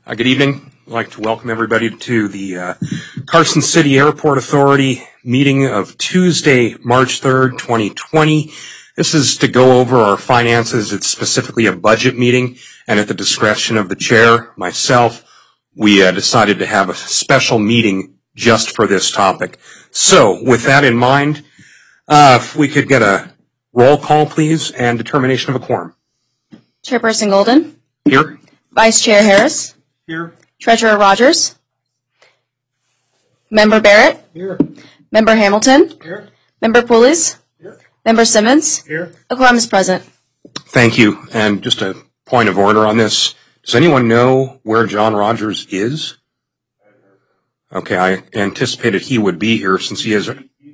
Good evening. I'd like to welcome everybody to the Carson City Airport Authority meeting of Tuesday, March 3rd, 2020. This is to go over our finances. It's specifically a budget meeting, and at the discretion of the chair, myself, we decided to have a special meeting just for this topic. So, with that in mind, if we could get a roll call, please, and determination of a quorum. Chairperson Golden. Here. Vice Chair Harris. Here. Treasurer Rogers. Member Barrett. Here. Member Hamilton. Here. Member Pulis. Here. Member Simmons. Here. A quorum is present. Thank you. And just a point of order on this. Does anyone know where John Rogers is? Okay, I anticipated he would be here since he is.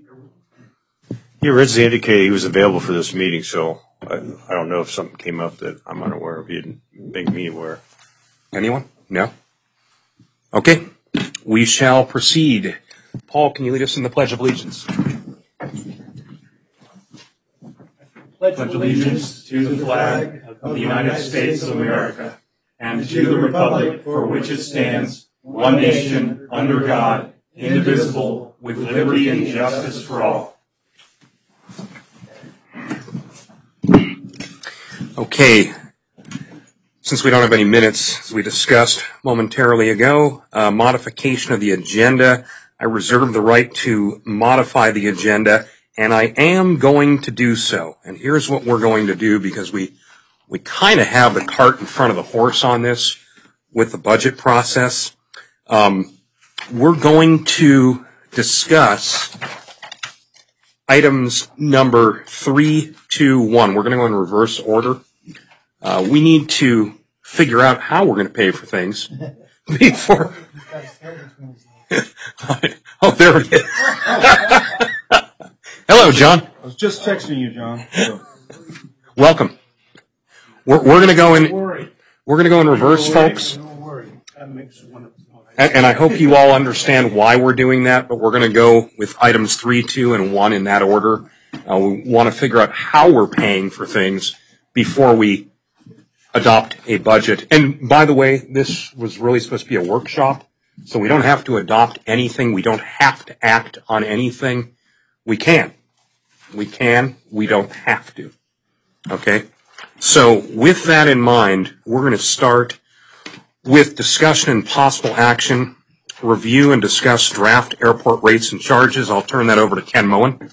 He originally indicated he was available for this meeting, so I don't know if something came up that I'm unaware of. He didn't make me aware. Anyone? No? Okay, we shall proceed. Paul, can you lead us in the Pledge of Allegiance? Pledge allegiance to the flag of the United States of America and to the republic for which it stands, one nation, under God, indivisible, with liberty and justice for all. Okay, since we don't have any minutes, as we discussed momentarily ago, modification of the agenda. I reserve the right to modify the agenda, and I am going to do so. And here's what we're going to do, because we kind of have the cart in front of the horse on this with the budget process. We're going to discuss items number 3, 2, 1. We're going to go in reverse order. We need to figure out how we're going to pay for things before. Oh, there it is. Hello, John. I was just texting you, John. So. Welcome. We're going to go in. We're going to go in reverse, folks. Don't worry. That makes one. And I hope you all understand why we're doing that. But we're going to go with items 3, 2, and 1 in that order. We want to figure out how we're paying for things before we adopt a budget. And by the way, this was really supposed to be a workshop, so we don't have to adopt anything. We don't have to act on anything. We can. We don't have to. Okay? So with that in mind, we're going to start with discussion and possible action, review and discuss draft airport rates and charges. I'll turn that over to Ken Moen.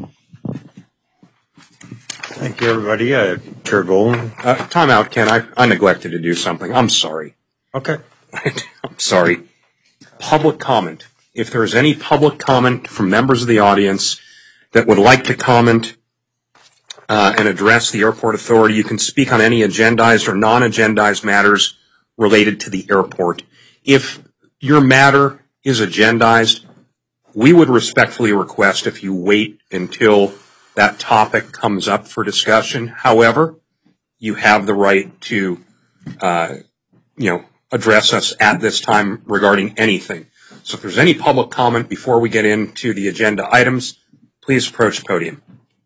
Thank you, everybody. Chair Golden. Time out, Ken. I neglected to do something. I'm sorry. Okay. I'm sorry. Public comment. If there is any public comment from members of the audience that would like to comment and address the airport authority, you can speak on any agendized or non-agendized matters related to the airport. If your matter is agendized, we would respectfully request if you wait until that topic comes up for discussion. However, you have the right to, address us at this time regarding anything. So if there's any public comment before we get into the agenda items, please approach the podium.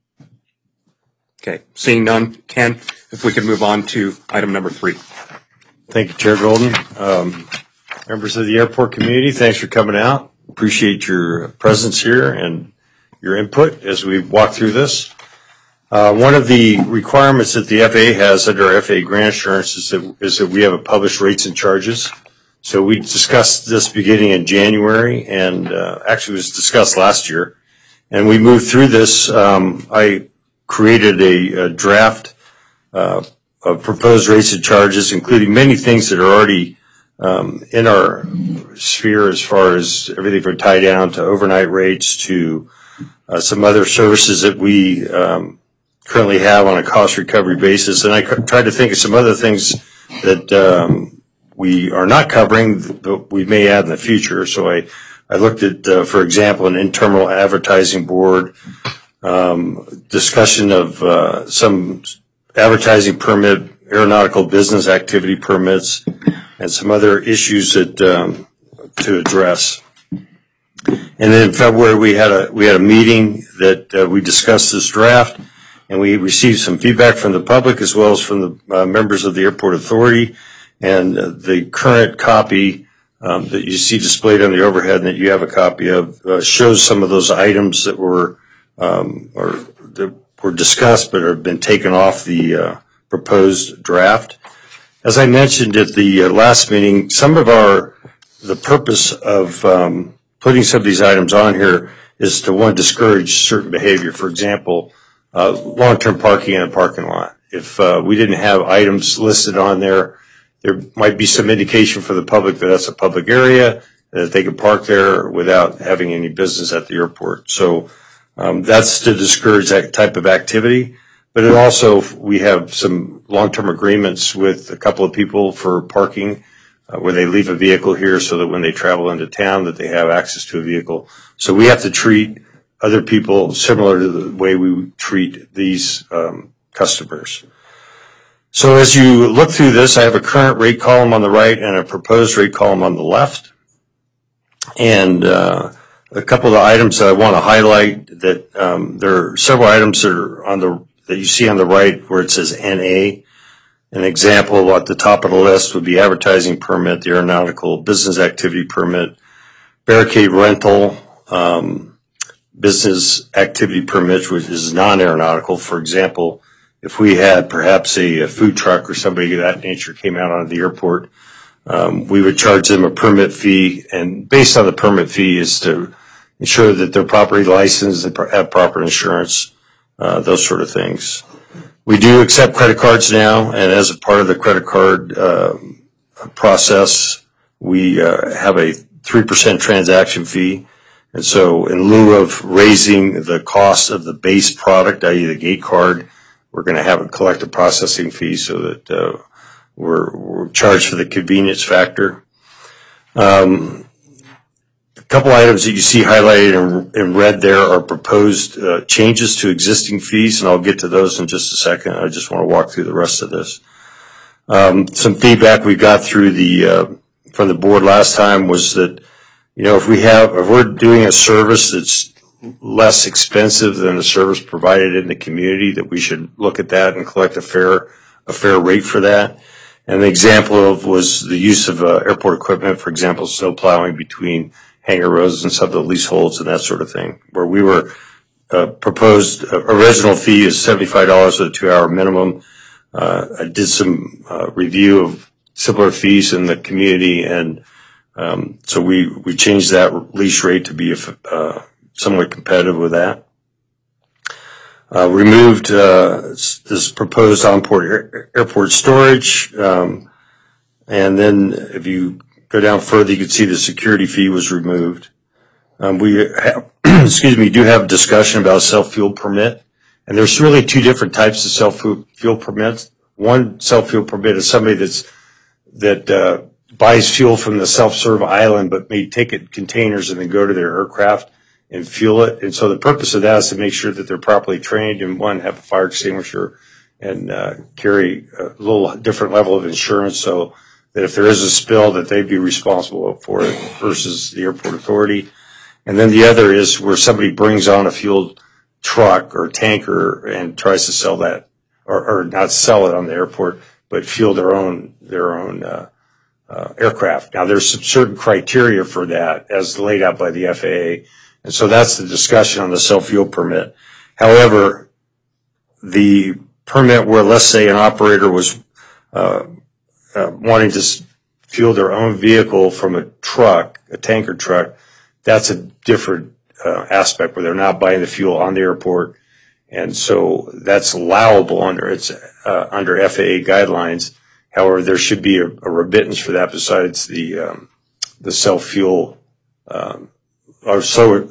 Okay, seeing none, Ken, if we could move on to item number 3. Thank you, Chair Golden. Members of the airport community, thanks for coming out. Appreciate your presence here and your input as we walk through this. One of the requirements that the FAA has under our FAA grant assurance is that we have a published rates and charges. So we discussed this beginning in January, and actually was discussed last year. And we moved through this. I created a draft of proposed rates and charges, including many things that are already in our sphere, as far as everything from tie down to overnight rates to some other services that we currently have on a cost recovery basis. And I tried to think of some other things that we are not covering, but we may add in the future. So I looked at, for example, an internal advertising board, discussion of some advertising permit, aeronautical business activity permits, and some other issues that to address. And then in February we had a meeting that we discussed this draft, and we received some feedback from the public as well as from the members of the airport authority. And the current copy that you see displayed on the overhead and that you have a copy of shows some of those items that were discussed but have been taken off the proposed draft. As I mentioned at the last meeting, the purpose of putting some of these items on here is to, one, discourage certain behavior. For example, long-term parking in a parking lot. If we didn't have items listed on there, there might be some indication for the public that that's a public area, that they can park there without having any business at the airport. So that's to discourage that type of activity. But it also, we have some long-term agreements with a couple of people for parking where they leave a vehicle here so that when they travel into town that they have access to a vehicle. So we have to treat other people similar to the way we treat these customers. So as you look through this, I have a current rate column on the right and a proposed rate column on the left. And a couple of the items that I want to highlight, that there are several items that are that you see on the right where it says NA. An example at the top of the list would be advertising permit, the aeronautical business activity permit, barricade rental, business activity permit, which is non-aeronautical. For example, if we had perhaps a food truck or somebody of that nature came out onto the airport, we would charge them a permit fee, and based on the permit fee is to ensure that they're properly licensed, they have proper insurance, those sort of things. We do accept credit cards now, and as a part of the credit card process, we have a 3% transaction fee. And so in lieu of raising the cost of the base product, i.e. the gate card, we're going to have a collective processing fee so that we're charged for the convenience factor. A couple items that you see highlighted in red there are proposed changes to existing fees, and I'll get to those in just a second. I just want to walk through the rest of this. Some feedback we got through from the board last time was that, if we're doing a service that's less expensive than the service provided in the community, that we should look at that and collect a fair rate for that. And the example was the use of airport equipment, for example, snow plowing between hangar rows and some of the leaseholds and that sort of thing, where we were proposed original fee is $75 with a 2-hour minimum. I did some review of similar fees in the community, and so we changed that lease rate to be somewhat competitive with that. Removed this proposed onboard airport storage, and then if you go down further, you can see the security fee was removed. We have, do have discussion about self-fuel permit, and there's really two different types of self-fuel permits. One self-fuel permit is somebody that buys fuel from the self-serve island, but may take it in containers and then go to their aircraft and fuel it. And so the purpose of that is to make sure that they're properly trained and, one, have a fire extinguisher and carry a little different level of insurance so that if there is a spill that they'd be responsible for it versus the airport authority. And then the other is where somebody brings on a fuel truck or tanker and tries to sell that, or not sell it on the airport, but fuel their own aircraft. Now, there's some certain criteria for that as laid out by the FAA, and so that's the discussion on the self-fuel permit. However, the permit where, let's say, an operator was wanting to fuel their own vehicle from a truck, a tanker truck, that's a different aspect where they're not buying the fuel on the airport, and so that's allowable under FAA guidelines. However, there should be a remittance for that besides the self-fuel or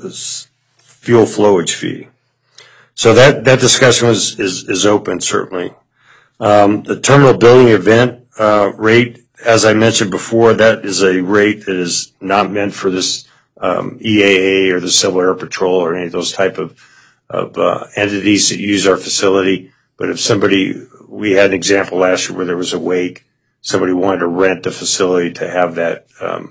fuel flowage fee. So that discussion is open, certainly. The terminal building event rate, as I mentioned before, that is a rate that is not meant for this EAA or the Civil Air Patrol or any of those type of entities that use our facility. But if we had an example last year where there was a wake, somebody wanted to rent the facility to have that,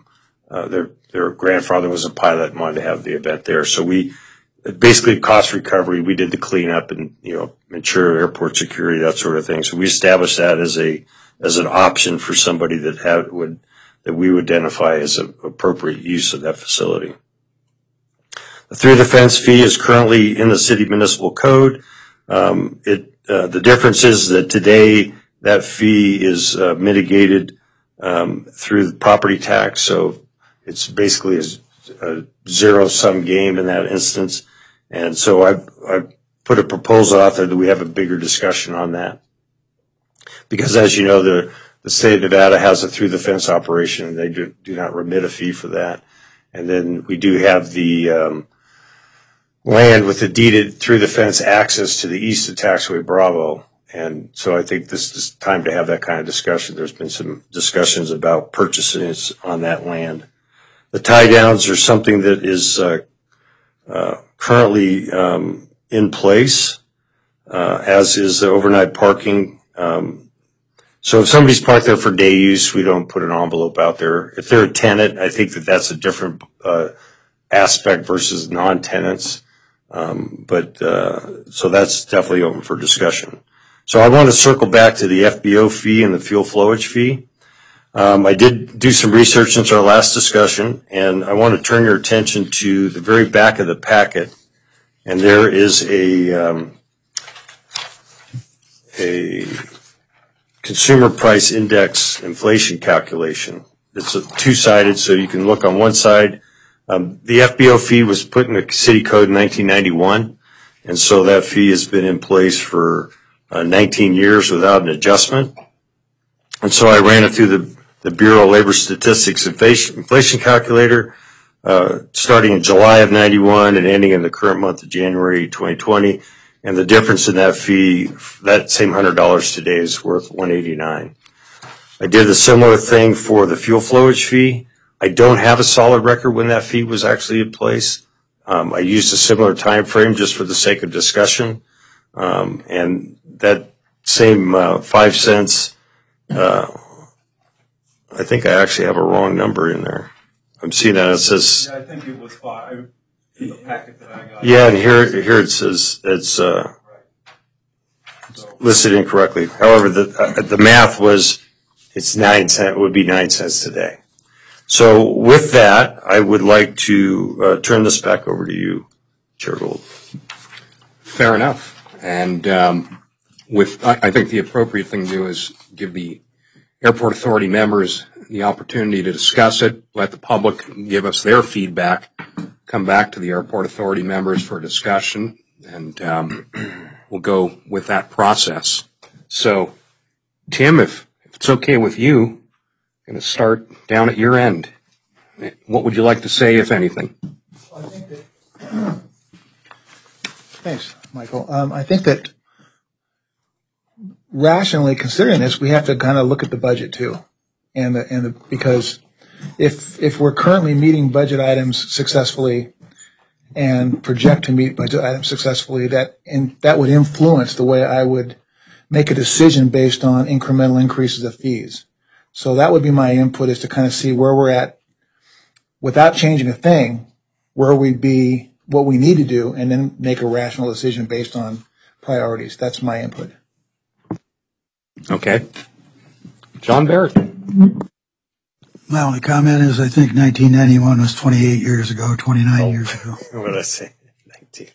their grandfather was a pilot and wanted to have the event there. So we basically cost recovery. We did the cleanup and, ensure airport security, that sort of thing. So we established that as a as an option for somebody that we would identify as an appropriate use of that facility. The through the fence fee is currently in the city municipal code. The difference is that today that fee is mitigated through the property tax, so it's basically a zero-sum game in that instance. And so I put a proposal out there that we have a bigger discussion on that. Because as you know, the state of Nevada has a through the fence operation, and they do not remit a fee for that. And then we do have the land with the deeded through the fence access to the east of Taxway Bravo. And so I think this is time to have that kind of discussion. There's been some discussions about purchasing on that land. The tie downs are something that is currently in place, as is the overnight parking. So if somebody's parked there for day use, we don't put an envelope out there. If they're a tenant, I think that that's a different aspect versus non-tenants. So that's definitely open for discussion. So I want to circle back to the FBO fee and the fuel flowage fee. I did do some research since our last discussion, and I want to turn your attention to the very back of the packet. And there is a consumer price index inflation calculation. It's two-sided, so you can look on one side. The FBO fee was put in the city code in 1991, and so that fee has been in place for 19 years without an adjustment. And so I ran it through the Bureau of Labor Statistics inflation calculator, starting in July of 91 and ending in the current month of January 2020. And the difference in that fee, that same $100 today is worth $189. I did a similar thing for the fuel flowage fee. I don't have a solid record when that fee was actually in place. I used a similar time frame just for the sake of discussion. And that same 5 cents, I think I actually have a wrong number in there. I'm seeing that it says. Yeah, I think it was 5 in the packet that I got. Yeah, and here it says it's listed incorrectly. However, the math was it's 9 cents. It would be 9 cents today. So with that, I would like to turn this back over to you, Chair Gould. Fair enough. And I think the appropriate thing to do is give the Airport Authority members the opportunity to discuss it, let the public give us their feedback, come back to the Airport Authority members for a discussion, and we'll go with that process. So, Tim, if it's okay with you, I'm going to start down at your end. What would you like to say, if anything? I think that, thanks, Michael. I think that rationally considering this, we have to kind of look at the budget too, because if we're currently meeting budget items successfully and project to meet budget items successfully, that would influence the way I would make a decision based on incremental increases of fees. So that would be my input, is to kind of see where we're at without changing a thing, where we'd be, what we need to do, and then make a rational decision based on priorities. That's my input. Okay. John Barrett. My only comment is I think 1991 was 28 years ago, 29 years ago. What did I say? 19.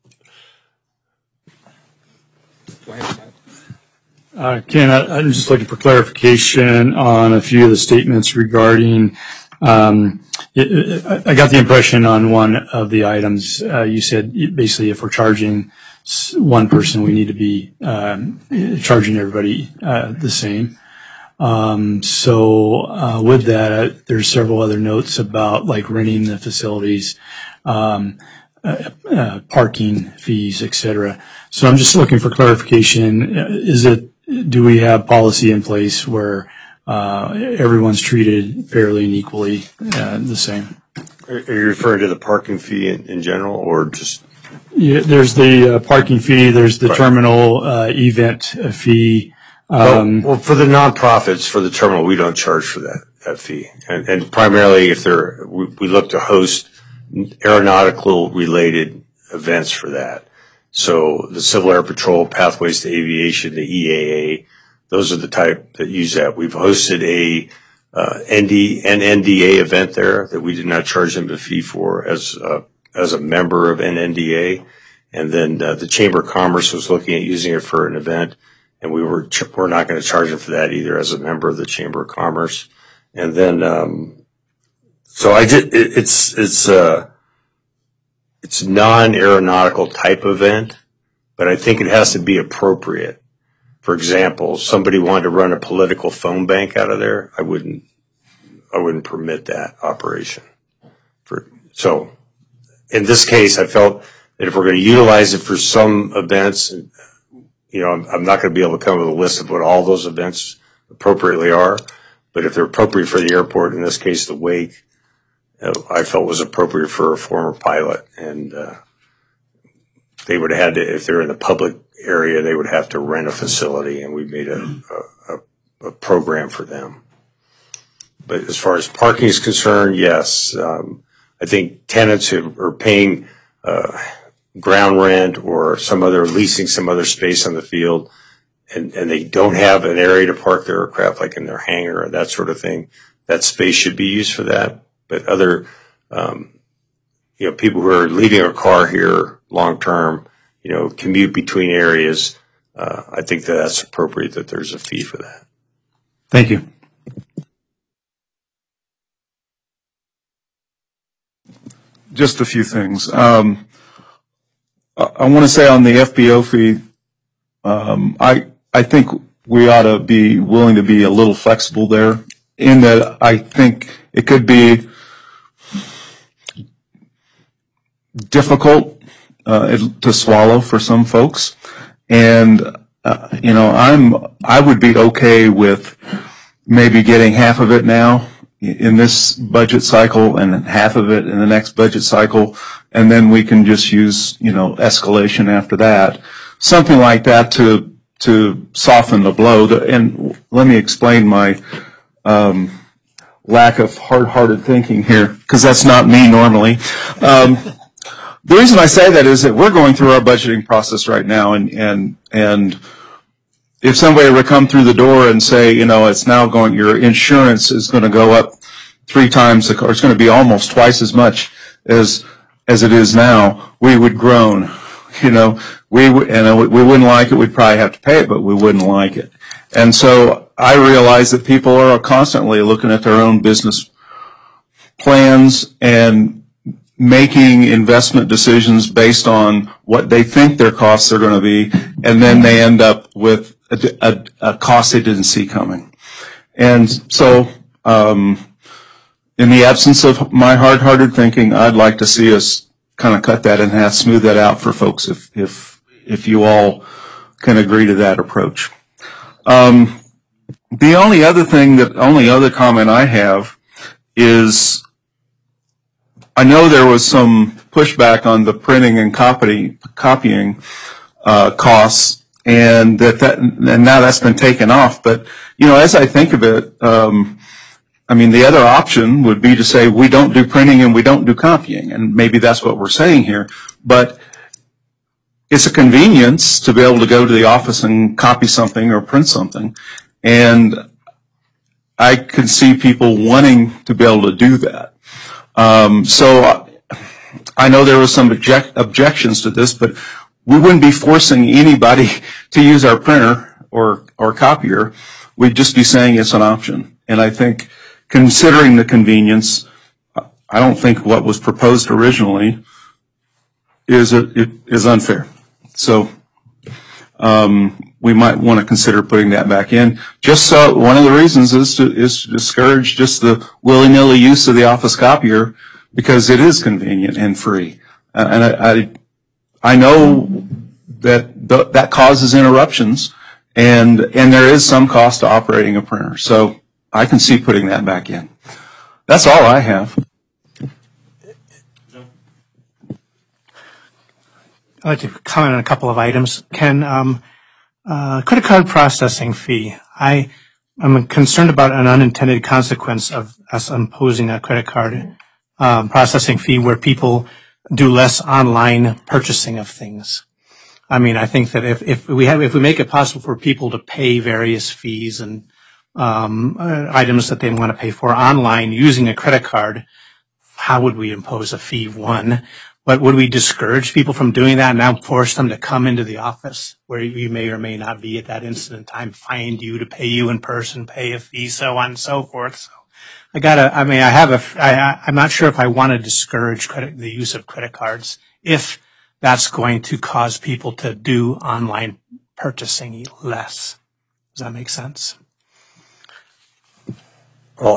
Go ahead, Matt. Ken, I'm just looking for clarification on a few of the statements regarding, I got the impression on one of the items, you said basically if we're charging one person, we need to be charging everybody the same. So with that, there's several other notes about like renting the facilities, parking fees, etc. So I'm just looking for clarification. Do we have policy in place where everyone's treated fairly and equally the same? Are you referring to the parking fee in general, or just? Yeah, there's the parking fee. There's the terminal event fee. Well, for the nonprofits, for the terminal, we don't charge for that fee, and primarily if we look to host aeronautical related events for that. So the Civil Air Patrol, Pathways to Aviation, the EAA, those are the type that use that. We've hosted an NNDA event there that we did not charge them a fee for as a member of NNDA. And then the Chamber of Commerce was looking at using it for an event, and we're not going to charge them for that either as a member of the Chamber of Commerce. And then so it's non-aeronautical type event, but I think it has to be appropriate. For example, somebody wanted to run a political phone bank out of there, I wouldn't permit that operation. So in this case, I felt that if we're going to utilize it for some events, I'm not going to be able to come with a list of what all those events appropriately are, but if they're appropriate for the airport, in this case, the wake, I felt was appropriate for a former pilot, and they would have had to, if they're in the public area, they would have to rent a facility, and we made a program for them. But as far as parking is concerned, yes, I think tenants who are paying ground rent or leasing some other space on the field, and they don't have an area to park their aircraft, like in their hangar or that sort of thing, that space should be used for that. But other, people who are leaving a car here long term, commute between areas, I think that's appropriate that there's a fee for that. Thank you. Just a few things. I want to say on the FBO fee, I think we ought to be willing to be a little flexible there, in that I think it could be difficult to swallow for some folks, and I would be okay with maybe getting half of it now in this budget cycle and half of it in the next budget cycle, and then we can just use escalation after that, something like that to soften the blow. And let me explain my lack of hard-hearted thinking here, because that's not me normally. The reason I say that is that we're going through our budgeting process right now, and if somebody were to come through the door and say, it's now going, your insurance is going to go up 3 times, or it's going to be almost twice as much as it is now, we would groan. We wouldn't like it. We'd probably have to pay it, but we wouldn't like it. And so I realize that people are constantly looking at their own business plans and making investment decisions based on what they think their costs are going to be, and then they end up with a cost they didn't see coming. And so, in the absence of my hard-hearted thinking, I'd like to see us kind of cut that in half, smooth that out for folks if you all can agree to that approach. The only other comment I have is, I know there was some pushback on the printing and copying costs, and now that's been taken off. But as I think of it, the other option would be to say we don't do printing and we don't do copying, and maybe that's what we're saying here. But it's a convenience to be able to go to the office and copy something or print something, and I can see people wanting to be able to do that. So I know there was some objections to this, but we wouldn't be forcing anybody to use our printer or copier. We'd just be saying it's an option. And I think, considering the convenience, I don't think what was proposed originally is unfair. So we might want to consider putting that back in. Just so, one of the reasons is to discourage just the willy-nilly use of the office copier, because it is convenient and free. And I know that causes interruptions, and there is some cost to operating a printer. So I can see putting that back in. That's all I have. I'd like to comment on a couple of items. Ken, credit card processing fee. I'm concerned about an unintended consequence of us imposing a credit card processing fee where people do less online purchasing of things. I mean, I think that if we make it possible for people to pay various fees and items that they want to pay for online using a credit card, how would we impose a fee? One, but would we discourage people from doing that and now force them to come into the office where you may or may not be at that instant in time, find you to pay you in person, pay a fee, so on and so forth. So I'm not sure if I want to discourage the use of credit cards if that's going to cause people to do online purchasing less. Does that make sense? Well,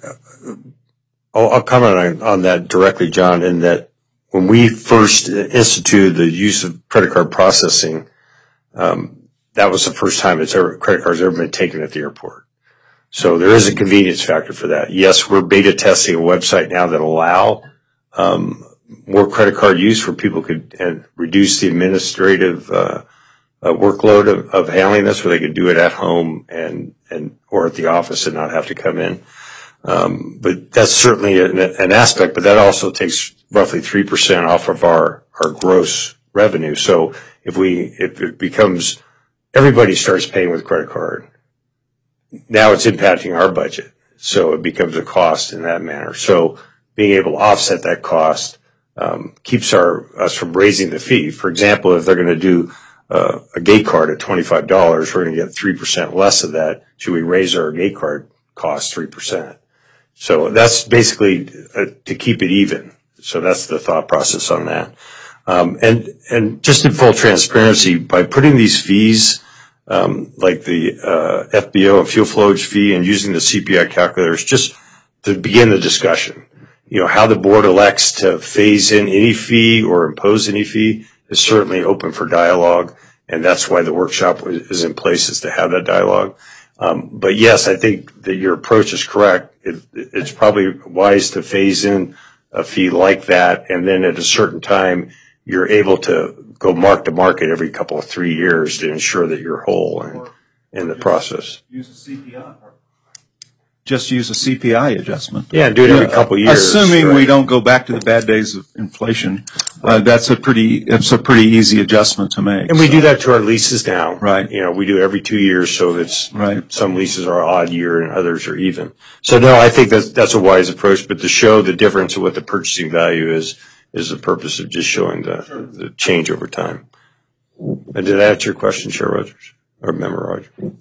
I'll comment on that directly, John, in that when we first instituted the use of credit card processing, that was the first time credit cards ever been taken at the airport. So there is a convenience factor for that. Yes, we're beta testing a website now that allow more credit card use where people could reduce the administrative workload of handling this, where they could do it at home or at the office and not have to come in. But that's certainly an aspect, but that also takes roughly 3% off of our gross revenue. So if it becomes everybody starts paying with credit card, now it's impacting our budget. So it becomes a cost in that manner. So being able to offset that cost keeps us from raising the fee. For example, if they're going to do a gate card at $25, we're going to get 3% less of that. Should we raise our gate card cost 3%? So that's basically to keep it even. So that's the thought process on that. And just in full transparency, by putting these fees, like the FBO and fuel flowage fee and using the CPI calculators, just to begin the discussion, how the board elects to phase in any fee or impose any fee is certainly open for dialogue. And that's why the workshop is in place, is to have that dialogue. But yes, I think that your approach is correct. It's probably wise to phase in a fee like that, and then at a certain time, you're able to go mark to market every couple of 3 years to ensure that you're whole in the process. Use a CPI. Just use a CPI adjustment. Yeah, do it every couple of years. Assuming we don't go back to the bad days of inflation, it's a pretty easy adjustment to make. And we do that to our leases now. Right. We do every 2 years, so it's right. Some leases are odd year and others are even. So no, I think that's a wise approach. But to show the difference of what the purchasing value is the purpose of just showing the change over time. And did that answer your question, Chair Rogers or Member Rogers?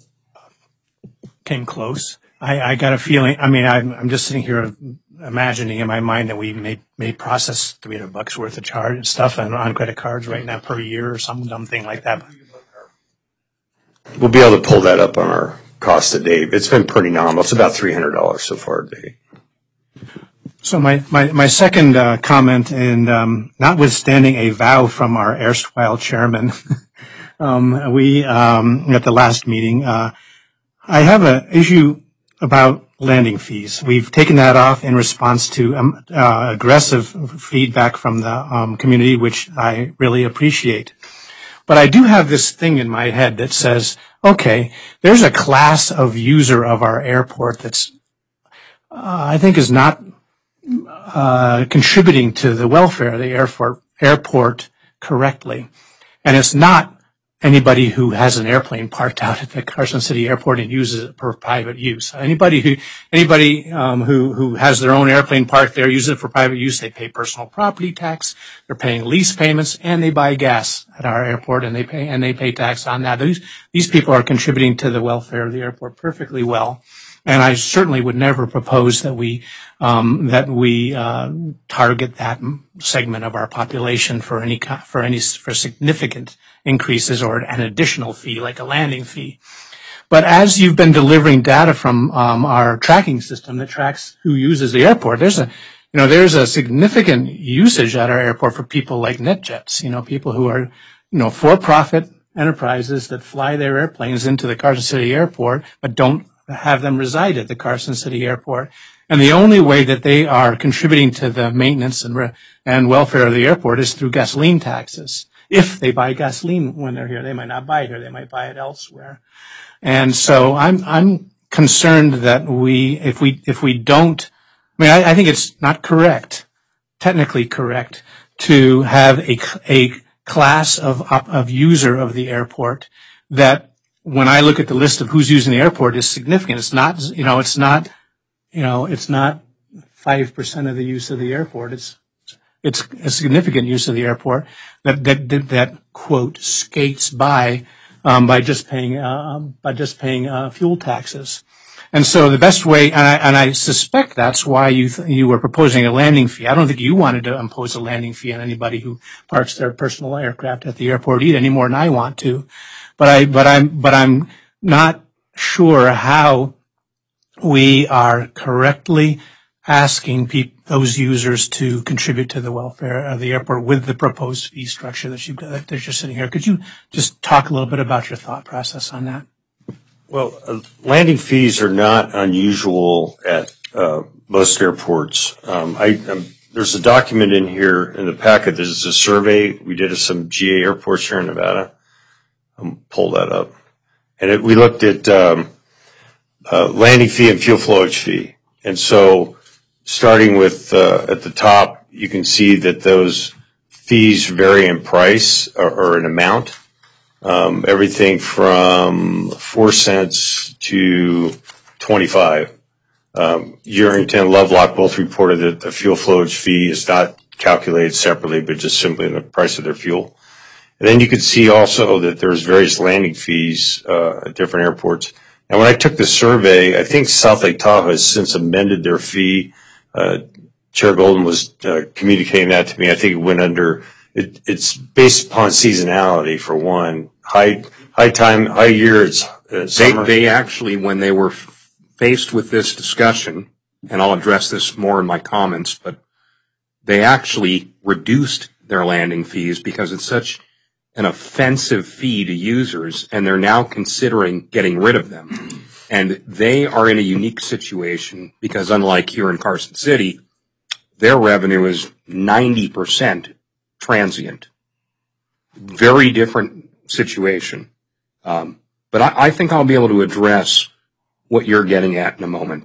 Came close. I got a feeling. I mean, I'm just sitting here imagining in my mind that we may process $300 worth of charge and stuff on credit cards right now per year or some dumb thing like that. We'll be able to pull that up on our cost to date. It's been pretty nominal. It's about $300 so far to date. So my second comment, and notwithstanding a vow from our erstwhile chairman, we at the last meeting, I have an issue about landing fees. We've taken that off in response to aggressive feedback from the community, which I really appreciate. But I do have this thing in my head that says, okay, there's a class of user of our airport that's I think is not contributing to the welfare of the airport correctly. And it's not anybody who has an airplane parked out at the Carson City Airport and uses it for private use. Anybody who has their own airplane parked there, uses it for private use, they pay personal property tax, they're paying lease payments, and they buy gas at our airport, and they pay tax on that. These people are contributing to the welfare of the airport perfectly well. And I certainly would never propose that we target that segment of our population for significant increases or an additional fee like a landing fee. But as you've been delivering data from our tracking system that tracks who uses the airport, there's a significant usage at our airport for people like NetJets. People who are for-profit enterprises that fly their airplanes into the Carson City Airport but don't have them reside at the Carson City Airport. And the only way that they are contributing to the maintenance and welfare of the airport is through gasoline taxes. If they buy gasoline when they're here, they might not buy it here, they might buy it elsewhere. And so I'm concerned that if we don't, I think it's not correct, technically correct, to have a class of user of the airport that when I look at the list of who's using the airport is significant. It's not 5% of the use of the airport. It's a significant use of the airport that quote skates by just paying fuel taxes. And so the best way, and I suspect that's why you were proposing a landing fee. I don't think you wanted to impose a landing fee on anybody who parks their personal aircraft at the airport either any more than I want to. But I'm not sure how we are correctly asking those users to contribute to the welfare of the airport with the proposed fee structure that you're sitting here. Could you just talk a little bit about your thought process on that? Well, landing fees are not unusual at most airports. There's a document in here in the packet. There's a survey we did of some GA airports here in Nevada. Pull that up. And we looked at landing fee and fuel flowage fee. And so starting with at the top, you can see that those fees vary in price or in amount. Everything from 4 cents to 25. Yerington and Lovelock both reported that the fuel flowage fee is not calculated separately, but just simply in the price of their fuel. And then you could see also that there's various landing fees at different airports. And when I took the survey, I think South Lake Tahoe has since amended their fee. Chair Golden was communicating that to me. I think it went under. It's based upon seasonality for one. High year. It's summer. They actually, when they were faced with this discussion, and I'll address this more in my comments, but they actually reduced their landing fees because it's such an offensive fee to users, and they're now considering getting rid of them. And they are in a unique situation because unlike here in Carson City, their revenue is 90% transient. Very different situation. But I think I'll be able to address what you're getting at in a moment.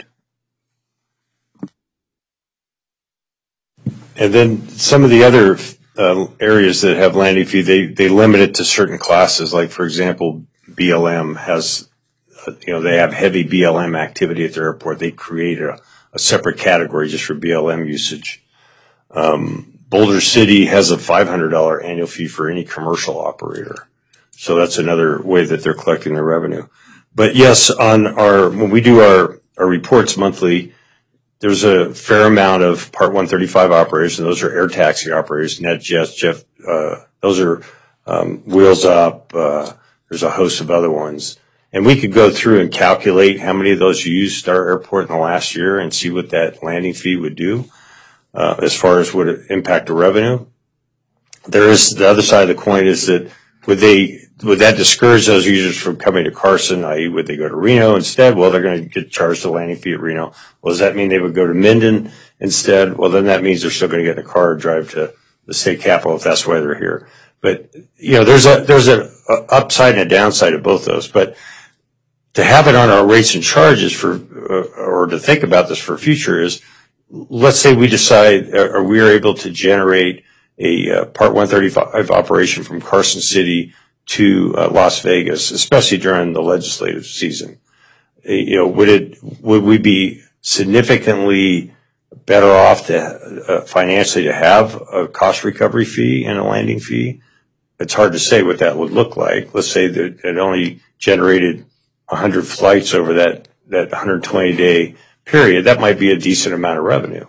And then some of the other areas that have landing fee, they limit it to certain classes. Like, for example, BLM has, they have heavy BLM activity at their airport. They create a separate category just for BLM usage. Boulder City has a $500 annual fee for any commercial operator. So that's another way that they're collecting their revenue. But yes, when we do our reports monthly, there's a fair amount of Part 135 operators, and those are air taxi operators, NetJets, those are Wheels Up, there's a host of other ones. And we could go through and calculate how many of those used our airport in the last year and see what that landing fee would do as far as would it impact the revenue. There is the other side of the coin is that would that discourage those users from coming to Carson, i.e. would they go to Reno instead? Well, they're going to get charged a landing fee at Reno. Well, does that mean they would go to Minden instead? Well, then that means they're still going to get in a car and drive to the state capitol if that's why they're here. But, there's an upside and a downside of both those. But to have it on our rates and charges or to think about this for future is, let's say we decide or we are able to generate a Part 135 operation from Carson City to Las Vegas, especially during the legislative season. Would we be significantly better off to financially to have a cost recovery fee and a landing fee? It's hard to say what that would look like. Let's say that it only generated 100 flights over that 120-day period. That might be a decent amount of revenue.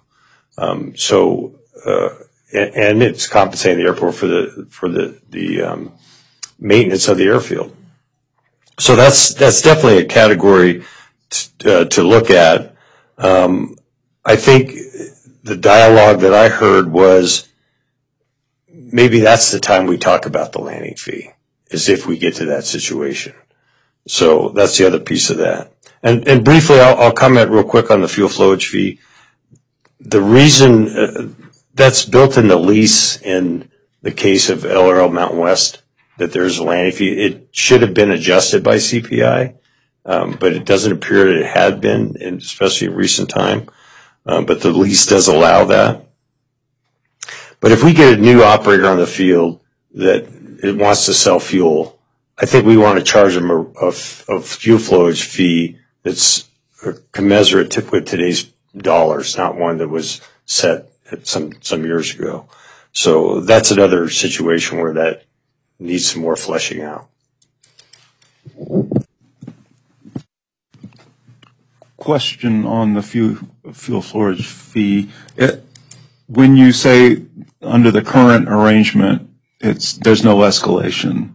And it's compensating the airport for the maintenance of the airfield. So that's definitely a category to look at. I think the dialogue that I heard was maybe that's the time we talk about the landing fee, is if we get to that situation. So that's the other piece of that. And briefly, I'll comment real quick on the fuel flowage fee. The reason that's built in the lease in the case of LRL Mountain West, that there's a landing fee. It should have been adjusted by CPI, but it doesn't appear that it had been, especially in recent time. But the lease does allow that. But if we get a new operator on the field, that it wants to sell fuel, I think we want to charge them a fuel flowage fee that's commensurate with today's dollars, not one that was set some years ago. So that's another situation where that needs some more fleshing out. Question on the fuel flowage fee. When you say under the current arrangement, there's no escalation.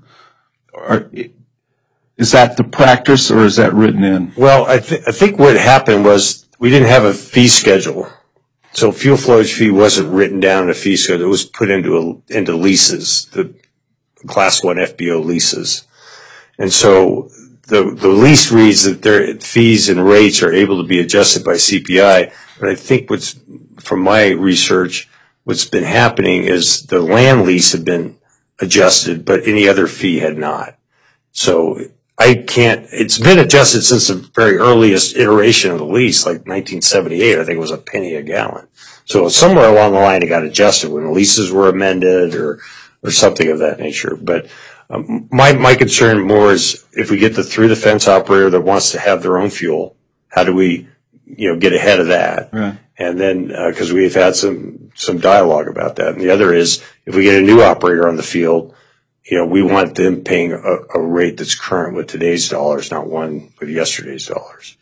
Is that the practice or is that written in? Well, I think what happened was we didn't have a fee schedule. So fuel flowage fee wasn't written down in a fee schedule. It was put into leases, the Class 1 FBO leases. And so the lease reads that their fees and rates are able to be adjusted by CPI. But I think from my research, what's been happening is the land lease had been adjusted, but any other fee had not. So it's been adjusted since the very earliest iteration of the lease, like 1978. I think it was a penny a gallon. So somewhere along the line it got adjusted when the leases were amended or something of that nature. But my concern more is if we get the through the fence operator that wants to have their own fuel, how do we, get ahead of that? Right. And then, because we've had some dialogue about that. And the other is if we get a new operator on the field, we want them paying a rate that's current with today's dollars, not one with yesterday's dollars.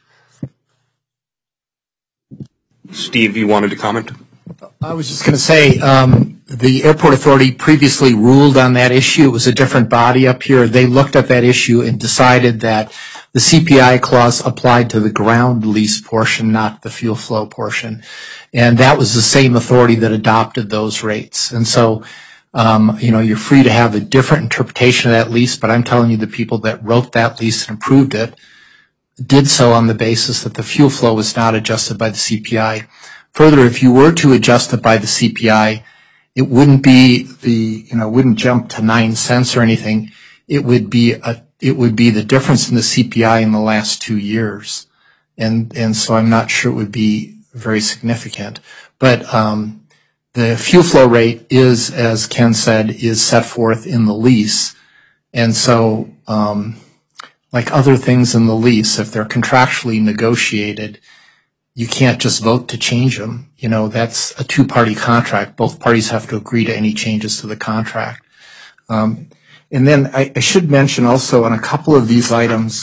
Steve, you wanted to comment? I was just going to say, the airport authority previously ruled on that issue. It was a different body up here. They looked at that issue and decided that the CPI clause applied to the ground lease portion, not the fuel flow portion. And that was the same authority that adopted those rates. And so, you're free to have a different interpretation of that lease, but I'm telling you the people that wrote that lease and approved it did so on the basis that the fuel flow was not adjusted by the CPI. Further, if you were to adjust it by the CPI, it wouldn't be wouldn't jump to 9 cents or anything. It would be the difference in the CPI in the last 2 years. And so I'm not sure it would be very significant. But, the fuel flow rate is, as Ken said, is set forth in the lease. And so, like other things in the lease, if they're contractually negotiated, you can't just vote to change them. That's a two-party contract. Both parties have to agree to any changes to the contract. And then I should mention also on a couple of these items,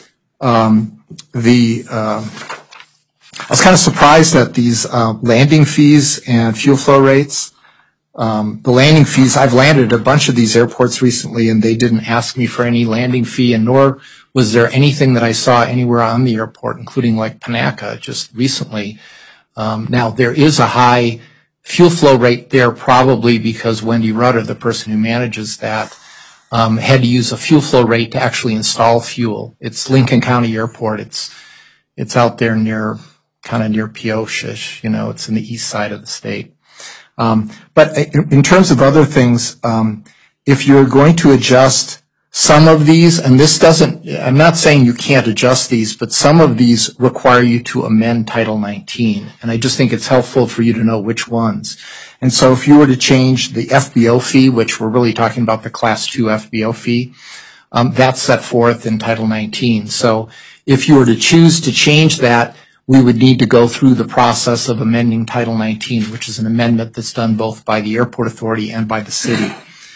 I was kind of surprised at these landing fees and fuel flow rates. The landing fees, I've landed at a bunch of these airports recently and they didn't ask me for any landing fee, and nor was there anything that I saw anywhere on the airport, including like Panaca just recently. Now, there is a high fuel flow rate there probably because Wendy Rudder, the person who manages that, had to use a fuel flow rate to actually install fuel. It's Lincoln County Airport. It's out there kind of near Pioche, it's in the east side of the state. But in terms of other things, if you're going to adjust some of these, and I'm not saying you can't adjust these, but some of these require you to amend Title 19. And I just think it's helpful for you to know which ones. And so if you were to change the FBO fee, which we're really talking about the Class 2 FBO fee, that's set forth in Title 19. So if you were to choose to change that, we would need to go through the process of amending Title 19, which is an amendment that's done both by the airport authority and by the city.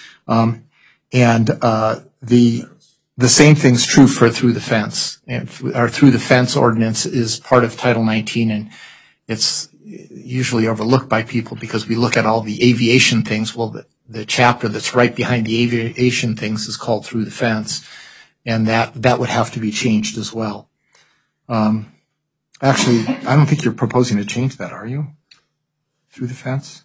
The same thing's true for through the fence. Our through the fence ordinance is part of Title 19, and it's usually overlooked by people because we look at all the aviation things. Well, the chapter that's right behind the aviation things is called through the fence, and that would have to be changed as well. Actually, I don't think you're proposing to change that, are you? Through the fence?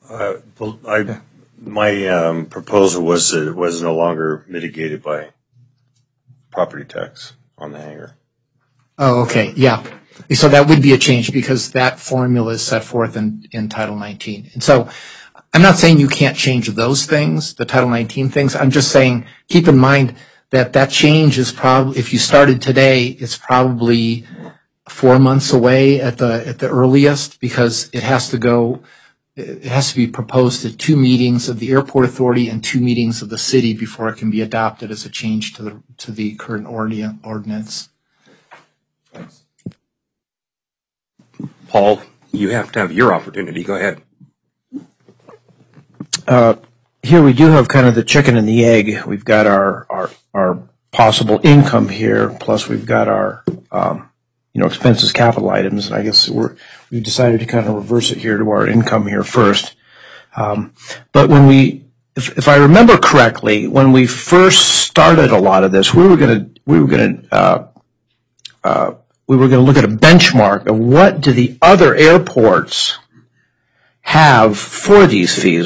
My proposal was that it was no longer mitigated by property tax on the hangar. Oh, okay, yeah. So that would be a change because that formula is set forth in Title 19. And so I'm not saying you can't change those things, the Title 19 things. I'm just saying keep in mind that change is probably, if you started today, it's probably 4 months away at the earliest because it has to go it has to be proposed at 2 meetings of the Airport Authority and 2 meetings of the city before it can be adopted as a change to the current ordinance. Paul, you have to have your opportunity. Go ahead. Here we do have kind of the chicken and the egg. We've got our possible income here, plus we've got our expenses, capital items, and I guess we've decided to kind of reverse it here to our income here first. But when if I remember correctly, when we first started a lot of this, we were going to look at a benchmark of what do the other airports have for these fees.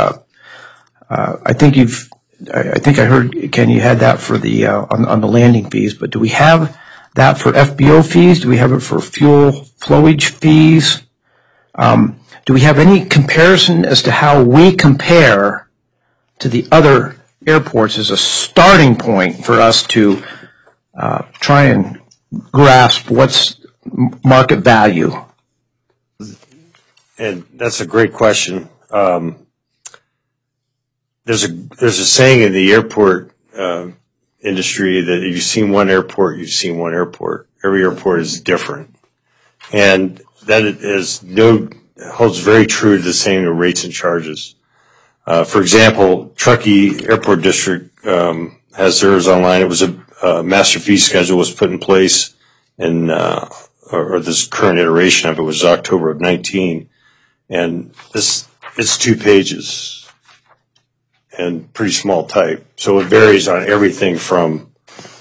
I think I heard, Ken, you had that for the on the landing fees, but do we have that for FBO fees? Do we have it for fuel flowage fees? Do we have any comparison as to how we compare to the other airports as a starting point for us to try and grasp what's market value? And that's a great question. There's a saying in the airport industry that if you've seen one airport, you've seen one airport. Every airport is different, and that holds very true to the same rates and charges. For example, Truckee Airport District has theirs online. It was a master fee schedule was put in place, or this current iteration of it was October of 19, and it's 2 pages. And pretty small type. So it varies on everything from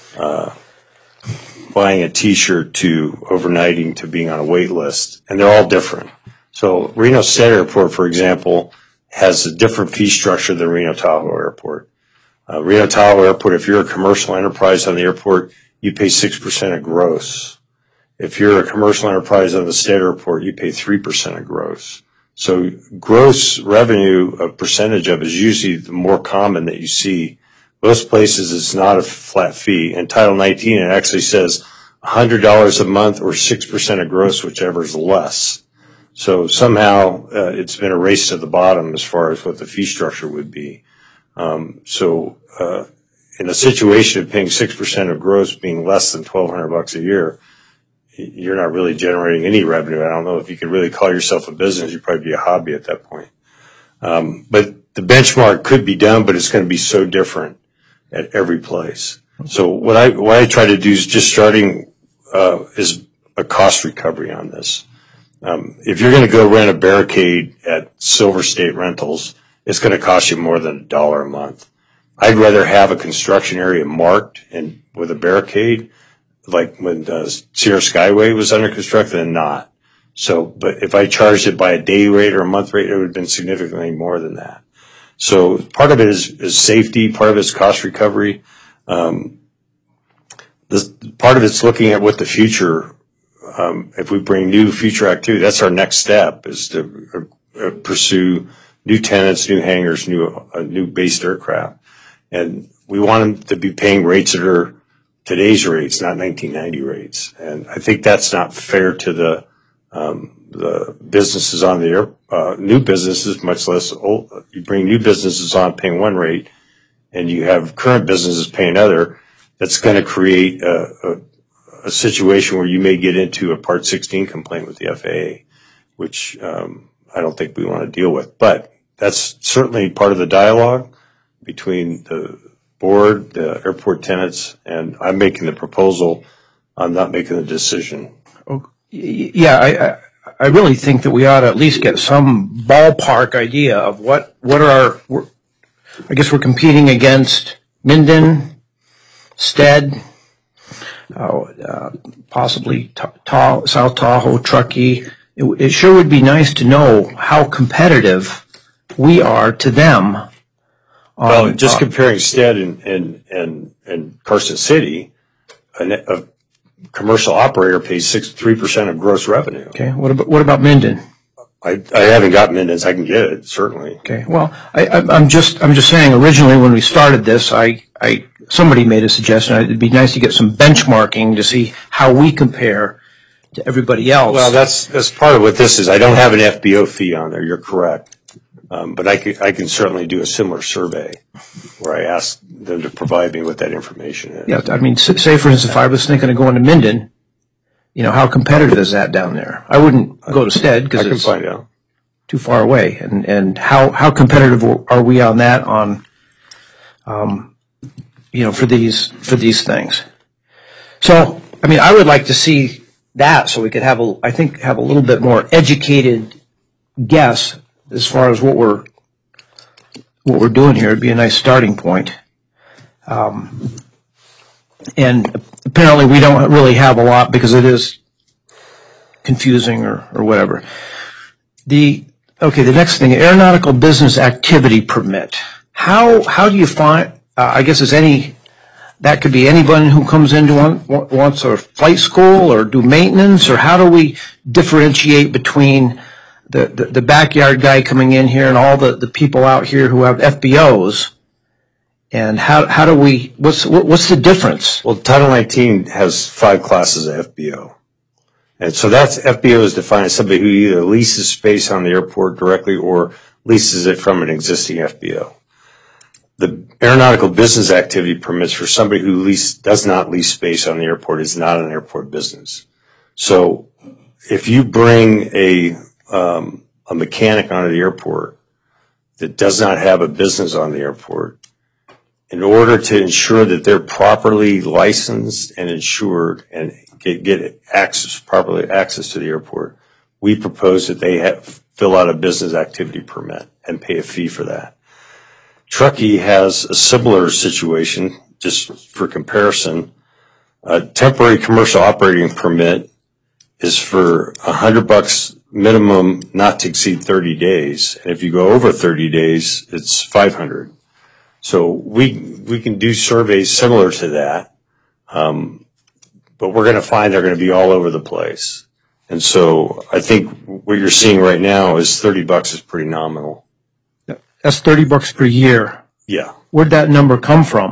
buying a T-shirt to overnighting to being on a wait list. And they're all different. So Reno State Airport, for example, has a different fee structure than Reno Tahoe Airport. Reno Tahoe Airport, if you're a commercial enterprise on the airport, you pay 6% of gross. If you're a commercial enterprise on the state airport, you pay 3% of gross. So gross revenue, a percentage of, is usually the more common that you see. Most places it's not a flat fee. In Title 19, it actually says $100 a month or 6% of gross, whichever is less. So somehow it's been a race to the bottom as far as what the fee structure would be. So in a situation of paying 6% of gross being less than $1,200 a year, you're not really generating any revenue. I don't know if you could really call yourself a business. You'd probably be a hobby at that point. But the benchmark could be done, but it's going to be so different at every place. So what I try to do is just starting is a cost recovery on this. If you're going to go rent a barricade at Silver State Rentals, it's going to cost you more than $1 a month. I'd rather have a construction area marked and with a barricade, like when Sierra Skyway was under construction, than not. So, but if I charged it by a day rate or a month rate, it would have been significantly more than that. So part of it is safety, part of it is cost recovery. Part of it's looking at what the future, if we bring new future activity, that's our next step, is to pursue new tenants, new hangars, new based aircraft. And we want them to be paying rates that are today's rates, not 1990 rates. And I think that's not fair to the businesses on the air, new businesses, much less old. You bring new businesses on paying one rate, and you have current businesses paying another. That's going to create a situation where you may get into a Part 16 complaint with the FAA, which I don't think we want to deal with. But that's certainly part of the dialogue between the board, the airport tenants, and I'm making the proposal. I'm not making the decision. Oh, yeah, I really think that we ought to at least get some ballpark idea of what are I guess we're competing against Minden, Stead, possibly South Tahoe, Truckee. It sure would be nice to know how competitive we are to them. Well, just comparing Stead and Carson City, a commercial operator pays 3% of gross revenue. Okay. What about Minden? I haven't got Minden's. I can get it, certainly. Okay. Well, I'm just saying. Originally, when we started this, somebody made a suggestion. It'd be nice to get some benchmarking to see how we compare everybody else. Well, that's part of what this is. I don't have an FBO fee on there. You're correct. But I can certainly do a similar survey where I ask them to provide me with that information. Yeah, I mean, say for instance, if I was thinking of going to Minden, how competitive is that down there? I wouldn't go to Stead because it's find out. Too far away. And how competitive are we on that for these things? So, I mean, I would like to see that so we could have a little bit more educated guess as far as what we're doing here. It'd be a nice starting point. And apparently we don't really have a lot because it is confusing or whatever. The next thing, aeronautical business activity permit. How do you find, I guess that could be anyone who comes in wants a flight school or do maintenance, or how do we differentiate between the backyard guy coming in here and all the people out here who have FBOs, and how do we, what's the difference? Well, Title 19 has 5 classes of FBO. And so FBO is defined as somebody who either leases space on the airport directly or leases it from an existing FBO. The aeronautical business activity permits for somebody who does not lease space on the airport is not an airport business. So if you bring a mechanic onto the airport that does not have a business on the airport, in order to ensure that they're properly licensed and insured and get properly access to the airport, we propose that they fill out a business activity permit and pay a fee for that. Truckee has a similar situation, just for comparison. A temporary commercial operating permit is for $100 minimum, not to exceed 30 days. And if you go over 30 days, it's $500. So we can do surveys similar to that, but we're going to find they're going to be all over the place. And so I think what you're seeing right now is $30 is pretty nominal. That's $30 per year. Yeah. Where'd that number come from?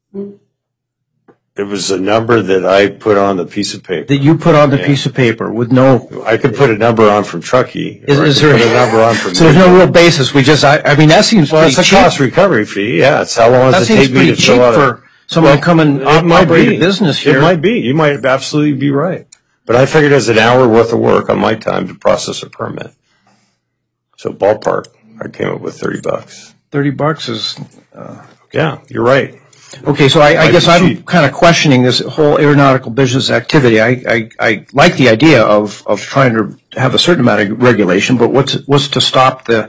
It was a number that I put on the piece of paper. That you put on the piece of paper with no... I could put a number on from Truckee. Is there a number on from So there's no real basis. I mean, that seems pretty cheap. It's a cost recovery fee. Yeah, it's how long does it take me to fill out. That seems pretty cheap for someone to come and operate a business here. It might be. You might absolutely be right. But I figured as an hour worth of work on my time to process a permit. So ballpark, I came up with $30. $30 is... Yeah, you're right. Okay, so I guess I'm kind of questioning this whole aeronautical business activity. I like the idea of trying to have a certain amount of regulation, but what's to stop the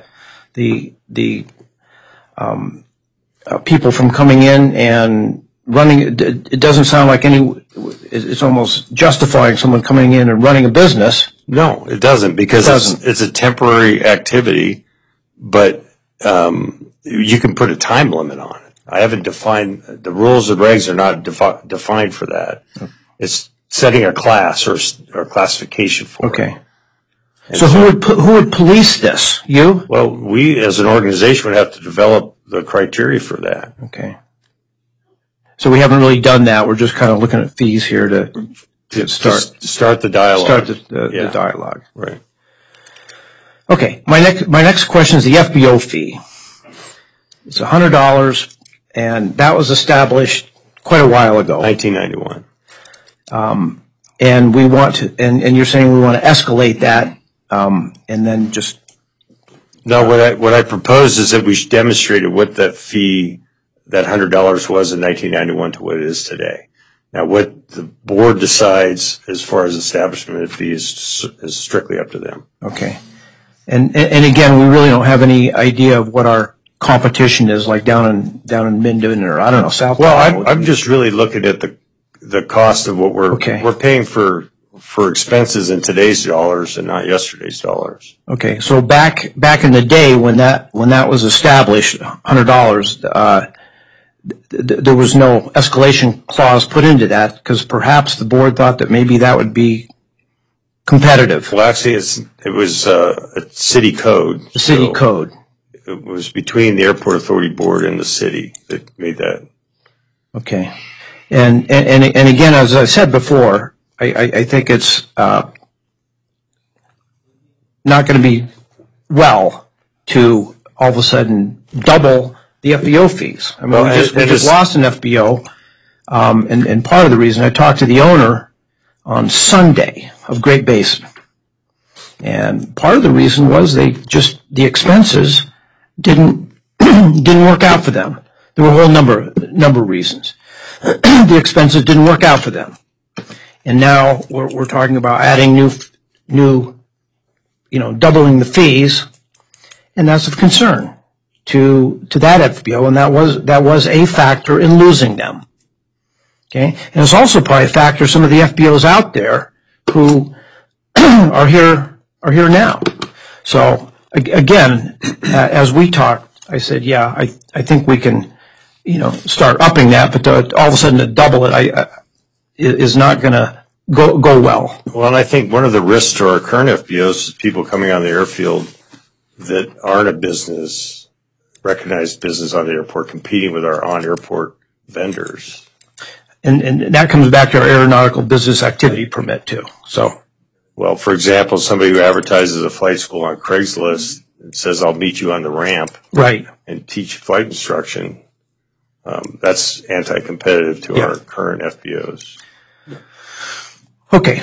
people from coming in and running? It doesn't sound like it's almost justifying someone coming in and running a business. No, it doesn't, because it's a temporary activity, but you can put a time limit on it. I haven't defined, the rules and regs are not defined for that. It's setting a class or a classification for it. Okay. So who would police this? You? Well, we as an organization would have to develop the criteria for that. Okay. So we haven't really done that. We're just kind of looking at fees here to start the dialogue. Start the dialogue. Right. Okay. My next question is the FBO fee. It's $100. And that was established quite a while ago. 1991. And we want to, and you're saying we want to escalate that, and then just. No, what I propose is that we demonstrated what that fee, that $100 was in 1991 to what it is today. Now, what the board decides as far as establishment of fees is strictly up to them. Okay. And again, we really don't have any idea of what our competition is like down in Minden or I don't know, South. Well, I'm just really looking at the cost of what we're paying for expenses in today's dollars and not yesterday's dollars. Okay, so back in the day when that was established, $100, there was no escalation clause put into that because perhaps the board thought that maybe that would be competitive. Well, actually, it was a city code. The city code. It was between the Airport Authority Board and the city that made that. Okay. And again, as I said before, I think it's not going to be well to all of a sudden double the FBO fees. I mean, we just lost an FBO, and part of the reason I talked to the owner on Sunday of Great Basin, and part of the reason was the expenses didn't work out for them. There were a whole number of reasons. The expenses didn't work out for them, and now we're talking about adding new, doubling the fees, and that's of concern to that FBO, and that was a factor in losing them. Okay, and it's also probably a factor some of the FBOs out there who are here now. So again, as we talked, I said, yeah, I think we can, start upping that, but all of a sudden to double it, is not going to go well. Well, and I think one of the risks to our current FBOs is people coming on the airfield that aren't a recognized business on the airport, competing with our on-airport vendors. And that comes back to our aeronautical business activity permit too. So, well, for example, somebody who advertises a flight school on Craigslist and says, "I'll meet you on the ramp," right, and teach flight instruction. That's anti-competitive to our current FBOs. Okay,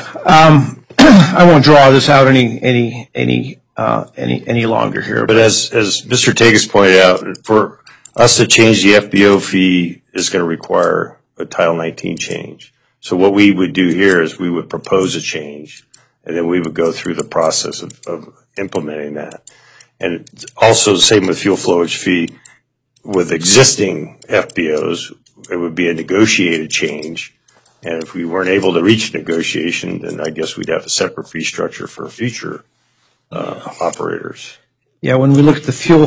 I won't draw this out any longer here. But as Mr. Tagus pointed out, for us to change the FBO fee is going to require a Title 19 change. So what we would do here is we would propose a change, and then we would go through the process of implementing that. And also the same with fuel flowage fee. With existing FBOs, it would be a negotiated change. And if we weren't able to reach negotiation, then I guess we'd have a separate fee structure for future operators. Yeah, when we look at the fuel,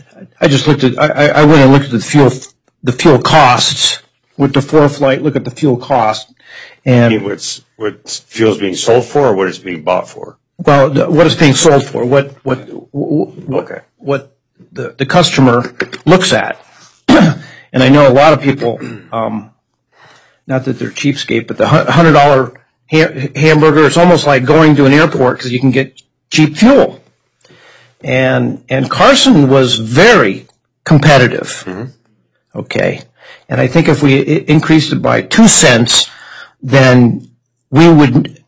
I went and looked at the fuel costs with the ForeFlight. Look at the fuel cost, and you mean what fuel is being sold for, or what it's being bought for? Well, what it's being sold for, what the customer looks at, and I know a lot of people, not that they're cheapskate, but the $100 hamburger, it's almost like going to an airport because you can get cheap fuel. And Carson was very competitive. Mm-hmm. Okay. And I think if we increased it by 2 cents, then we would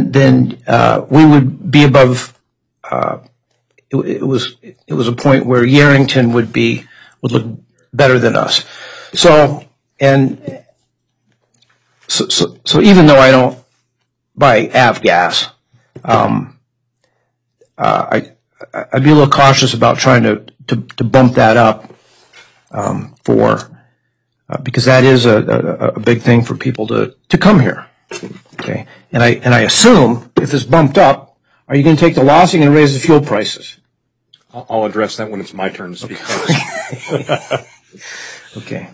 be above, it was a point where Yerington would look better than us. So even though I don't buy avgas, I'd be a little cautious about trying to bump that up because that is a big thing for people to come here. Okay, and I assume if it's bumped up, are you going to take the lossing and raise the fuel prices? I'll address that when it's my turn to speak. Okay.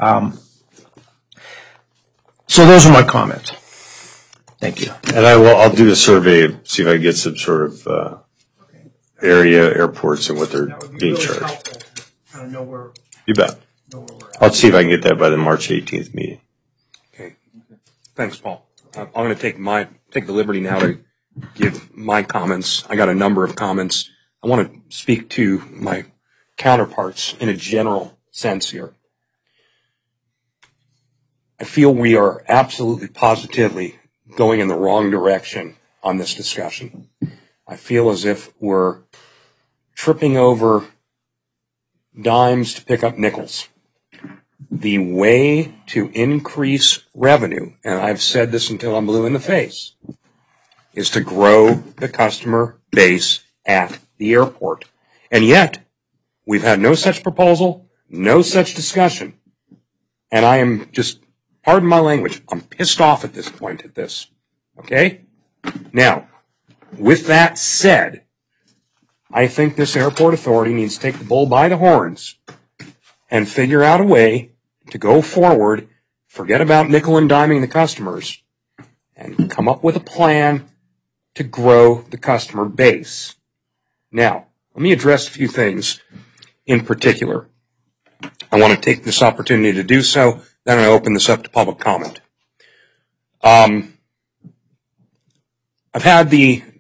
So those are my comments. Thank you. And I'll do a survey, see if I can get some sort of area airports and what they're being charged. You bet. I'll see if I can get that by the March 18th meeting. Okay. Thanks, Paul. I'm going to take the liberty now to give my comments. I got a number of comments. I want to speak to my counterparts in a general sense here. I feel we are absolutely positively going in the wrong direction on this discussion. I feel as if we're tripping over dimes to pick up nickels. The way to increase revenue, and I've said this until I'm blue in the face, is to grow the customer base at the airport. And yet, we've had no such proposal, no such discussion. And I am just, pardon my language, I'm pissed off at this point at this. Okay? Now, with that said, I think this airport authority needs to take the bull by the horns and figure out a way to go forward, forget about nickel and diming the customers, and come up with a plan to grow the customer base. Now, let me address a few things in particular. I want to take this opportunity to do so, then I open this up to public comment. I've had the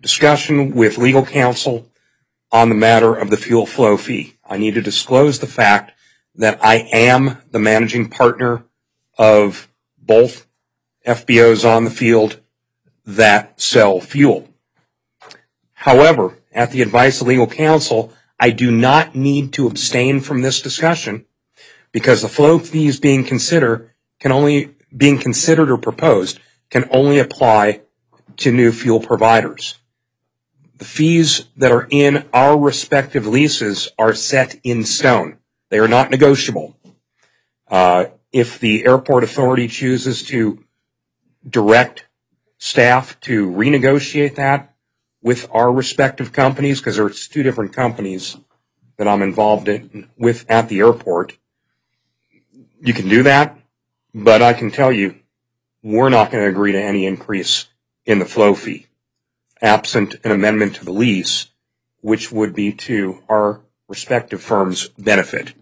discussion with legal counsel on the matter of the fuel flow fee. I need to disclose the fact that I am the managing partner of both FBOs on the field that sell fuel. However, at the advice of legal counsel, I do not need to abstain from this discussion because the flow fees being considered or proposed can only apply to new fuel providers. The fees that are in our respective leases are set in stone. They are not negotiable. If the airport authority chooses to direct staff to renegotiate that with our respective companies, because there's two different companies that I'm involved with at the airport, you can do that, but I can tell you we're not going to agree to any increase in the flow fee, absent an amendment to the lease, which would be to our respective firms' benefit.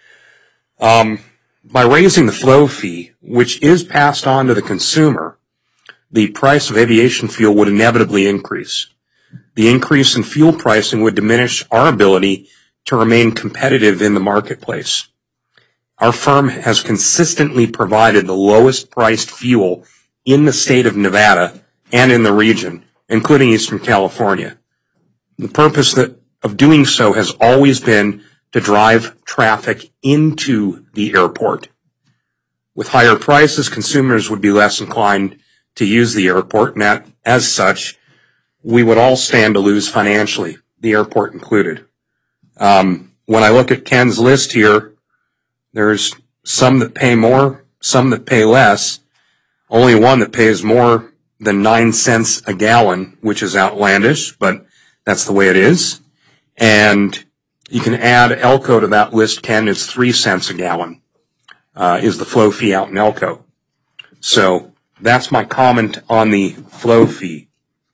By raising the flow fee, which is passed on to the consumer, the price of aviation fuel would inevitably increase. The increase in fuel pricing would diminish our ability to remain competitive in the marketplace. Our firm has consistently provided the lowest priced fuel in the state of Nevada and in the region, including Eastern California. The purpose of doing so has always been to drive traffic into the airport. With higher prices, consumers would be less inclined to use the airport, and as such, we would all stand to lose financially, the airport included. When I look at Ken's list here, there's some that pay more, some that pay less, only one that pays more than 9 cents a gallon, which is outlandish, but that's the way it is. And you can add Elko to that list, Ken, it's 3 cents a gallon, is the flow fee out in Elko. So that's my comment on the flow fee.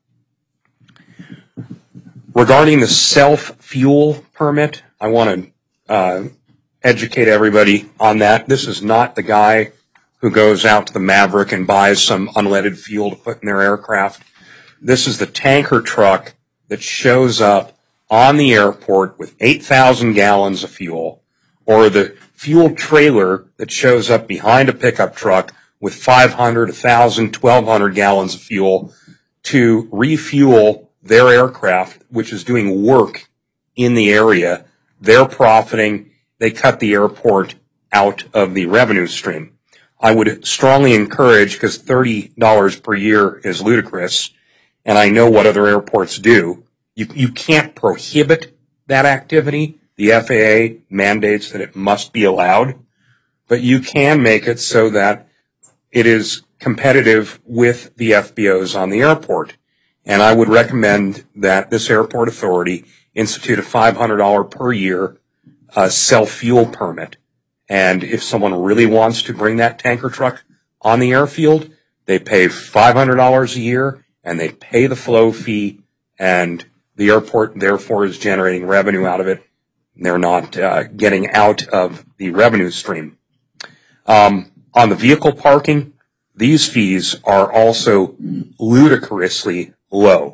Regarding the self-fuel permit, I want to educate everybody on that. This is not the guy who goes out to the Maverick and buys some unleaded fuel to put in their aircraft. This is the tanker truck that shows up on the airport with 8,000 gallons of fuel, or the fuel trailer that shows up behind a pickup truck with 500, 1,000, 1,200 gallons of fuel to refuel their aircraft, which is doing work in the area. They're profiting. They cut the airport out of the revenue stream. I would strongly encourage, because $30 per year is ludicrous, and I know what other airports do. You can't prohibit that activity. The FAA mandates that it must be allowed, but you can make it so that it is competitive with the FBOs on the airport. And I would recommend that this airport authority institute a $500 per year self-fuel permit. And if someone really wants to bring that tanker truck on the airfield, they pay $500 a year and they pay the flow fee, and the airport therefore is generating revenue out of it. They're not getting out of the revenue stream. On the vehicle parking, these fees are also ludicrously low.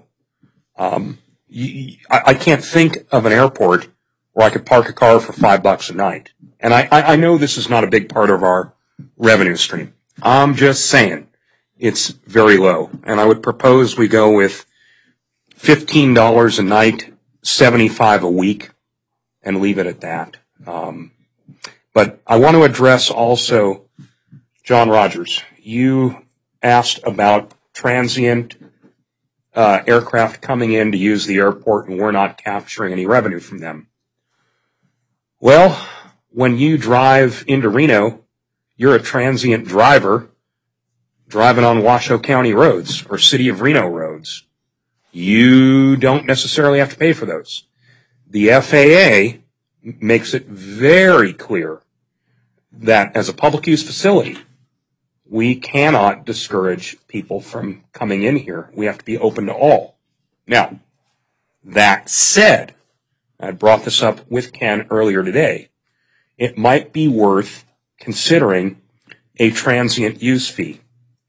I can't think of an airport where I could park a car for $5 a night. And I know this is not a big part of our revenue stream. I'm just saying it's very low. And I would propose we go with $15 a night, $75 a week, and leave it at that. But I want to address also, John Rogers, you asked about transient aircraft coming in to use the airport, and we're not capturing any revenue from them. Well, when you drive into Reno, you're a transient driver driving on Washoe County roads or City of Reno roads. You don't necessarily have to pay for those. The FAA makes it very clear that as a public use facility, we cannot discourage people from coming in here. We have to be open to all. Now, that said, I brought this up with Ken earlier today, it might be worth considering a transient use fee.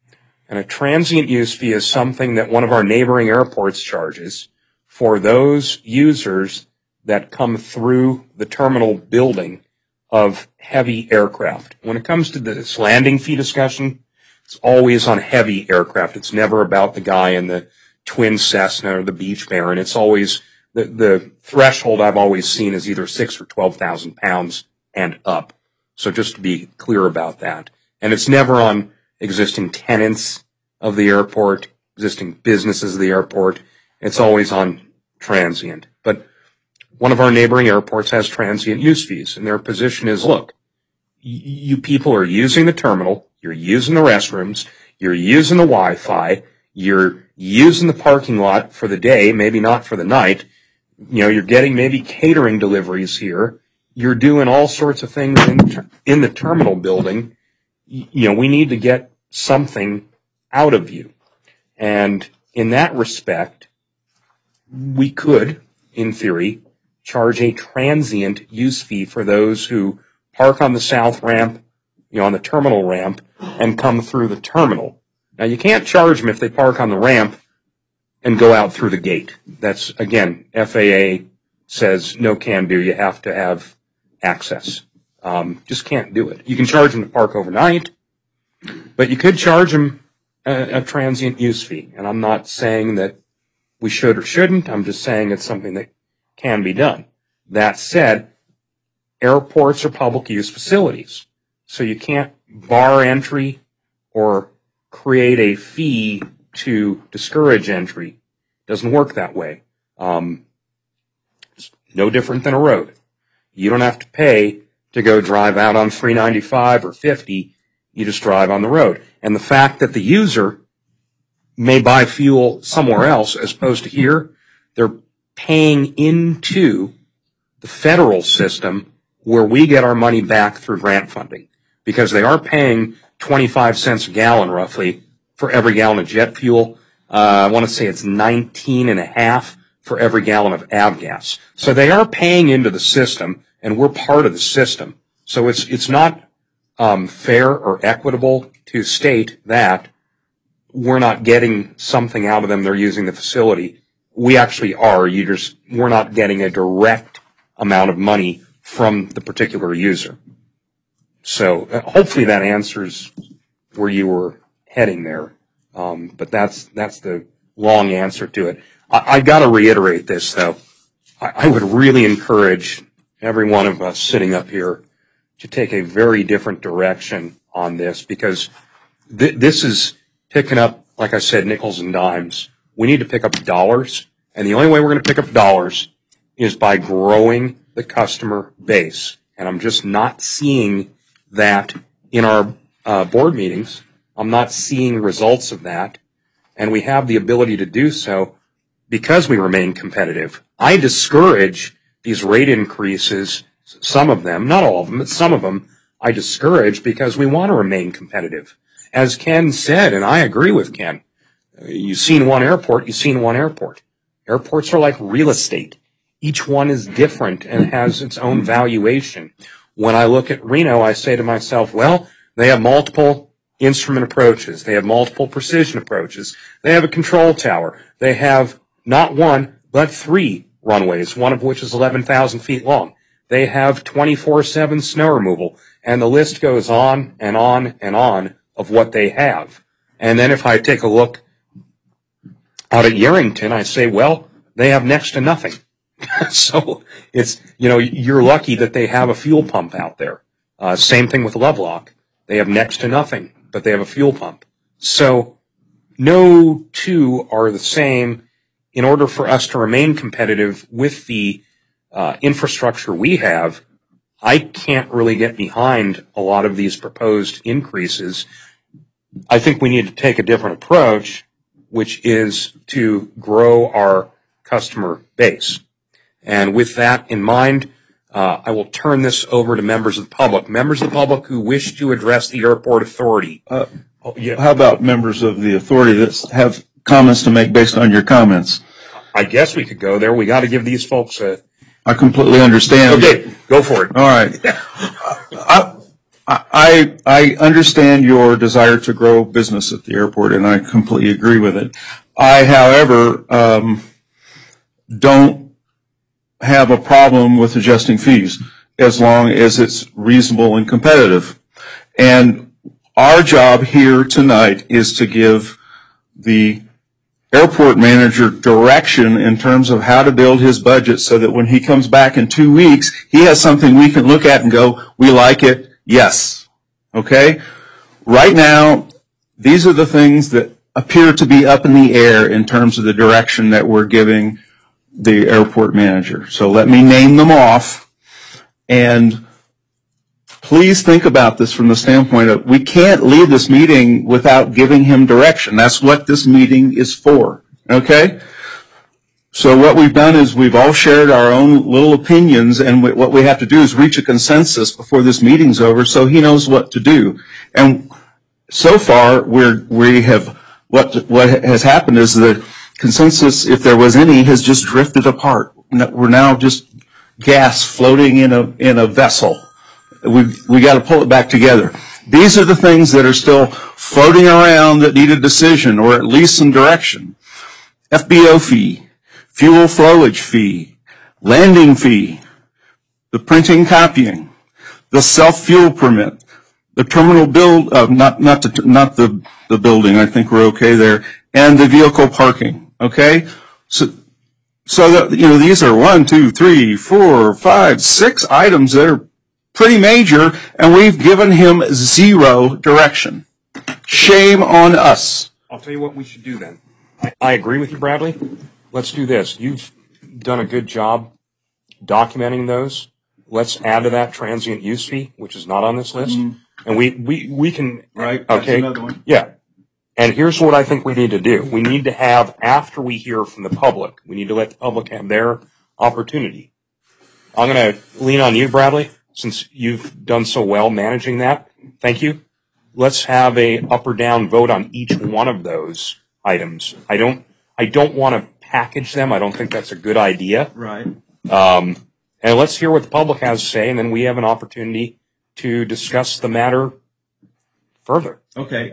And a transient use fee is something that one of our neighboring airports charges for those users that come through the terminal building of heavy aircraft. When it comes to this landing fee discussion, it's always on heavy aircraft. It's never about the guy in the twin Cessna or the Beech Baron. It's always the threshold I've always seen is either 6,000 or 12,000 pounds and up. So just to be clear about that. And it's never on existing tenants of the airport, existing businesses of the airport. It's always on transient. But one of our neighboring airports has transient use fees, and their position is, look, you people are using the terminal, you're using the restrooms, you're using the Wi-Fi, you're using the parking lot for the day, maybe not for the night. You know, you're getting maybe catering deliveries here. You're doing all sorts of things in the terminal building. You know, we need to get something out of you. And in that respect, we could, in theory, charge a transient use fee for those who park on the south ramp, you know, on the terminal ramp, and come through the terminal. Now, you can't charge them if they park on the ramp and go out through the gate. That's, again, FAA says no can do. You have to have access. Just can't do it. You can charge them to park overnight, but you could charge them a transient use fee. And I'm not saying that we should or shouldn't. I'm just saying it's something that can be done. That said, airports are public use facilities, so you can't bar entry or create a fee to discourage entry. Doesn't work that way. It's no different than a road. You don't have to pay to go drive out on 395 or 50. You just drive on the road. And the fact that the user may buy fuel somewhere else as opposed to here, they're paying into the federal system where we get our money back through grant funding, because they are paying 25 cents a gallon roughly for every gallon of jet fuel. I want to say it's 19.5 for every gallon of avgas. So they are paying into the system, and we're part of the system. So it's not fair or equitable to state that we're not getting something out of them. They're using the facility. We actually are. We're not getting a direct amount of money from the particular user. So hopefully that answers where you were heading there. But that's the long answer to it. I got to reiterate this, though. I would really encourage every one of us sitting up here to take a very different direction on this, because this is picking up, like I said, nickels and dimes. We need to pick up dollars, and the only way we're going to pick up dollars is by growing the customer base. And I'm just not seeing that in our board meetings. I'm not seeing results of that, and we have the ability to do so because we remain competitive. I discourage these rate increases, some of them, not all of them, but some of them, I discourage because we want to remain competitive. As Ken said, and I agree with Ken, you've seen one airport, you've seen one airport. Airports are like real estate. Each one is different and has its own valuation. When I look at Reno, I say to myself, well, they have multiple instrument approaches. They have multiple precision approaches. They have a control tower. They have not one, but 3 runways, one of which is 11,000 feet long. They have 24/7 snow removal, and the list goes on and on and on of what they have. And then if I take a look out at Yerington, I say, well, they have next to nothing. So it's, you're lucky that they have a fuel pump out there. Same thing with Lovelock. They have next to nothing, but they have a fuel pump. So no two are the same. In order for us to remain competitive with the infrastructure we have, I can't really get behind a lot of these proposed increases. I think we need to take a different approach, which is to grow our customer base. And with that in mind, I will turn this over to members of the public. Members of the public who wish to address the airport authority. How about members of the authority that have comments to make based on your comments? I guess we could go there. We got to give these folks a... I completely understand. Okay, go for it. All right. I understand your desire to grow business at the airport, and I completely agree with it. I, however, don't have a problem with adjusting fees as long as it's reasonable and competitive. And our job here tonight is to give the airport manager direction in terms of how to build his budget so that when he comes back in 2 weeks, he has something we can look at and go, we like it, yes. Okay? Right now, these are the things that appear to be up in the air in terms of the direction that we're giving the airport manager. So let me name them off, and please think about this from the standpoint of we can't leave this meeting without giving him direction. That's what this meeting is for, okay? So what we've done is we've all shared our own little opinions, and what we have to do is reach a consensus before this meeting's over so he knows what to do. And so far, what has happened is the consensus, if there was any, has just drifted apart. We're now just gas floating in a vessel. We got to pull it back together. These are the things that are still floating around that need a decision or at least some direction. FBO fee, fuel flowage fee, landing fee, the printing copying, the self-fuel permit, the terminal build, not the building, I think we're okay there, and the vehicle parking, okay? So that, these are 1, 2, 3, 4, 5, 6 items that are pretty major, and we've given him zero direction. Shame on us. I'll tell you what we should do then. I agree with you, Bradley. Let's do this. You've done a good job documenting those. Let's add to that transient use fee, which is not on this list. Mm-hmm. And we can, right? Okay. Another one. Yeah. And here's what I think we need to do. We need to have, after we hear from the public, we need to let the public have their opportunity. I'm going to lean on you, Bradley, since you've done so well managing that. Thank you. Let's have a up or down vote on each one of those items. I don't want to package them. I don't think that's a good idea. Right. And let's hear what the public has to say, and then we have an opportunity to discuss the matter further. Okay.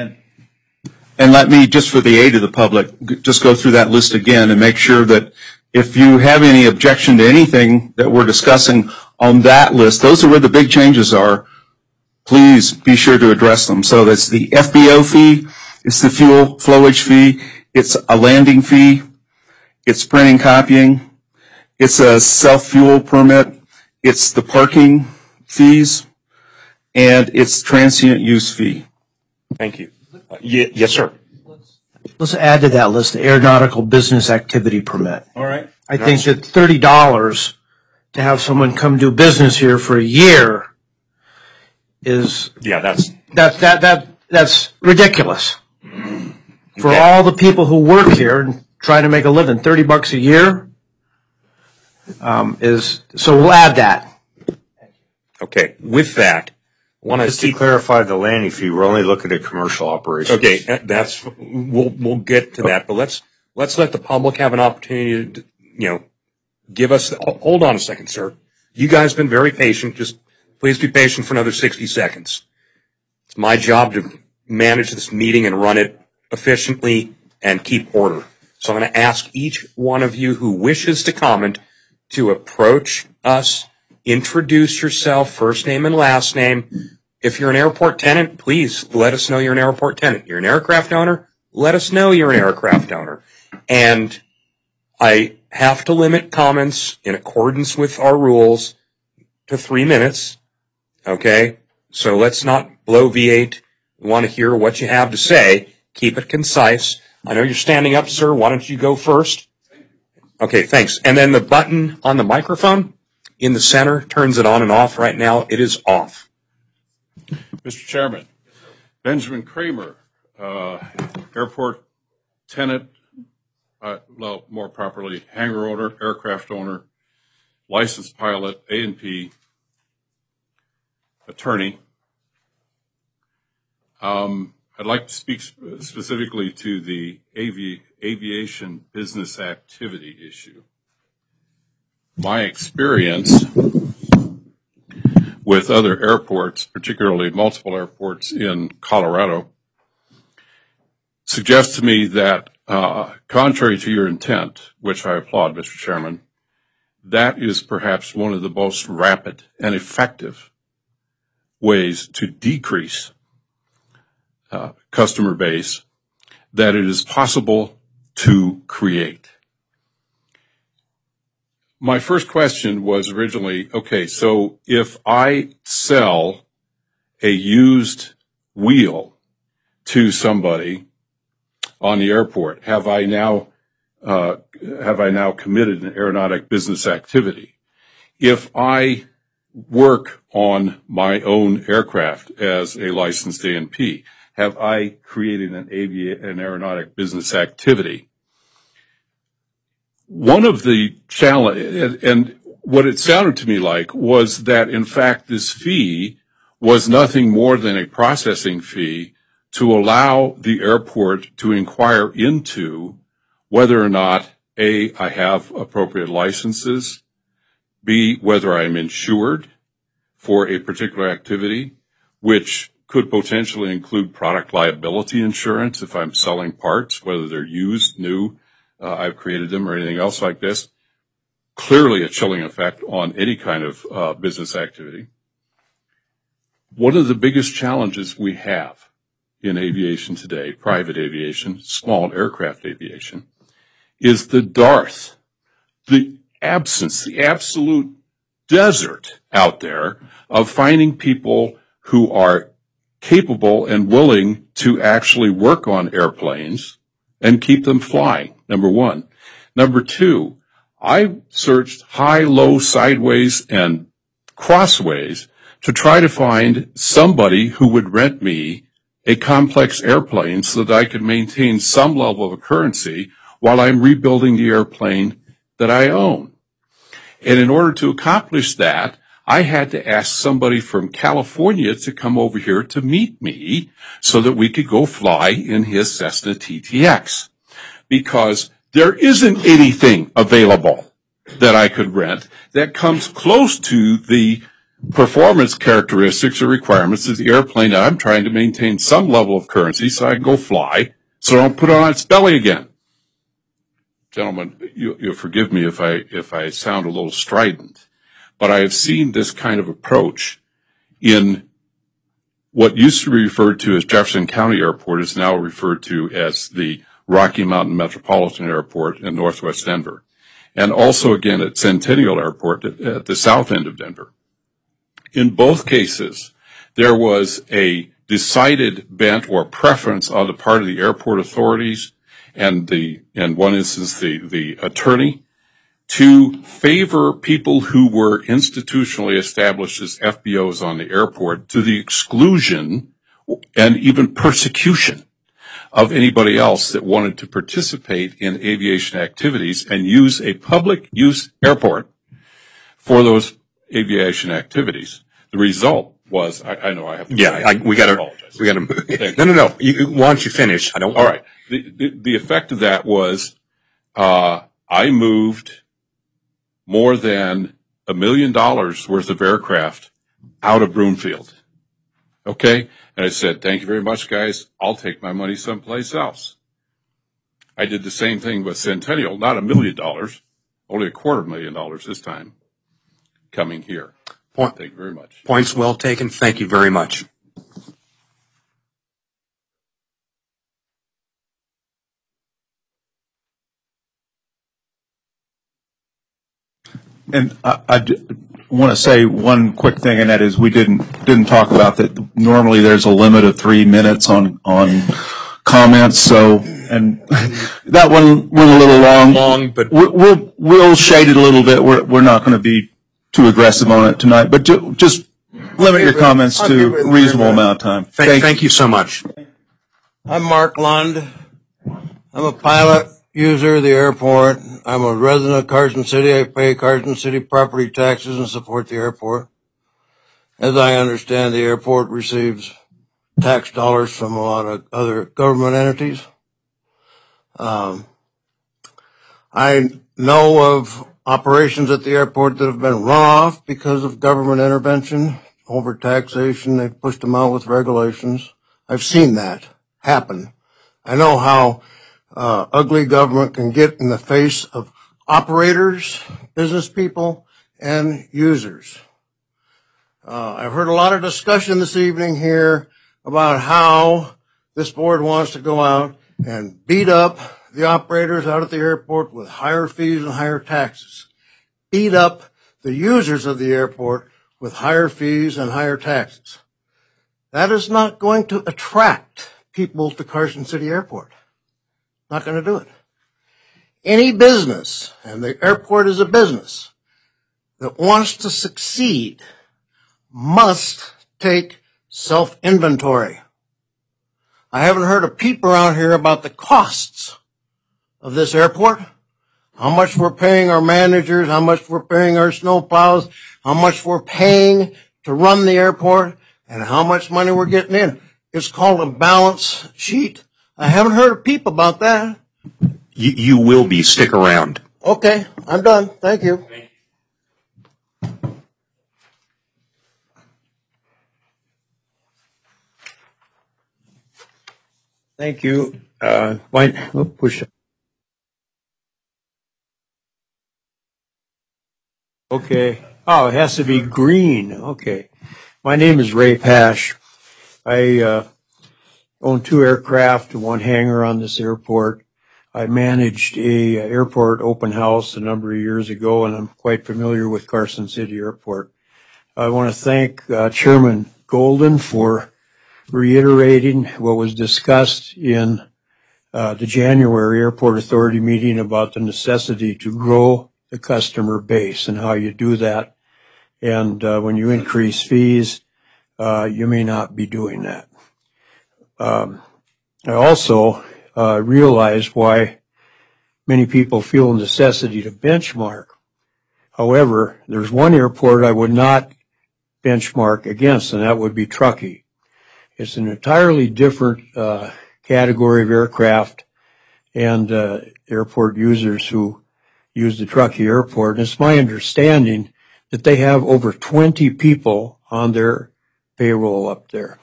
And let me, just for the aid of the public, just go through that list again and make sure that if you have any objection to anything that we're discussing on that list, those are where the big changes are. Please be sure to address them. So that's the FBO fee, it's the fuel flowage fee, it's a landing fee, it's printing copying, it's a self-fuel permit, it's the parking fees, and it's transient use fee. Thank you. Yes, sir. Let's add to that list the aeronautical business activity permit. All right. I think that $30 to have someone come do business here for a year is that's ridiculous. For all the people who work here and trying to make a living, $30 a year so we'll add that. Okay. With that, just to clarify the landing fee, we're only looking at commercial operations. Okay, we'll get to that, but let's let the public have an opportunity to, give us. Hold on a second, sir. You guys have been very patient. Just please be patient for another 60 seconds. It's my job to manage this meeting and run it efficiently and keep order. So I'm going to ask each one of you who wishes to comment to approach us, introduce yourself, first name and last name. If you're an airport tenant, please let us know you're an airport tenant. You're an aircraft owner, let us know you're an aircraft owner. And I have to limit comments in accordance with our rules to 3 minutes. Okay? So let's not bloviate. We want to hear what you have to say. Keep it concise. I know you're standing up, sir. Why don't you go first? Okay, thanks. And then the button on the microphone in the center turns it on and off. Right now, it is off. Mr. Chairman, Benjamin Kramer, airport tenant, more properly, hangar owner, aircraft owner, licensed pilot, A&P, attorney. I'd like to speak specifically to the aviation business activity issue. My experience with other airports, particularly multiple airports in Colorado, suggests to me that, contrary to your intent, which I applaud, Mr. Chairman, that is perhaps one of the most rapid and effective ways to decrease customer base that it is possible to create. My first question was originally, okay, so if I sell a used wheel to somebody on the airport, have I now committed an aeronautic business activity? If I work on my own aircraft as a licensed A&P, have I created an aeronautic business activity? One of the challenge, and what it sounded to me like, was that in fact this fee was nothing more than a processing fee to allow the airport to inquire into whether or not A, I have appropriate licenses, B, whether I'm insured for a particular activity, which could potentially include product liability insurance if I'm selling parts, whether they're used, new, I've created them, or anything else like this. Clearly a chilling effect on any kind of business activity. One of the biggest challenges we have in aviation today, private aviation, small aircraft aviation, is the dearth, the absence, the absolute desert out there of finding people who are capable and willing to actually work on airplanes and keep them flying, number one. Number two, I searched high, low, sideways, and crossways to try to find somebody who would rent me a complex airplane so that I could maintain some level of currency while I'm rebuilding the airplane that I own. And in order to accomplish that, I had to ask somebody from California to come over here to meet me so that we could go fly in his Cessna TTX. Because there isn't anything available that I could rent that comes close to the performance characteristics or requirements of the airplane that I'm trying to maintain some level of currency so I can go fly so I don't put it on its belly again. Gentlemen, you'll forgive me if I sound a little strident, but I have seen this kind of approach in what used to be referred to as Jefferson County Airport is now referred to as the Rocky Mountain Metropolitan Airport in northwest Denver, and also again at Centennial Airport at the south end of Denver. In both cases, there was a decided bent or preference on the part of the airport authorities and in one instance the attorney to favor people who were institutionally established as FBOs on the airport to the exclusion and even persecution of anybody else that wanted to participate in aviation activities and use a public use airport for those aviation activities. The result was, I know I have to. Yeah, we got to. No. Why don't you finish? I don't. All right. The effect of that was, I moved more than $1 million worth of aircraft out of Broomfield. Okay? And I said, thank you very much, guys. I'll take my money someplace else. I did the same thing with Centennial, not $1 million, only $250,000 this time, coming here. Thank you very much. Points well taken. Thank you very much. And I want to say one quick thing, and that is we didn't talk about that. Normally, there's a limit of 3 minutes on comments. So, and that one went a little long, but we'll shade it a little bit. We're not going to be too aggressive on it tonight, but just limit your comments to a reasonable amount of time. Thank you so much. I'm Mark Lund. I'm a pilot. User of the airport. I'm a resident of Carson City. I pay Carson City property taxes and support the airport. As I understand, the airport receives tax dollars from a lot of other government entities. I know of operations at the airport that have been run off because of government intervention overtaxation. They've pushed them out with regulations. I've seen that happen. I know how ugly government can get in the face of operators, business people, and users. I've heard a lot of discussion this evening here about how this board wants to go out and beat up the operators out at the airport with higher fees and higher taxes. Beat up the users of the airport with higher fees and higher taxes. That is not going to attract people to Carson City Airport. Not going to do it. Any business, and the airport is a business, that wants to succeed must take self-inventory. I haven't heard a peep around here about the costs of this airport, how much we're paying our managers, how much we're paying our snowplows, how much we're paying to run the airport, and how much money we're getting in. It's called a balance sheet. I haven't heard a peep about that. You will be. Stick around. Okay, I'm done. Thank you. Thank you. Push. Okay. Oh, it has to be green. Okay. My name is Ray Pash. I own 2 aircraft and 1 hangar on this airport. I managed a airport open house a number of years ago, and I'm quite familiar with Carson City Airport. I want to thank Chairman Golden for reiterating what was discussed in the January Airport Authority meeting about the necessity to grow the customer base and how you do that. And when you increase fees, you may not be doing that. I also realize why many people feel a necessity to benchmark. However, there's one airport I would not benchmark against, and that would be Truckee. It's an entirely different category of aircraft and airport users who use the Truckee Airport. And it's my understanding that they have over 20 people on their payroll up there.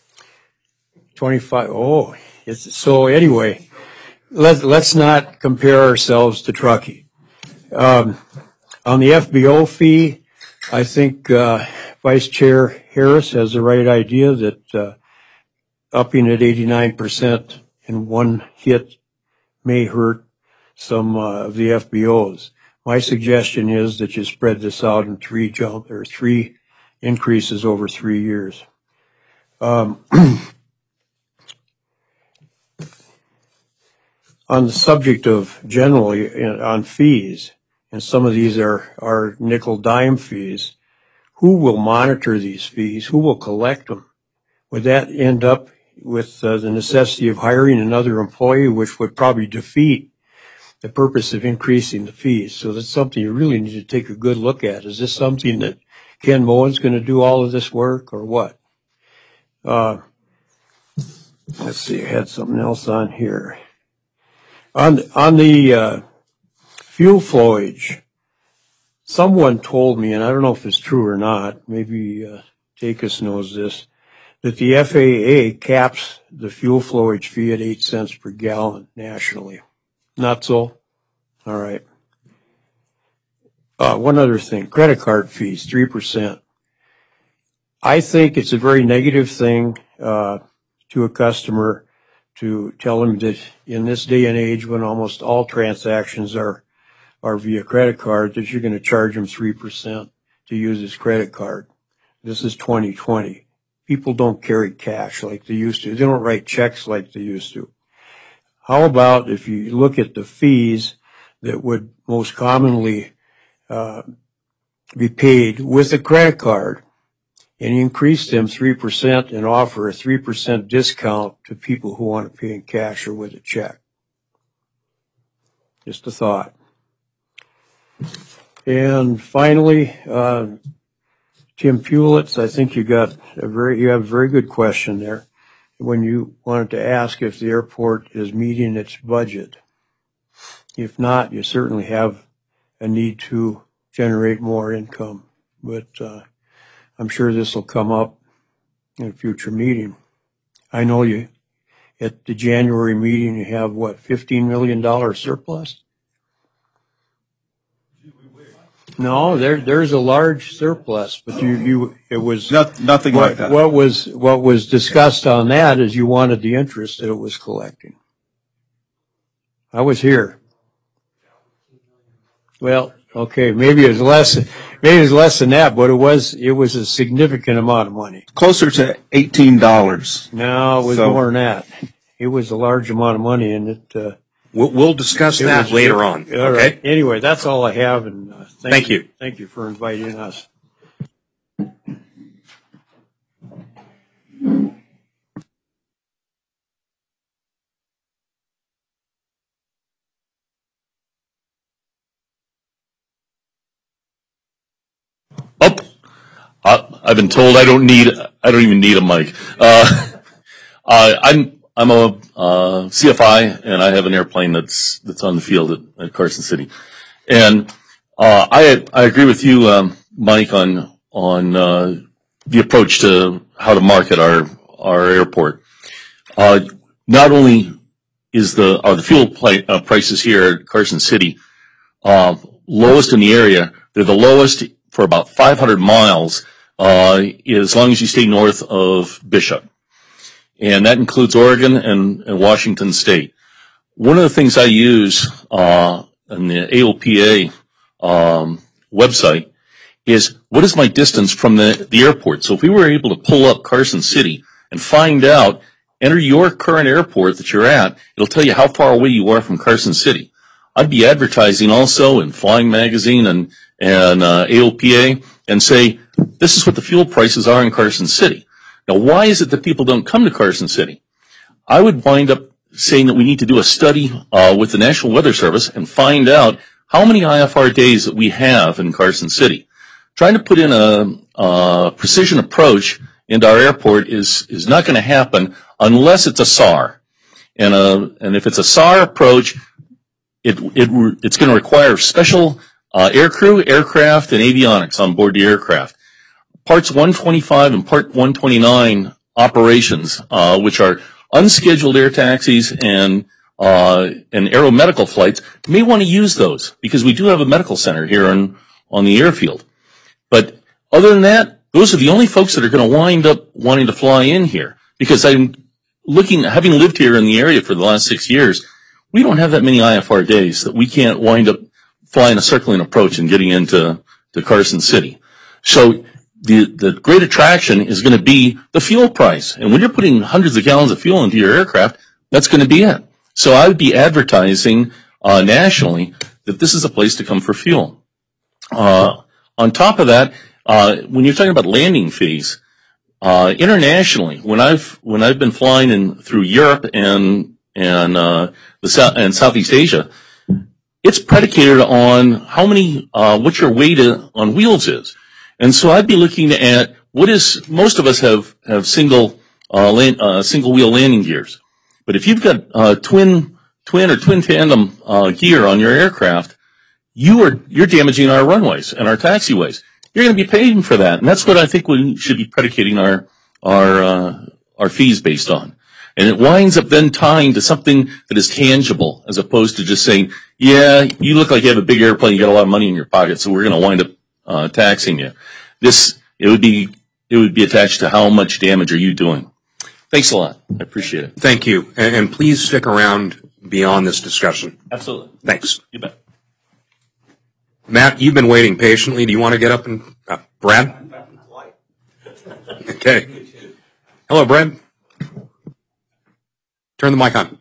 25. Oh, so anyway, let's not compare ourselves to Truckee. On the FBO fee, I think Vice Chair Harris has the right idea that upping at 89% in one hit may hurt some of the FBOs. My suggestion is that you spread this out in 3 increases over 3 years. On the subject of generally on fees, and some of these are nickel-dime fees, who will monitor these fees? Who will collect them? Would that end up with the necessity of hiring another employee, which would probably defeat the purpose of increasing the fees? So that's something you really need to take a good look at. Is this something that Ken Moen's going to do all of this work, or what? Let's see, I had something else on here. On the fuel flowage, someone told me, and I don't know if it's true or not, maybe Takis knows this, that the FAA caps the fuel flowage fee at 8 cents per gallon nationally. Not so? All right. One other thing, credit card fees, 3%. I think it's a very negative thing to a customer to tell them that in this day and age when almost all transactions are via credit card, that you're going to charge them 3% to use his credit card. This is 2020. People don't carry cash like they used to. They don't write checks like they used to. How about if you look at the fees that would most commonly be paid with a credit card and increase them 3% and offer a 3% discount to people who want to pay in cash or with a check? Just a thought. And finally, Tim Pulitz, I think you have a very good question there when you wanted to ask if the airport is meeting its budget. If not, you certainly have a need to generate more income. But I'm sure this will come up in a future meeting. I know you, at the January meeting, you have what, $15 million surplus? No, there's a large surplus, but it was nothing like that. What was discussed on that is you wanted the interest that it was collecting. I was here. Well, okay, maybe it was less than that, but it was a significant amount of money. Closer to $18. No, it was more than that. It was a large amount of money, and it. We'll discuss that later on. All okay. Right. Anyway, that's all I have, and thank you. Thank you for inviting us. I've been told I don't even need a mic. I'm a CFI, and I have an airplane that's on the field at Carson City. And I agree with you, Mike, on the approach to how to market our airport. Not only are the fuel prices here at Carson City lowest in the area, they're the lowest for about 500 miles as long as you stay north of Bishop. And that includes Oregon and Washington State. One of the things I use on the AOPA website is what is my distance from the airport. So if we were able to pull up Carson City and find out, enter your current airport that you're at, it'll tell you how far away you are from Carson City. I'd be advertising also in Flying Magazine and AOPA and say, this is what the fuel prices are in Carson City. Now, why is it that people don't come to Carson City? I would wind up saying that we need to do a study with the National Weather Service and find out how many IFR days that we have in Carson City. Trying to put in a precision approach into our airport is not going to happen unless it's a SAR. And if it's a SAR approach, it's going to require special aircrew, aircraft, and avionics on board the aircraft. Parts 125 and Part 129 operations, which are unscheduled air taxis and aeromedical flights, may want to use those because we do have a medical center here on the airfield. But other than that, those are the only folks that are going to wind up wanting to fly in here because having lived here in the area for the last 6 years, we don't have that many IFR days that we can't wind up flying a circling approach and getting into Carson City. So the great attraction is going to be the fuel price. And when you're putting hundreds of gallons of fuel into your aircraft, that's going to be it. So I would be advertising nationally that this is a place to come for fuel. On top of that, when you're talking about landing fees, internationally, when I've been flying through Europe and Southeast Asia, it's predicated on what your weight on wheels is. And so I'd be looking at most of us have single wheel landing gears. But if you've got twin or twin tandem gear on your aircraft, you're damaging our runways and our taxiways. You're going to be paying for that. And that's what I think we should be predicating our fees based on. And it winds up then tying to something that is tangible as opposed to just saying, yeah, you look like you have a big airplane, you got a lot of money in your pocket, so we're going to wind up taxing you. It would be attached to how much damage are you doing. Thanks a lot. I appreciate it. Thank you. And please stick around beyond this discussion. Absolutely. Thanks. You bet. Matt, you've been waiting patiently. Do you want to get up and Brad? Okay. Hello, Brad. Turn the mic on.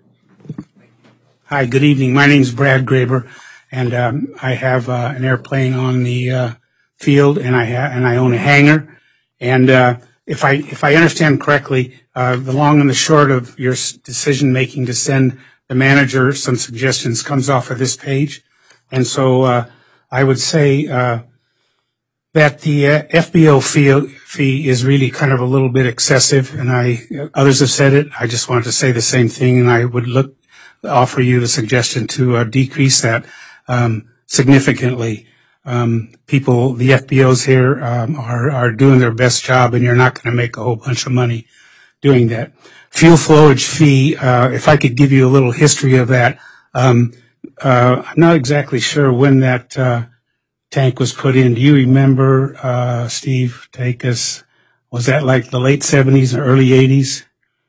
Hi, good evening. My name is Brad Graber, and I have an airplane on the field, and I own a hangar. And if I understand correctly, the long and the short of your decision making to send the manager some suggestions comes off of this page. And so I would say that the FBO fee is really kind of a little bit excessive, and others have said it. I just wanted to say the same thing, and I would offer you the suggestion to decrease that significantly. People, the FBOs here are doing their best job, and you're not going to make a whole bunch of money doing that. Fuel flowage fee, if I could give you a little history of that. I'm not exactly sure when that tank was put in. Do you remember, Steve, take us, was that like the late 70s or early 80s?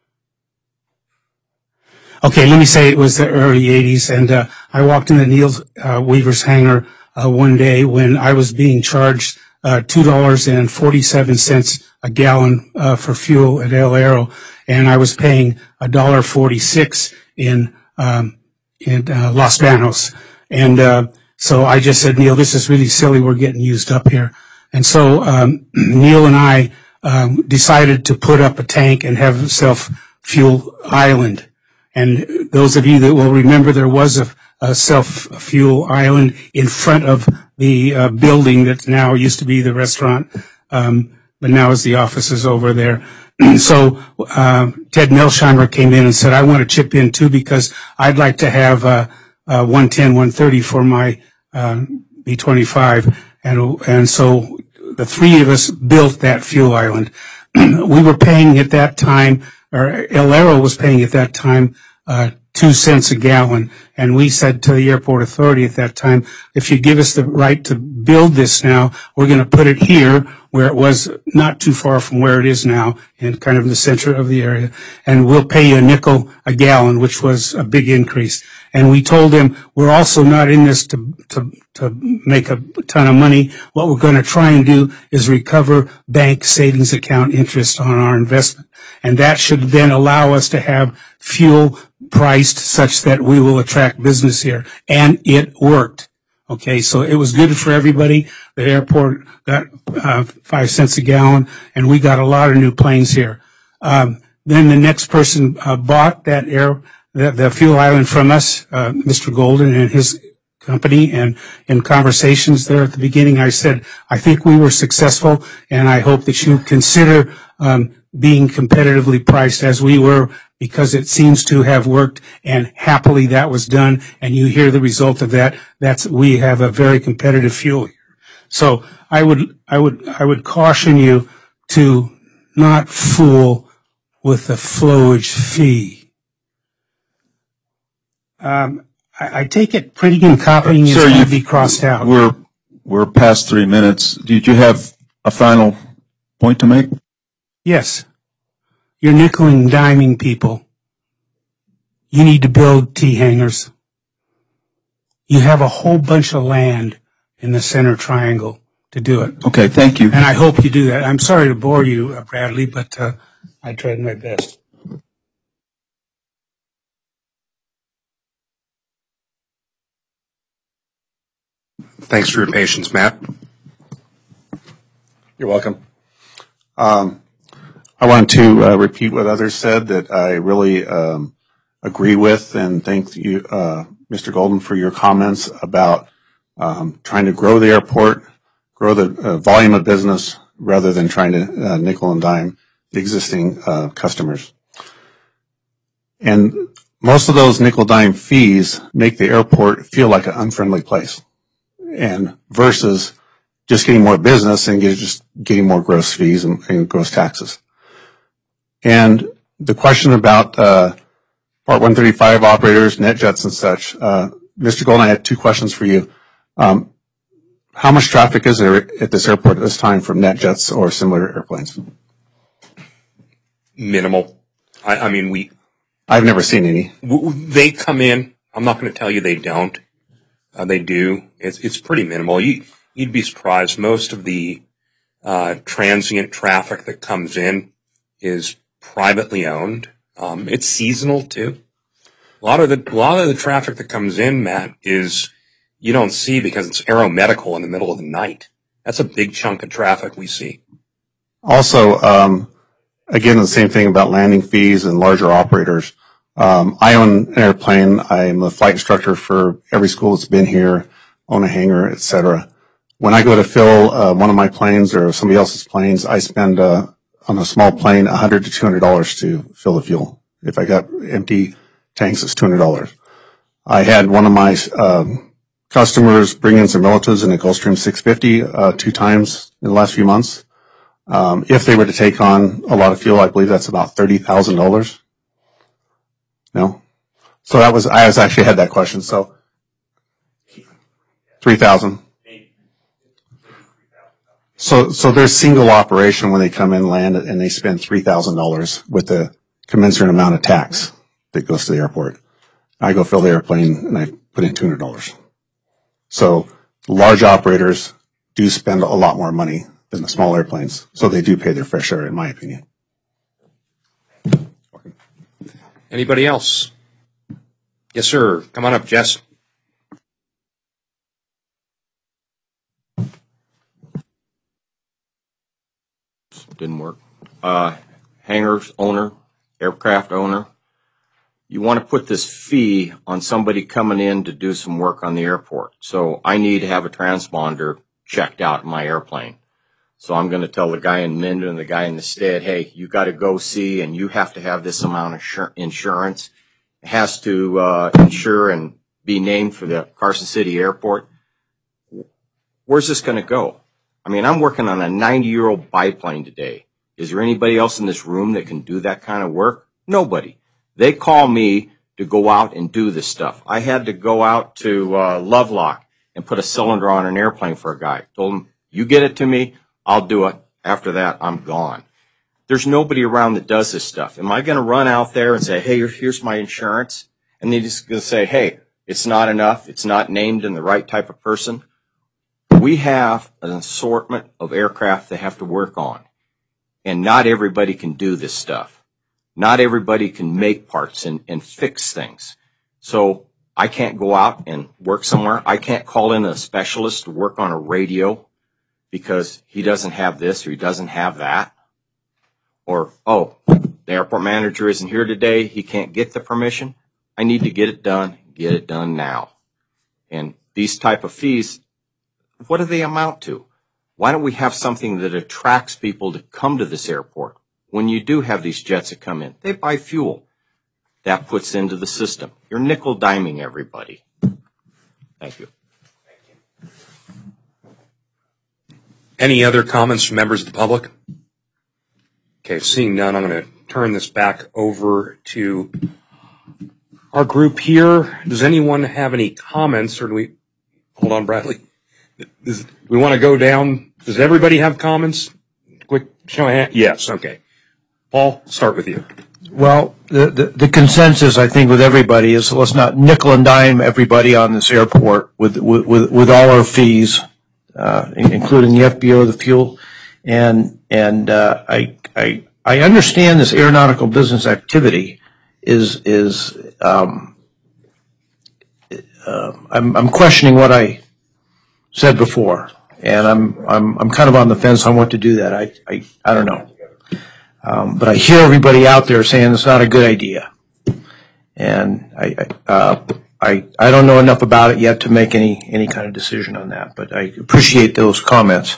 Okay, let me say it was the early 80s, and I walked into Neil Weaver's hangar one day when I was being charged $2.47 a gallon for fuel at El Aero, and I was paying $1.46 in Los Banos. And so I just said, Neil, this is really silly. We're getting used up here. And so Neil and I decided to put up a tank and have a self-fuel island. And those of you that will remember, there was a self-fuel island in front of the building that now used to be the restaurant, but now is the offices over there. So Ted Melsheimer came in and said, I want to chip in too because I'd like to have 110, 130 for my B-25. And so the three of us built that fuel island. We were paying at that time, or El Aero was paying at that time, 2 cents a gallon. And we said to the airport authority at that time, if you give us the right to build this now, we're going to put it here where it was not too far from where it is now in kind of the center of the area. And we'll pay you $0.05 a gallon, which was a big increase. And we told them, we're also not in this to make a ton of money. What we're going to try and do is recover bank savings account interest on our investment. And that should then allow us to have fuel priced such that we will attract business here. And it worked. Okay, so it was good for everybody. The airport got 5 cents a gallon, and we got a lot of new planes here. Then the next person bought that the fuel island from us, Mr. Golden and his company, and in conversations there at the beginning, I said, I think we were successful, and I hope that you consider being competitively priced as we were, because it seems to have worked, and happily that was done, and you hear the result of that. We have a very competitive fuel here. So I would caution you to not fool with the flowage fee. I take it printing and copying is going to be crossed out. We're past 3 minutes. Did you have a final point to make? Yes. You're nickel and diming people. You need to build T-hangars. You have a whole bunch of land in the center triangle to do it. Okay, thank you. And I hope you do that. I'm sorry to bore you, Bradley, but I tried my best. Thanks for your patience, Matt. You're welcome. I want to repeat what others said that I really agree with, and thank you, Mr. Golden, for your comments about trying to grow the airport, grow the volume of business rather than trying to nickel and dime the existing customers. And most of those nickel dime fees make the airport feel like an unfriendly place, and versus just getting more business and just getting more gross fees and gross taxes. And the question about Part 135 operators, NetJets and such, Mr. Golden, I had 2 questions for you. How much traffic is there at this airport at this time from NetJets or similar airplanes? Minimal. I mean, I've never seen any. They come in. I'm not going to tell you they don't. They do. It's pretty minimal. You'd be surprised. Most of the transient traffic that comes in is privately owned. It's seasonal too. A lot of the traffic that comes in, Matt, is you don't see because it's aeromedical in the middle of the night. That's a big chunk of traffic we see. Also, again, the same thing about landing fees and larger operators. I own an airplane. I'm a flight instructor for every school that's been here, own a hangar, etc. When I go to fill one of my planes or somebody else's planes, I spend on a small plane $100 to $200 to fill the fuel. If I got empty tanks, it's $200. I had one of my customers bring in some relatives in a Gulfstream 650 2 times in the last few months. If they were to take on a lot of fuel, I believe that's about $30,000. No? So I actually had that question. So 3,000. So there's single operation when they come in land and they spend $3,000 with the commensurate amount of tax that goes to the airport. I go fill the airplane and I put in $200. So large operators do spend a lot more money than the small airplanes. So they do pay their fair share, in my opinion. Anybody else? Yes, sir. Come on up, Jess. Didn't work. Hangars owner, aircraft owner. You want to put this fee on somebody coming in to do some work on the airport. So I need to have a transponder checked out in my airplane. So I'm going to tell the guy in Minden and the guy in the stead, hey, you got to go see, and you have to have this amount of insurance. It has to insure and be named for the Carson City Airport. Where's this going to go? I mean, I'm working on a 90-year-old biplane today. Is there anybody else in this room that can do that kind of work? Nobody. They call me to go out and do this stuff. I had to go out to Lovelock and put a cylinder on an airplane for a guy. Told him, you get it to me, I'll do it. After that, I'm gone. There's nobody around that does this stuff. Am I going to run out there and say, hey, here's my insurance? And they're just going to say, hey, it's not enough. It's not named in the right type of person. We have an assortment of aircraft they have to work on. And not everybody can do this stuff. Not everybody can make parts and fix things. So I can't go out and work somewhere. I can't call in a specialist to work on a radio because he doesn't have this or he doesn't have that. Or, oh, the airport manager isn't here today. He can't get the permission. I need to get it done now. And these type of fees, what do they amount to? Why don't we have something that attracts people to come to this airport? When you do have these jets that come in, they buy fuel. That puts into the system. You're nickel-diming everybody. Thank you. Any other comments from members of the public? Okay, seeing none, I'm going to turn this back over to our group here. Does anyone have any comments, or do we, hold on, Bradley. We want to go down. Does everybody have comments? Quick show of hands. Yes, okay. Paul, start with you. Well, the consensus, I think, with everybody is let's not nickel and dime everybody on this airport with all our fees, including the FBO, the fuel, and I understand this aeronautical business activity is I'm questioning what I said before, and I'm kind of on the fence on what to do that. I don't know. But I hear everybody out there saying it's not a good idea, and I don't know enough about it yet to make any kind of decision on that. But I appreciate those comments.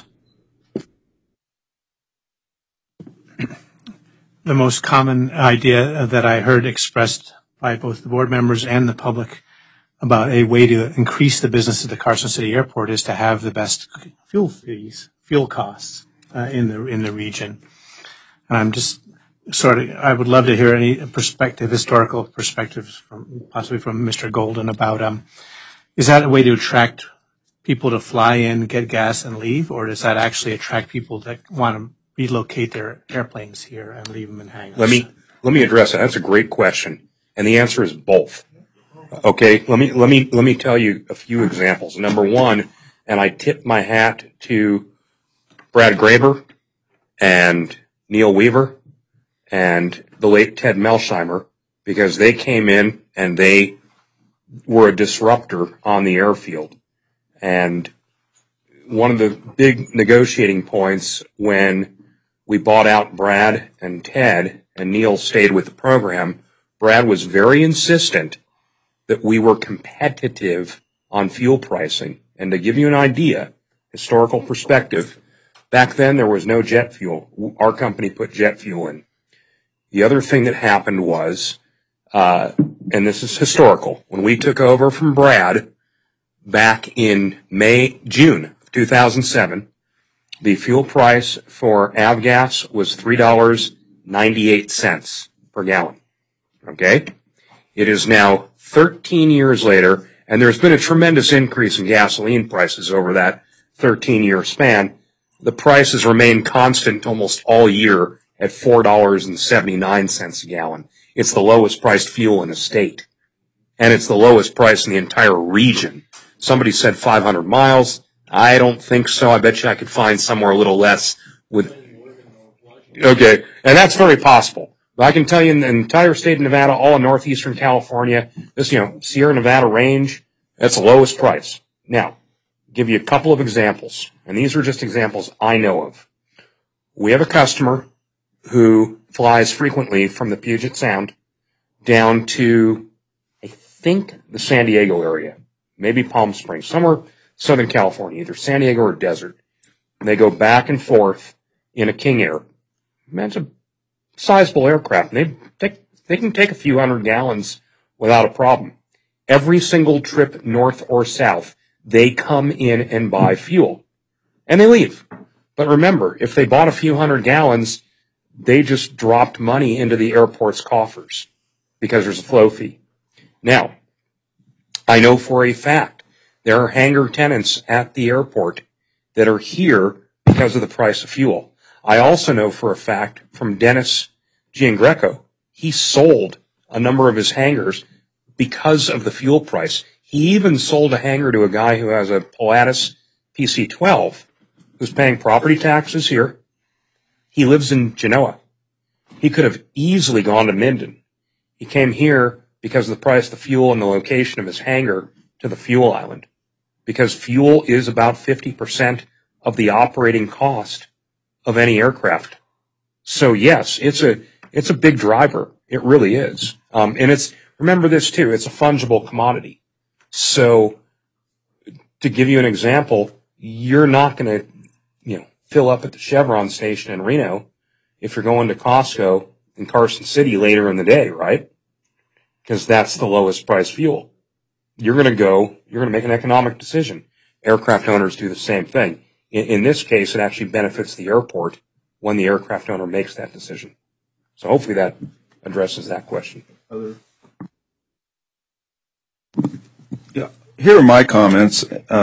The most common idea that I heard expressed by both the board members and the public about a way to increase the business at the Carson City Airport is to have the best fuel costs in the region. I'm just I would love to hear any historical perspectives possibly from Mr. Golden about, is that a way to attract people to fly in, get gas, and leave, or does that actually attract people that want to relocate their airplanes here and leave them in hangars? Let me address that. That's a great question, and the answer is both. Okay, let me tell you a few examples. Number one, and I tip my hat to Brad Graber and Neil Weaver and the late Ted Melsheimer, because they came in and they were a disruptor on the airfield. And one of the big negotiating points when we bought out Brad and Ted and Neil stayed with the program, Brad was very insistent that we were competitive on fuel pricing. And to give you an idea, historical perspective, back then there was no jet fuel. Our company put jet fuel in. The other thing that happened was, and this is historical, when we took over from Brad, back in June of 2007, the fuel price for avgas was $3.98 per gallon. Okay? It is now 13 years later, and there's been a tremendous increase in gasoline prices over that 13-year span. The prices remain constant almost all year at $4.79 a gallon. It's the lowest priced fuel in the state. And it's the lowest price in the entire region. Somebody said 500 miles. I don't think so. I bet you I could find somewhere a little less with. Okay. And that's very possible. But I can tell you in the entire state of Nevada, all in northeastern California, this, Sierra Nevada range, that's the lowest price. Now, give you a couple of examples. And these are just examples I know of. We have a customer who flies frequently from the Puget Sound down to, I think, the San Diego area, maybe Palm Springs, somewhere Southern California, either San Diego or desert. And they go back and forth in a King Air. That's a sizable aircraft. And they can take a few hundred gallons without a problem. Every single trip north or south, they come in and buy fuel. And they leave. But remember, if they bought a few hundred gallons, they just dropped money into the airport's coffers because there's a flow fee. Now, I know for a fact there are hangar tenants at the airport that are here because of the price of fuel. I also know for a fact from Dennis Giangreco, he sold a number of his hangars because of the fuel price. He even sold a hangar to a guy who has a Pilatus PC-12 who's paying property taxes here. He lives in Genoa. He could have easily gone to Minden. He came here because of the price of the fuel and the location of his hangar to the fuel island. Because fuel is about 50% of the operating cost of any aircraft. So yes, it's a big driver. It really is. And remember this too, it's a fungible commodity. So to give you an example, you're not going to, fill up at the Chevron station in Reno if you're going to Costco in Carson City later in the day, right? Because that's the lowest price fuel. You're going to make an economic decision. Aircraft owners do the same thing. In this case, it actually benefits the airport when the aircraft owner makes that decision. So hopefully that addresses that question. Yeah, here are my comments.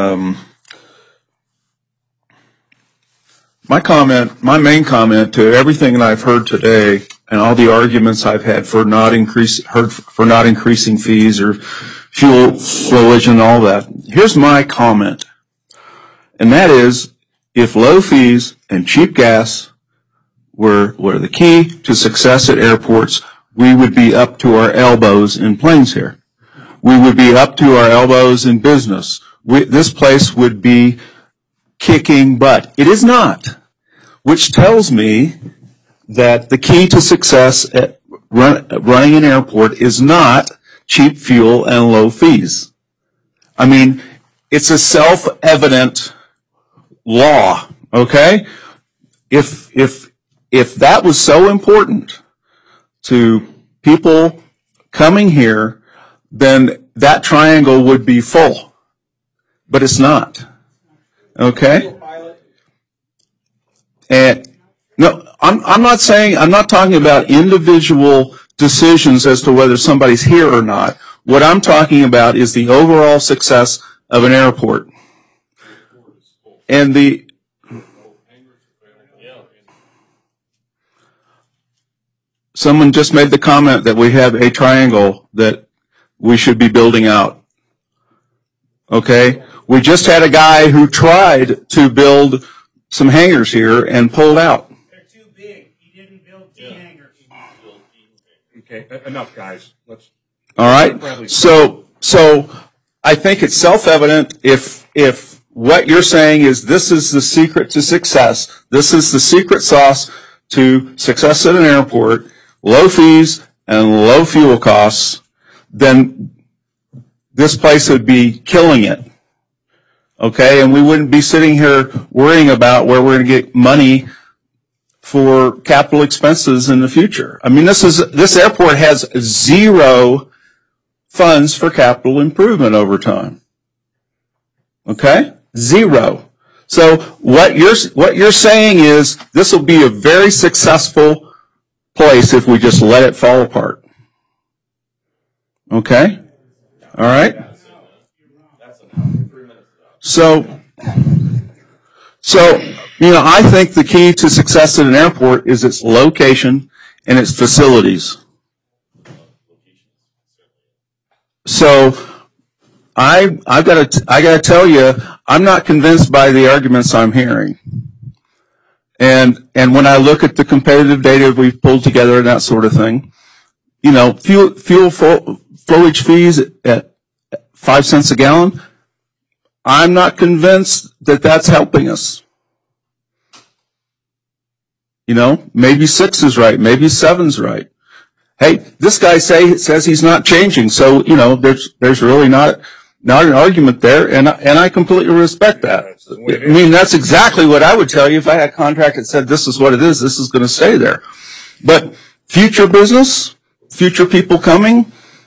My main comment to everything that I've heard today and all the arguments I've had for not increasing fees or fuel flowage and all that. Here's my comment. And that is, if low fees and cheap gas were the key to success at airports, we would be up to our elbows in planes here. We would be up to our elbows in business. This place would be kicking butt. It is not, which tells me that the key to success at running an airport is not cheap fuel and low fees. I mean, it's a self-evident law, okay? If that was so important to people coming here, then that triangle would be full. But it's not. Okay? And no, I'm not talking about individual decisions as to whether somebody's here or not. What I'm talking about is the overall success of an airport. And someone just made the comment that we have a triangle that we should be building out. Okay? We just had a guy who tried to build some hangars here and pulled out. They're too big. He didn't build the hangars. Okay, enough, guys. All right. So I think it's self-evident if what you're saying is this is the secret to success, this is the secret sauce to success at an airport, low fees and low fuel costs, then this place would be killing it. Okay, and we wouldn't be sitting here worrying about where we're going to get money for capital expenses in the future. I mean, this airport has zero funds for capital improvement over time. Okay? Zero. So what you're saying is this will be a very successful place if we just let it fall apart. Okay? All right? So, I think the key to success at an airport is its location and its facilities. So, I've got to tell you, I'm not convinced by the arguments I'm hearing. And when I look at the competitive data we've pulled together and that sort of thing, fuel flowage fees at 5 cents a gallon, I'm not convinced that that's helping us. Maybe 6 is right, maybe 7's right. Hey, this guy says he's not changing, so there's really not an argument there, and I completely respect that. I mean, that's exactly what I would tell you if I had a contract that said this is what it is, this is going to stay there. But future business, future people coming,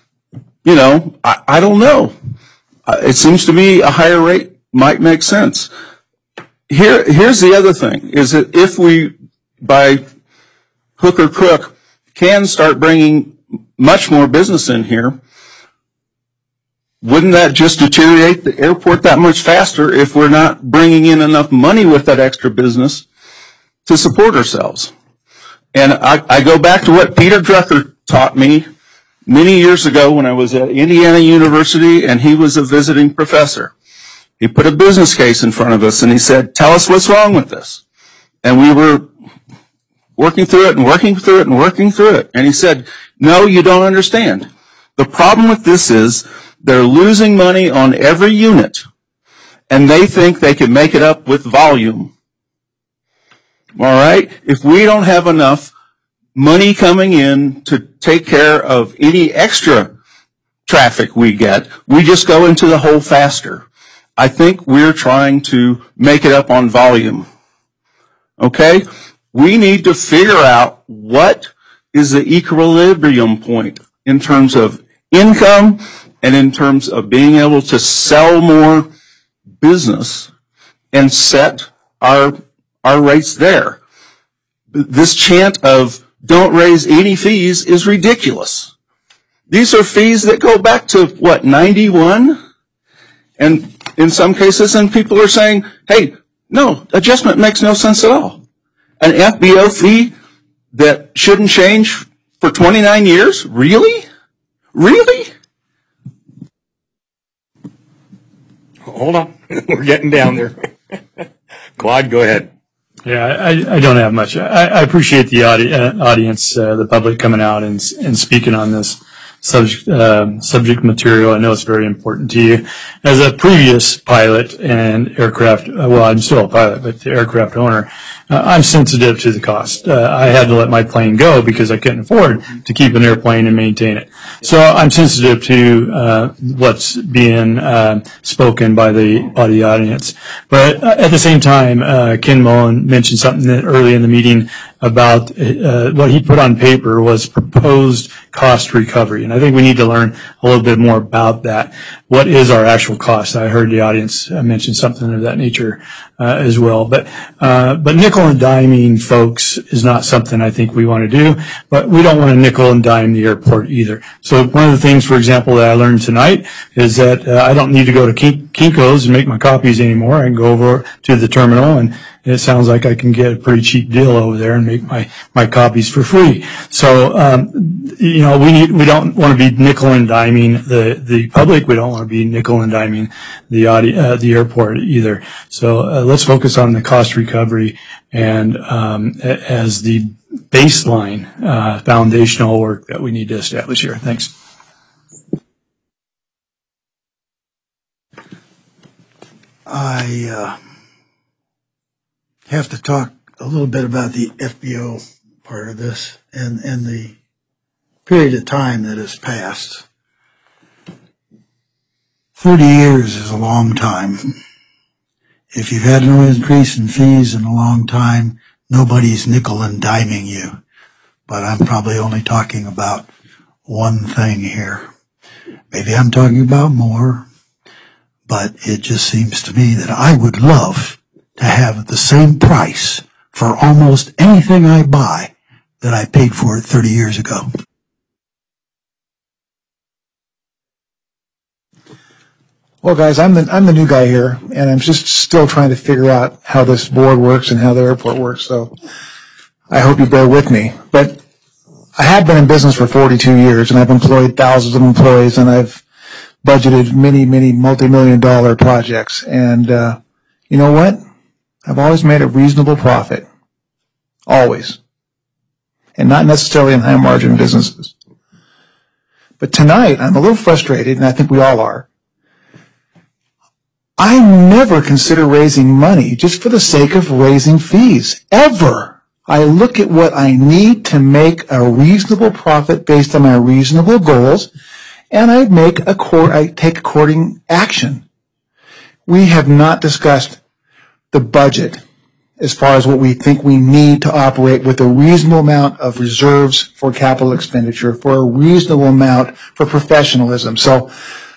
I don't know. It seems to me a higher rate might make sense. Here's the other thing, is that if we, by hook or crook, can start bringing much more business in here, wouldn't that just deteriorate the airport that much faster if we're not bringing in enough money with that extra business to support ourselves? And I go back to what Peter Drucker taught me many years ago when I was at Indiana University and he was a visiting professor. He put a business case in front of us and he said, tell us what's wrong with this. And we were working through it and working through it and working through it. And he said, no, you don't understand. The problem with this is they're losing money on every unit and they think they can make it up with volume. All right? If we don't have enough money coming in to take care of any extra traffic we get, we just go into the hole faster. I think we're trying to make it up on volume. Okay? We need to figure out what is the equilibrium point in terms of income and in terms of being able to sell more business and set our rates there. This chant of don't raise any fees is ridiculous. These are fees that go back to, 91? And in some cases, and people are saying, hey, no, adjustment makes no sense at all. An FBO fee that shouldn't change for 29 years? Really? Really? Hold on. We're getting down there. Claude, go ahead. Yeah, I don't have much. I appreciate the audience, the public coming out and speaking on this subject material. I know it's very important to you. As a previous pilot and aircraft, well, I'm still a pilot, but the aircraft owner, I'm sensitive to the cost. I had to let my plane go because I couldn't afford to keep an airplane and maintain it. So I'm sensitive to what's being spoken by the audience. But at the same time, Ken Mullen mentioned something early in the meeting about what he put on paper was proposed cost recovery. And I think we need to learn a little bit more about that. What is our actual cost? I heard the audience mention something of that nature as well. But nickel and diming folks is not something I think we want to do, but we don't want to nickel and dime the airport either. So one of the things, for example, that I learned tonight is that I don't need to go to Kinko's and make my copies anymore. I can go over to the terminal, and it sounds like I can get a pretty cheap deal over there and make my copies for free. So, we don't want to be nickel and diming the public. We don't want to be nickel and diming the airport either. So, let's focus on the cost recovery and as the baseline foundational work that we need to establish here. Thanks. I have to talk a little bit about the FBO part of this and the period of time that has passed. 30 years is a long time. If you've had no increase in fees in a long time, nobody's nickel and diming you. But I'm probably only talking about one thing here. Maybe I'm talking about more, but it just seems to me that I would love to have the same price for almost anything I buy that I paid for it 30 years ago. Well, guys, I'm the new guy here, and I'm just still trying to figure out how this board works and how the airport works, so I hope you bear with me. But I have been in business for 42 years, and I've employed thousands of employees, and I've budgeted many, many multi-million-dollar projects. And you know what? I've always made a reasonable profit. Always. And not necessarily in high-margin businesses. But tonight, I'm a little frustrated, and I think we all are. I never consider raising money just for the sake of raising fees, ever. I look at what I need to make a reasonable profit based on my reasonable goals, and I take according action. We have not discussed the budget as far as what we think we need to operate with a reasonable amount of reserves for capital expenditure, for a reasonable amount for professionalism. So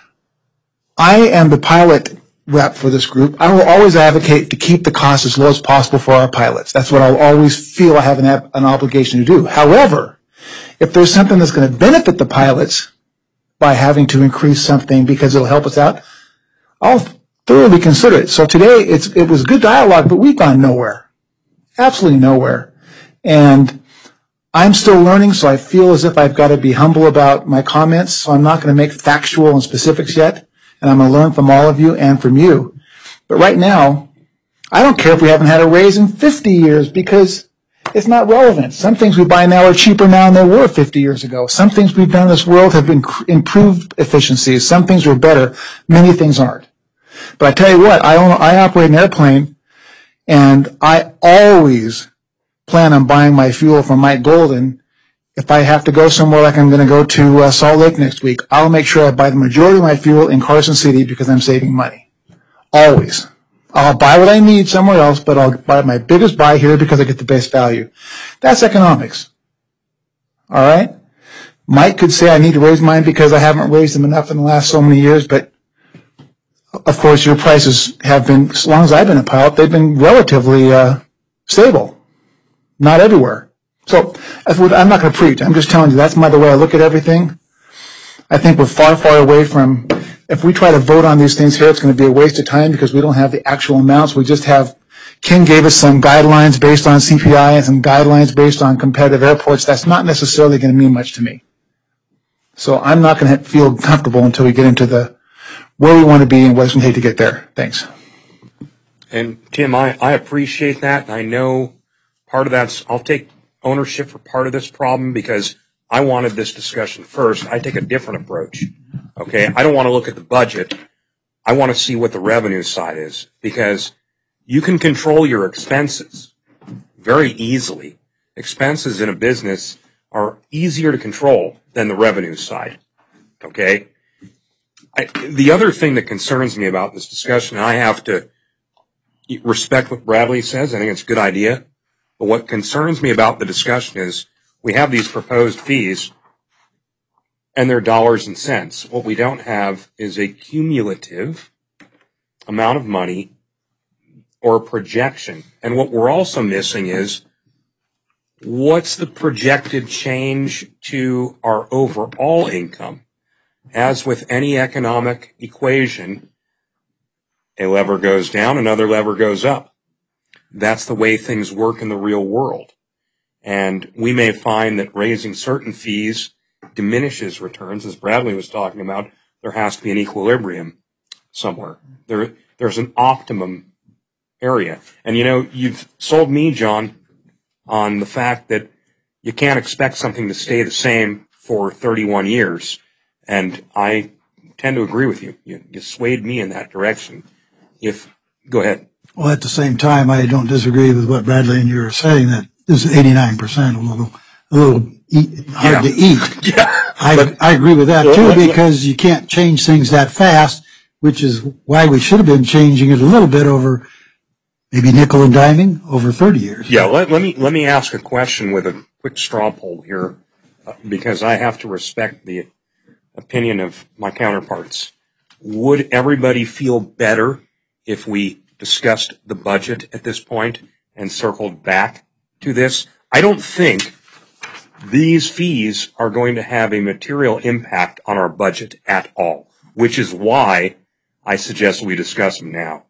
I am the pilot rep for this group. I will always advocate to keep the cost as low as possible for our pilots. That's what I'll always feel I have an obligation to do. However, if there's something that's going to benefit the pilots by having to increase something because it'll help us out, I'll thoroughly consider it. So today it was good dialogue, but we've gone nowhere. Absolutely nowhere. And I'm still learning, so I feel as if I've got to be humble about my comments, so I'm not going to make factual and specifics yet. And I'm going to learn from all of you and from you. But right now, I don't care if we haven't had a raise in 50 years because it's not relevant. Some things we buy now are cheaper now than they were 50 years ago. Some things we've done in this world have been improved efficiencies. Some things are better. Many things aren't. But I tell you what, I operate an airplane, and I always plan on buying my fuel from Mike Golden. If I have to go somewhere like I'm going to go to Salt Lake next week, I'll make sure I buy the majority of my fuel in Carson City because I'm saving money. Always. I'll buy what I need somewhere else, but I'll buy my biggest buy here because I get the best value. That's economics. All right? Mike could say I need to raise mine because I haven't raised them enough in the last so many years, but of course your prices have been, as long as I've been a pilot, they've been relatively stable. Not everywhere. So I'm not going to preach. I'm just telling you that's the way I look at everything. I think we're far, far away from, if we try to vote on these things here, it's going to be a waste of time because we don't have the actual amounts. We just have, Ken gave us some guidelines based on CPI and some guidelines based on competitive airports. That's not necessarily going to mean much to me. So I'm not going to feel comfortable until we get into where we want to be and what it's going to take to get there. Thanks. And Tim, I appreciate that. I know part of that's, I'll take ownership for part of this problem because I wanted this discussion first. I take a different approach. Okay, I don't want to look at the budget. I want to see what the revenue side is because you can control your expenses very easily. Expenses in a business are easier to control than the revenue side. Okay, the other thing that concerns me about this discussion, and I have to respect what Bradley says. I think it's a good idea. But what concerns me about the discussion is we have these proposed fees and they're dollars and cents. What we don't have is a cumulative amount of money or a projection. And what we're also missing is what's the projected change to our overall income? As with any economic equation, a lever goes down, another lever goes up. That's the way things work in the real world. And we may find that raising certain fees diminishes returns. As Bradley was talking about, there has to be an equilibrium somewhere. There's an optimum area. And you know, you've sold me, John, on the fact that you can't expect something to stay the same for 31 years. And I tend to agree with you. You swayed me in that direction. Go ahead. Well, at the same time, I don't disagree with what Bradley and you are saying, that this is 89%, a little hard to eat. Yeah. I agree with that, too, because you can't change things that fast, which is why we should have been changing it a little bit over maybe nickel and diming over 30 years. Yeah, let me ask a question with a quick straw poll here, because I have to respect the opinion of my counterparts. Would everybody feel better if we discussed the budget at this point and circled back to this? I don't think these fees are going to have a material impact on our budget at all, which is why I suggest we discuss them now.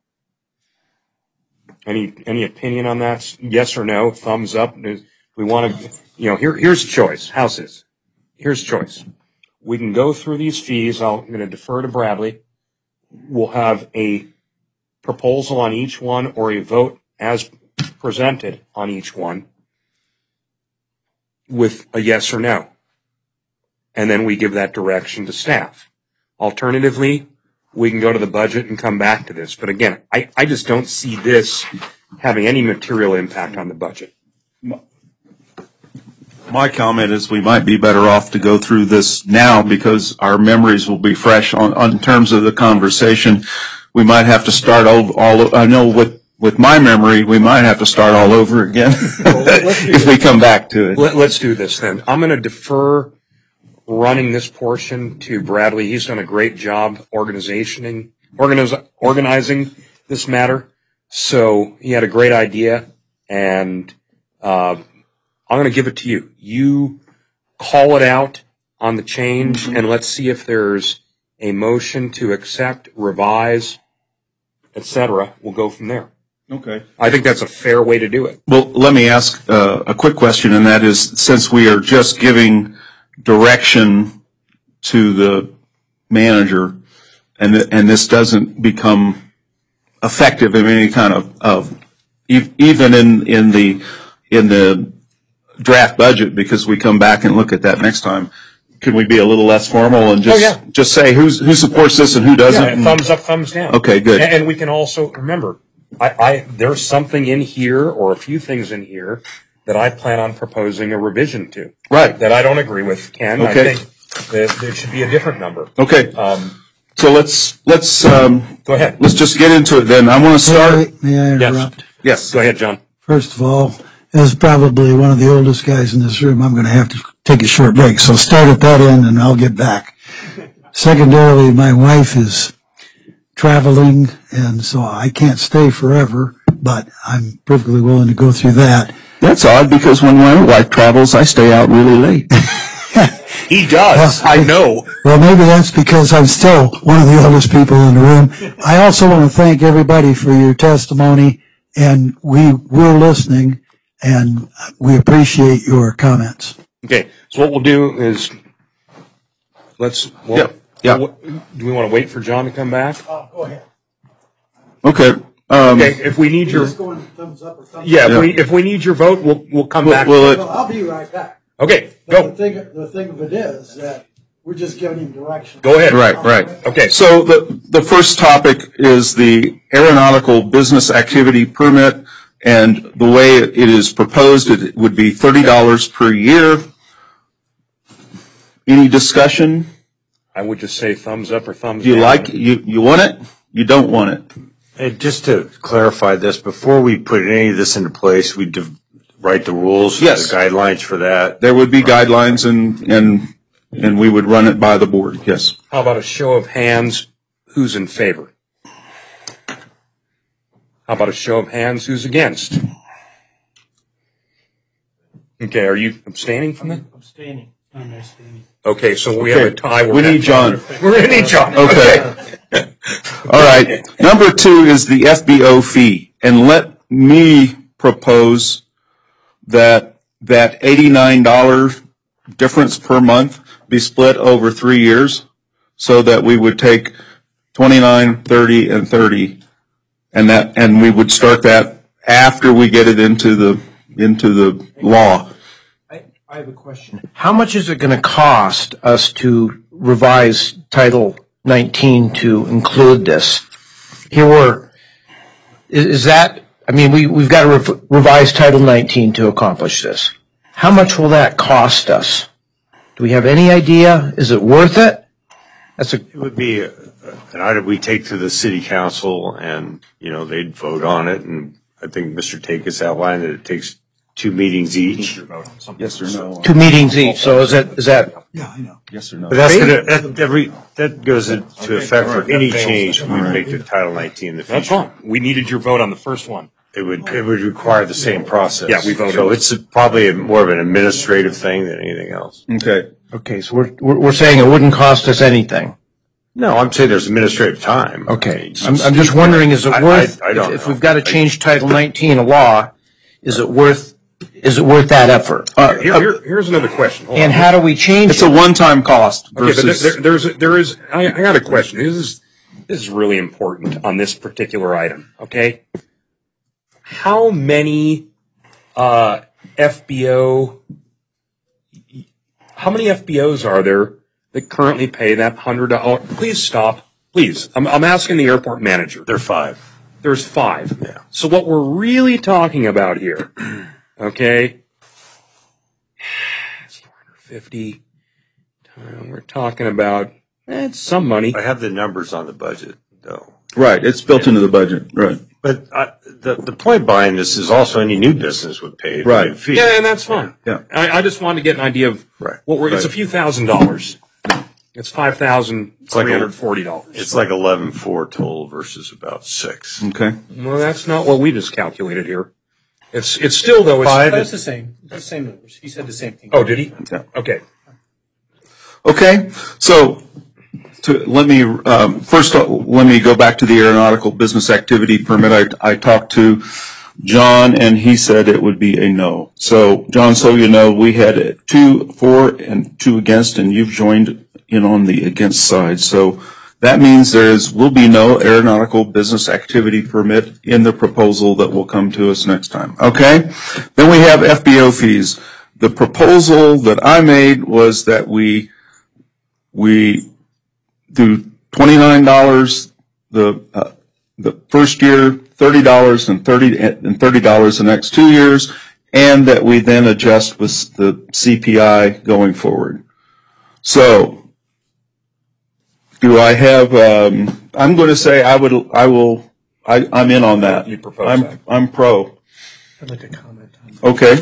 Any opinion on that? Yes or no? Thumbs up? We want to, here's a choice. How's this? Here's a choice. We can go through these fees. I'm going to defer to Bradley. We'll have a proposal on each one or a vote as presented on each one with a yes or no. And then we give that direction to staff. Alternatively, we can go to the budget and come back to this. But again, I just don't see this having any material impact on the budget. My comment is we might be better off to go through this now because our memories will be fresh on terms of the conversation. We might have to start I know with my memory, we might have to start all over again if we come back to it. Let's do this then. I'm going to defer running this portion to Bradley. He's done a great job organizing this matter. So he had a great idea, and I'm going to give it to you. You call it out on the change, and let's see if there's a motion to accept, revise, etc. We'll go from there. Okay. I think that's a fair way to do it. Well, let me ask a quick question, and that is, since we are just giving direction to the manager, and this doesn't become effective in any kind of even in the draft budget, because we come back and look at that next time. Can we be a little less formal and just say who supports this and who doesn't? Yeah, thumbs up, thumbs down. Okay, good. And we can also remember, there's something in here or a few things in here that I plan on proposing a revision to. Right. That I don't agree with, Ken. Okay. I think that there should be a different number. Okay. So let's go ahead. Let's just get into it then. I want to start. May I interrupt? Yes. Go ahead, John. First of all, as probably one of the oldest guys in this room, I'm going to have to take a short break. So start at that end and I'll get back. Secondarily, my wife is traveling, and so I can't stay forever, but I'm perfectly willing to go through that. That's odd, because when my wife travels, I stay out really late. He does. I know. Well, maybe that's because I'm still one of the oldest people in the room. I also want to thank everybody for your testimony, and we were listening, and we appreciate your comments. Okay. So what we'll do is do we want to wait for John to come back? Go ahead. Okay. Okay. If we need your thumbs up or thumbs down. if we need your vote, we'll come back. I'll be right back. Okay. Go. The thing of it is that we're just giving him direction. Go ahead. Right. Okay. So the first topic is the aeronautical business activity permit, and the way it is proposed, it would be $30 per year. Any discussion? I would just say thumbs up or thumbs Do you down. like you want it? You don't want it? And just to clarify this, before we put any of this into place, we write the rules, Yes. the guidelines for that. There would be guidelines, and we would run it by the board. Yes. How about a show of hands? Who's in favor? How about a show of hands? Who's against? Okay. Are you abstaining from that? Abstaining. I'm abstaining. Okay. So we have a tie. We need John. We're going to need John. Okay. All right. Number 2 is the FBO fee. And let me propose that $89 difference per month be split over 3 years, so that we would take 29, 30, and 30, and we would start that after we get it into the law. I have a question. How much is it going to cost us to revise Title 19 to include this? We've got to revise Title 19 to accomplish this. How much will that cost us? Do we have any idea? Is it worth it? It would be an item we take to the city council, and they'd vote on it. And I think Mr. Takis outlined that it takes 2 meetings each. Yes or no? 2 meetings each, so is that? Yeah, I know. Yes or no? But that goes into effect for any change we make to Title 19 in the future. That's fine. We needed your vote on the first one. It would require the same process. Yeah, we voted. So it's probably more of an administrative thing than anything else. Okay, so we're saying it wouldn't cost us anything. No, I'm saying there's administrative time. Okay, I'm just wondering, is it worth, if we've got to change Title 19 a law, is it worth that effort? Here's another question. Hold and on. how do we change It's a one-time cost versus. Okay, but there is. I got a question. This is really important on this particular item. Okay, how many FBOs are there that currently pay that $100? Please stop. Please, I'm asking the airport manager. There are 5. There's 5. Yeah. So what we're really talking about here, okay? It's 450. We're talking about it's some money. I have the numbers on the budget, though. Right, it's built into the budget. Right. But the point behind this is also any new business would pay a fee. Yeah, and that's fine. Yeah. I just wanted to get an idea of what it's a few $1,000s. It's $5,340. It's like 11.4 total versus about 6. Okay. Well, that's not what we just calculated here. It's still though. It's 5. That's the same. That's the same numbers. He said the same thing. Oh, did he? Yeah. Okay. Okay. So let me go back to the aeronautical business activity permit. I talked to John, and he said it would be a no. So, John, so you know, we had 2 for and 2 against, and you've joined in on the against side. So that means will be no aeronautical business activity permit in the proposal that will come to us next time. Okay? Then we have FBO fees. The proposal that I made was that we do $29 the first year, $30 and $30 the next 2 years, and that we then adjust with the CPI going forward. So, do I have? I'm going to say I'm in on that. You propose that. I'm pro. I'd like to comment on that. Okay.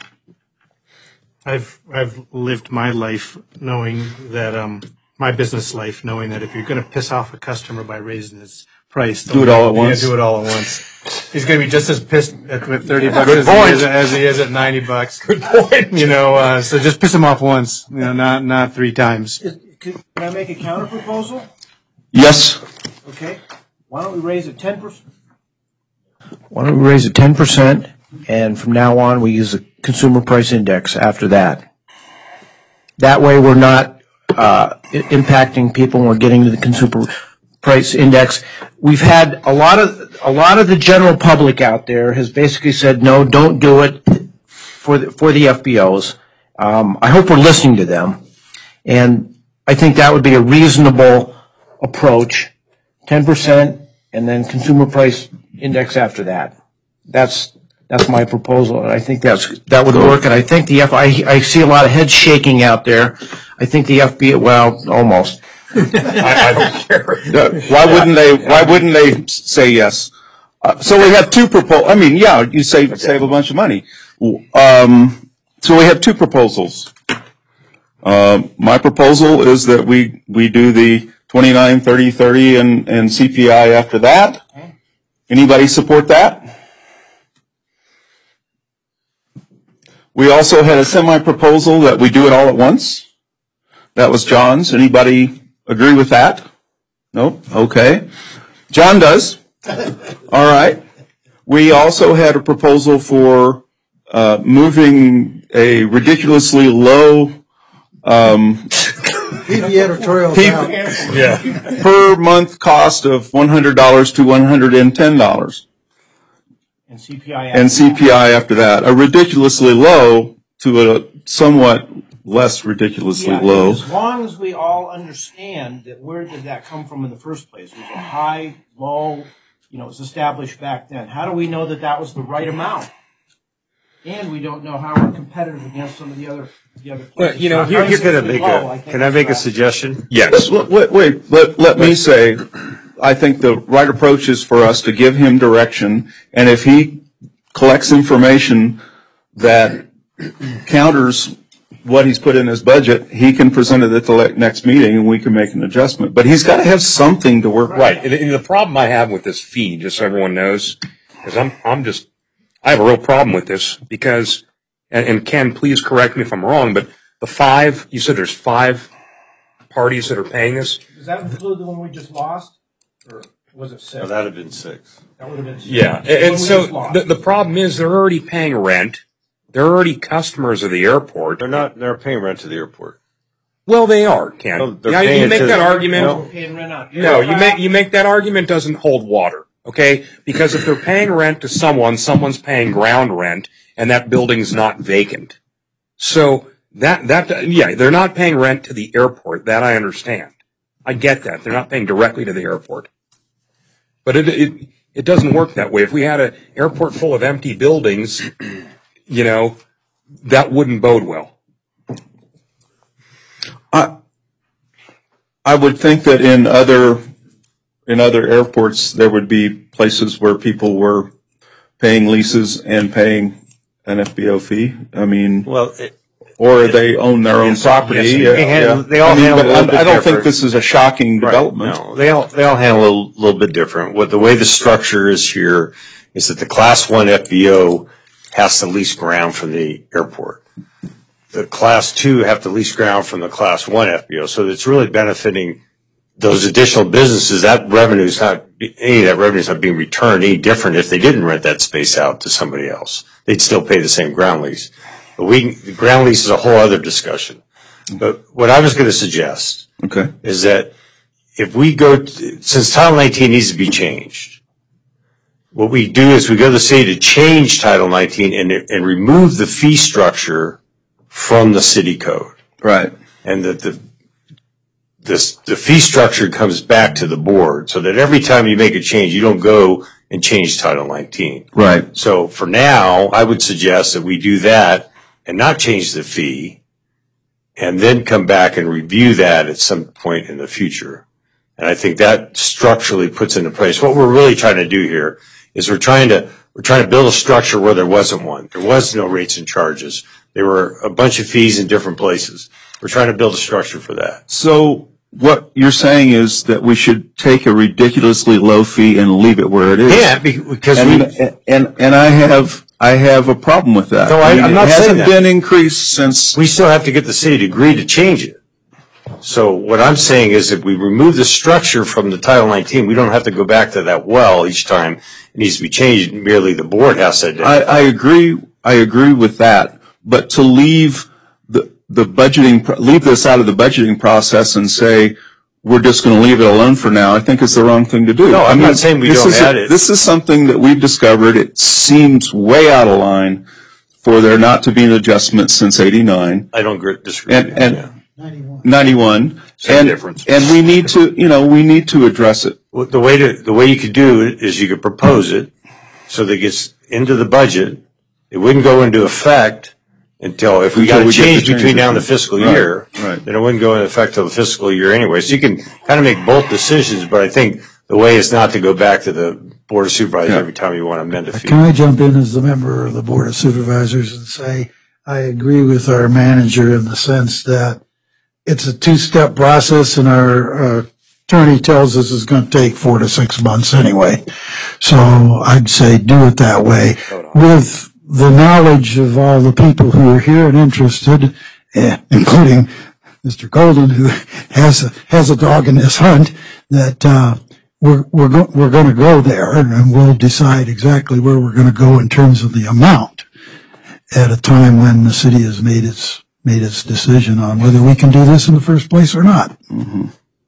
I've lived my life knowing that my business life knowing that if you're going to piss off a customer by raising his price, do it all at once. Do it all at once. He's going to be just as pissed with $30 as he is at $90. Good point. You know, so just piss him off once. You know, not 3 times. Can I make a counter proposal? Yes. Okay. Why don't we raise it 10%? Why don't we raise it 10%, and from now on we use the consumer price index after that. That way we're not impacting people when we're getting to the consumer price index. We've had a lot of the general public out there has basically said no, don't do it for the FBOs. I hope we're listening to them, and I think that would be a reasonable approach. 10%, and then consumer price index after that. That's my proposal, and I think that would work. And I think I see a lot of heads shaking out there. I think the FBO, well, almost. I don't care. Why wouldn't they say yes? So we have 2 proposals. I mean, yeah, you save a bunch of money. So we have 2 proposals. My proposal is that we do the 29, 30, 30, and CPI after that. Anybody support that? We also had a semi-proposal that we do it all at once. That was John's. Anybody agree with that? Nope. Okay. John does. All right. We also had a proposal for moving a ridiculously low editorial per month cost of $100 to $110. And CPI And CPI after that. A ridiculously low to a somewhat less ridiculously low. As long as we all understand that where did that come from in the first place? Was it high, low? You know, it was established back then. How do we know that that was the right amount? And we don't know how we're competitive against some of the other places. Well, you know, you're going to make can I make a suggestion? Yes. Wait, let me say, I think the right approach is for us to give him direction, and if he collects information that counters what he's put in his budget, he can present it at the next meeting and we can make an adjustment. But he's got to have something to work with. Right. And the problem I have with this fee, just so everyone knows, is I have a real problem with this because, and Ken, please correct me if I'm wrong, but you said there's 5 parties that are paying this? Does that include the one we just lost? Or was it 6? No, that would have been 6. That would have been 6. Yeah. And so the problem is they're already paying rent. They're already customers of the airport. They're paying rent to the airport. Well, they are, Ken. No, you make that argument. No, you make that argument doesn't hold water, okay? Because if they're paying rent to someone's paying ground rent, and that building's not vacant. So they're not paying rent to the airport. That I understand. I get that. They're not paying directly to the airport. But it doesn't work that way. If we had an airport full of empty buildings, that wouldn't bode well. I would think that in other airports there would be places where people were paying leases and paying an FBO fee. I mean, or they own their own property. Yes, they all handle it a little bit I don't think different. this is a shocking development. No, they all handle it a little bit different. The way the structure is here is that the Class 1 FBO has to lease ground from the airport. The Class 2 have to lease ground from the Class 1 FBO. So it's really benefiting those additional businesses. Any of that revenue is not being returned any different if they didn't rent that space out to somebody else. They'd still pay the same ground lease. But the ground lease is a whole other discussion. But what I was going to suggest is that if we since Title 19 needs to be changed, what we do is we go to the city to change Title 19 and remove the fee structure from the city code. Right. And that the fee structure comes back to the board so that every time you make a change, you don't go and change Title 19. Right. So for now, I would suggest that we do that and not change the fee and then come back and review that at some point in the future. And I think that structurally puts into place what we're really trying to do here is we're trying to build a structure where there wasn't one. There was no rates and charges. There were a bunch of fees in different places. We're trying to build a structure for that. So what you're saying is that we should take a ridiculously low fee and leave it where it is. Yeah, because I have a problem with that. No, I'm not saying that. It hasn't been increased since. We still have to get the city to agree to change it. So what I'm saying is if we remove the structure from the Title 19, we don't have to go back to that well each time it needs to be changed. Merely the board has to identify. I agree with that. But to leave leave this out of the budgeting process and say we're just going to leave it alone for now, I think is the wrong thing to do. No, I'm not saying we don't add it. This is something that we've discovered. It seems way out of line for there not to be an adjustment since '89. I don't disagree. And 91. Same difference. And we need to address it. Well, the way you could do it is you could propose it so that it gets into the budget. It wouldn't go into effect until if we got to change between now and the fiscal year, then it wouldn't go into effect till the fiscal year anyway. So you can kind of make both decisions, but I think the way is not to go back to the Board of Supervisors every time you want to amend a fee. Can I jump in as a member of the Board of Supervisors and say I agree with our manager in the sense that it's a two-step process and our attorney tells us it's going to take 4 to 6 months anyway. So I'd say do it that way. With the knowledge of all the people who are here and interested, including Mr. Golden, who has a dog in this hunt, that we're going to go there and we'll decide exactly where we're going to go in terms of the amount at a time when the city has made its decision on whether we can do this in the first place or not. Mm-hmm.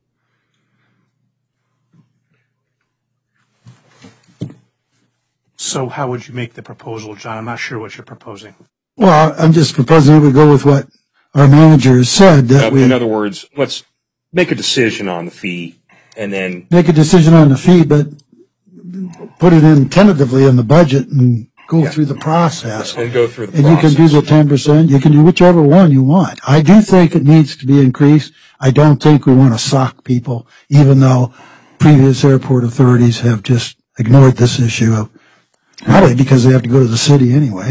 So how would you make the proposal, John? I'm not sure what you're proposing. Well, I'm just proposing that we go with what our manager has said. In other words, let's make a decision on the fee and then make a decision on the fee, but put it in tentatively in the budget and go through the process. And go through the process. And you can do the 10%. You can do whichever one you want. I do think it needs to be increased. I don't think we want to sock people, even though previous airport authorities have just ignored this issue of probably because they have to go to the city anyway.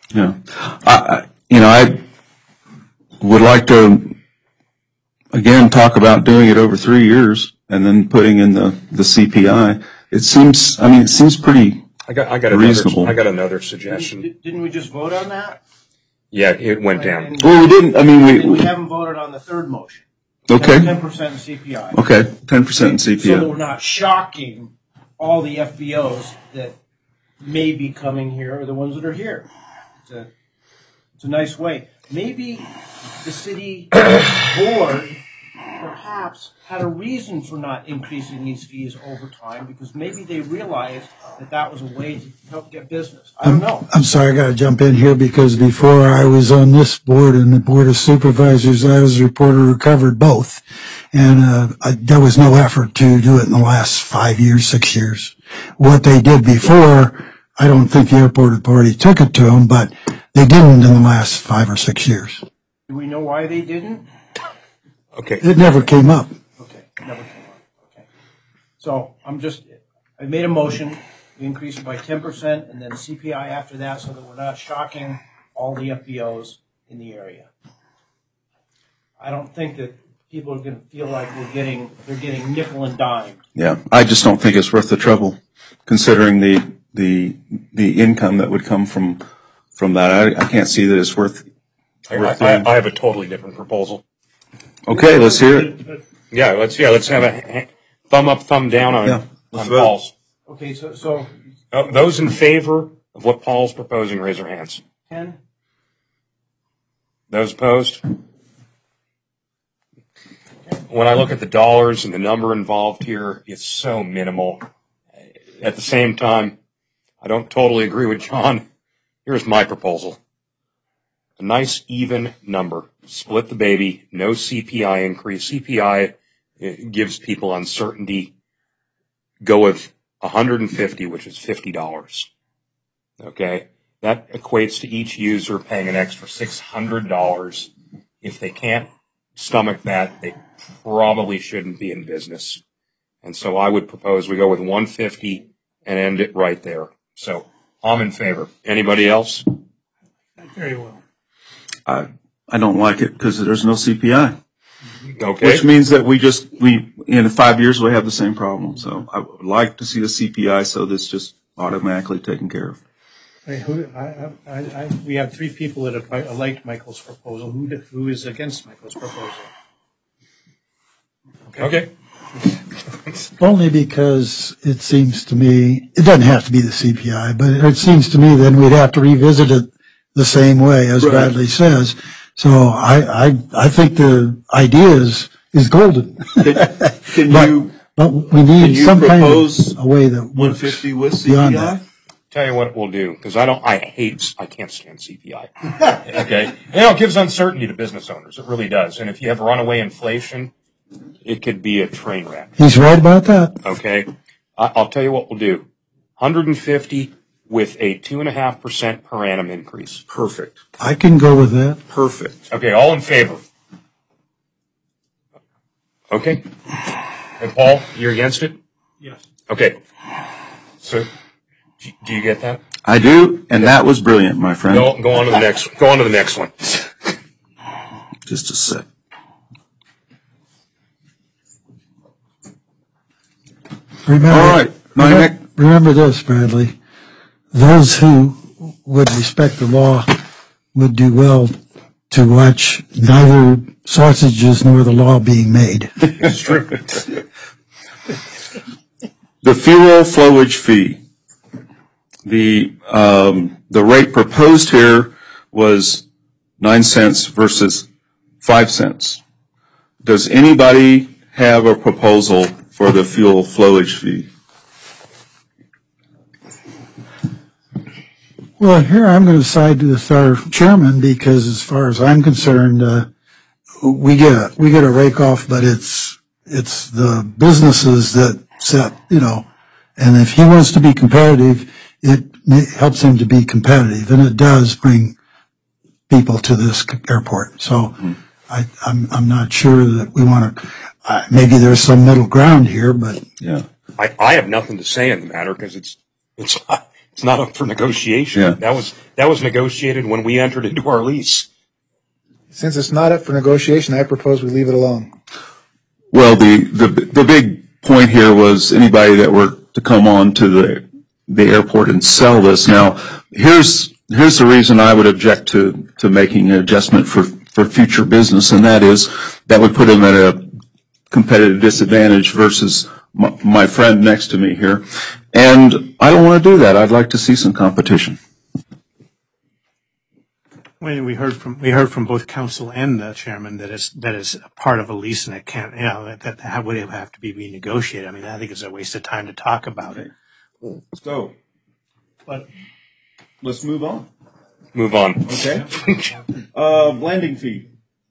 Yeah. I would like to, again, talk about doing it over 3 years and then putting in the CPI. It seems pretty reasonable. I got another suggestion. Didn't we just vote on that? Yeah, it went down. Well, we didn't. We haven't voted on the third motion. Okay. 10% in CPI. Okay, 10% in CPI. So we're not shocking all the FBOs that may be coming here or the ones that are here. It's a nice way. Maybe the city board perhaps had a reason for not increasing these fees over time because maybe they realized that was a way to help get business. I don't know. I'm sorry, I got to jump in here because before I was on this board and the Board of Supervisors, I was a reporter who covered both. And there was no effort to do it in the last 5 years, 6 years. What they did before, I don't think the airport authority took it to them, but they didn't in the last 5 or 6 years. Do we know why they didn't? Okay. It never came up. Okay, never came up. Okay. So I made a motion. We increase it by 10% and then CPI after that so that we're not shocking all the FBOs in the area. I don't think that people are going to feel like they're getting nickel and dime. Yeah, I just don't think it's worth the trouble, considering the income that would come from that. I can't see that it's worth. I have a totally different proposal. Okay, let's hear it. Yeah, let's have a thumb up, thumb down on Paul's. Okay, so those in favor of what Paul's proposing, raise their hands. 10. Those opposed? When I look at the dollars and the number involved here, it's so minimal. At the same time, I don't totally agree with John. Here's my proposal. A nice even number. Split the baby. No CPI increase. CPI gives people uncertainty. Go with 150, which is $50. Okay? That equates to each user paying an extra $600. If they can't stomach that, they probably shouldn't be in business. And so I would propose we go with 150 and end it right there. So I'm in favor. Anybody else? Very well. I don't like it because there's no CPI. Okay. Which means that we in 5 years we have the same problem. So I would like to see the CPI so that's just automatically taken care of. We have 3 people that have liked Michael's proposal. Who is against Michael's proposal? Okay. Only because it seems to me, it doesn't have to be the CPI, but it seems to me then we'd have to revisit it the same way as Bradley says. So I think the idea is golden. But we need some kind of a way that 150 with CPI? Beyond that. Tell you what we'll do, because I can't stand CPI. Okay? It gives uncertainty to business owners. It really does. And if you have runaway inflation, it could be a train wreck. He's right about that. Okay? I'll tell you what we'll do. 150 with a 2.5% per annum increase. Perfect. I can go with that. Perfect. Okay, all in favor? Okay. And Paul, you're against it? Yes. Okay. So, do you get that? I do, and that was brilliant, my friend. Go on to the next. Go on to the next one. Just a sec. Remember this, Bradley. Those who would respect the law would do well to watch neither sausages nor the law being made. It's true. The fuel flowage fee. The rate proposed here was 9 cents versus 5 cents. Does anybody have a proposal for the fuel flowage fee? Well, here I'm going to side with our chairman because, as far as I'm concerned, we get a rake off, but it's the businesses that set, and if he wants to be competitive, it helps him to be competitive, and it does bring people to this airport. So I'm not sure that we want to. Maybe there's some middle ground here, but yeah, I have nothing to say in the matter because it's It's not up for negotiation. Yeah. That was negotiated when we entered into our lease. Since it's not up for negotiation, I propose we leave it alone. Well, the big point here was anybody that were to come on to the airport and sell this. Now, here's the reason I would object to making an adjustment for future business, and that is that would put them at a competitive disadvantage versus my friend next to me here. And I don't want to do that. I'd like to see some competition. When we heard from both council and the chairman that is a part of a lease and it can't, that would have to be renegotiated. I mean, I think it's a waste of time to talk about it. So, but let's move on. Move on. Okay. Landing fee.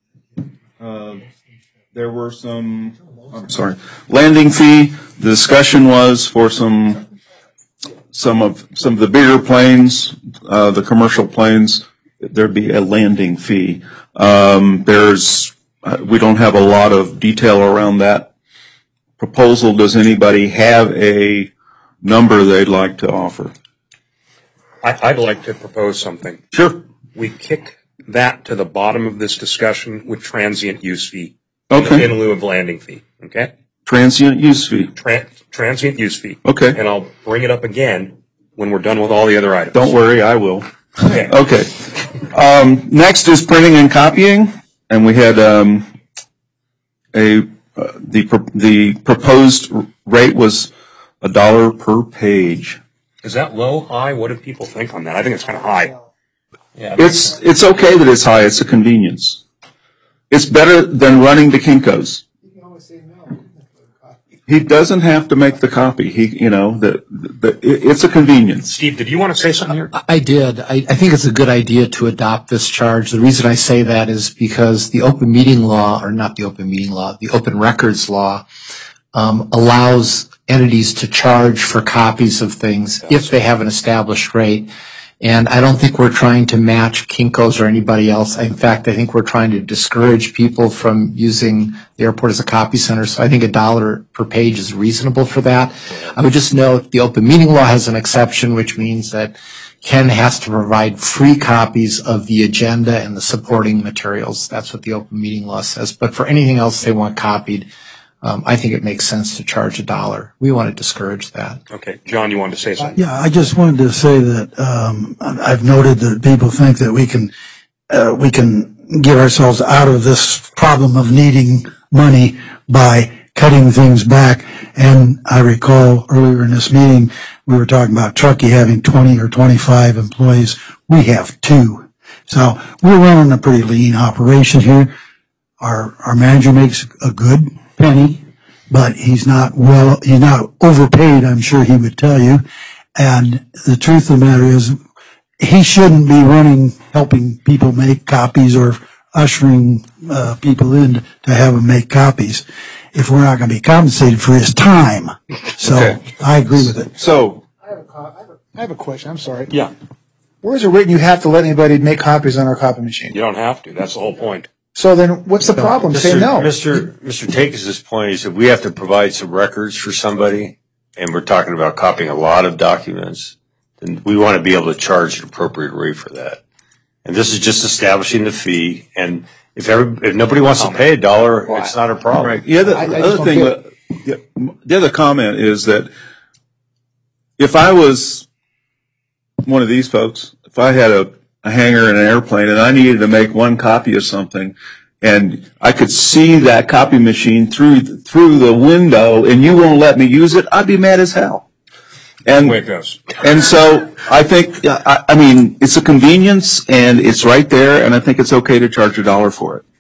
There were some. Landing fee. The discussion was for some of the bigger planes, the commercial planes. There'd be a landing fee. We don't have a lot of detail around that proposal. Does anybody have a number they'd like to offer? I'd like to propose something. Sure. We kick that to the bottom of this discussion with transient use fee. Okay. In lieu of landing fee. Okay? Transient use fee. Transient use fee. Okay. And I'll bring it up again when we're done with all the other items. Don't worry, I will. Okay. Okay. Next is printing and copying, and we had the proposed rate was $1 per page. Is that low, high? What do people think on that? I think it's kind of high. Yeah. It's okay that it's high. It's a convenience. It's better than running to Kinko's. He doesn't have to make the copy. It's a convenience. Steve, did you want to say something here? I did. I think it's a good idea to adopt this charge. The reason I say that is because the open meeting law, or not the open meeting law, the open records law allows entities to charge for copies of things if they have an established rate. And I don't think we're trying to match Kinko's or anybody else. In fact, I think we're trying to discourage people from using the airport as a copy center. So I think $1 per page is reasonable for that. I would just note the open meeting law has an exception, which means that Ken has to provide free copies of the agenda and the supporting materials. That's what the open meeting law says. But for anything else they want copied, I think it makes sense to charge $1. We want to discourage that. Okay. John, you wanted to say something? Yeah, I just wanted to say that I've noted that people think that we can get ourselves out of this problem of needing money by cutting things back. And I recall earlier in this meeting, we were talking about Truckee having 20 or 25 employees. We have 2. So we're running a pretty lean operation here. Our manager makes a good penny, but he's not overpaid, I'm sure he would tell you. And the truth of the matter is, he shouldn't be helping people make copies or ushering people in to have them make copies if we're not going to be compensated for his time. So okay. I agree with it. So I have a question. I'm sorry. Yeah. Where is it written you have to let anybody make copies on our copy machine? You don't have to. That's the whole point. So then what's the problem? Say no. Mr. Takis' point is that we have to provide some records for somebody, and we're talking about copying a lot of documents, and we want to be able to charge an appropriate rate for that. And this is just establishing the fee, and if nobody wants to pay $1, it's not a problem. Right. Yeah, the other comment is that if I was one of these folks, if I had a hangar in an airplane and I needed to make one copy of something and I could see that copy machine through the window and you won't let me use it, I'd be mad as hell. And, way it goes. And so I think, I mean, it's a convenience and it's right there, and I think it's okay to charge $1 for it.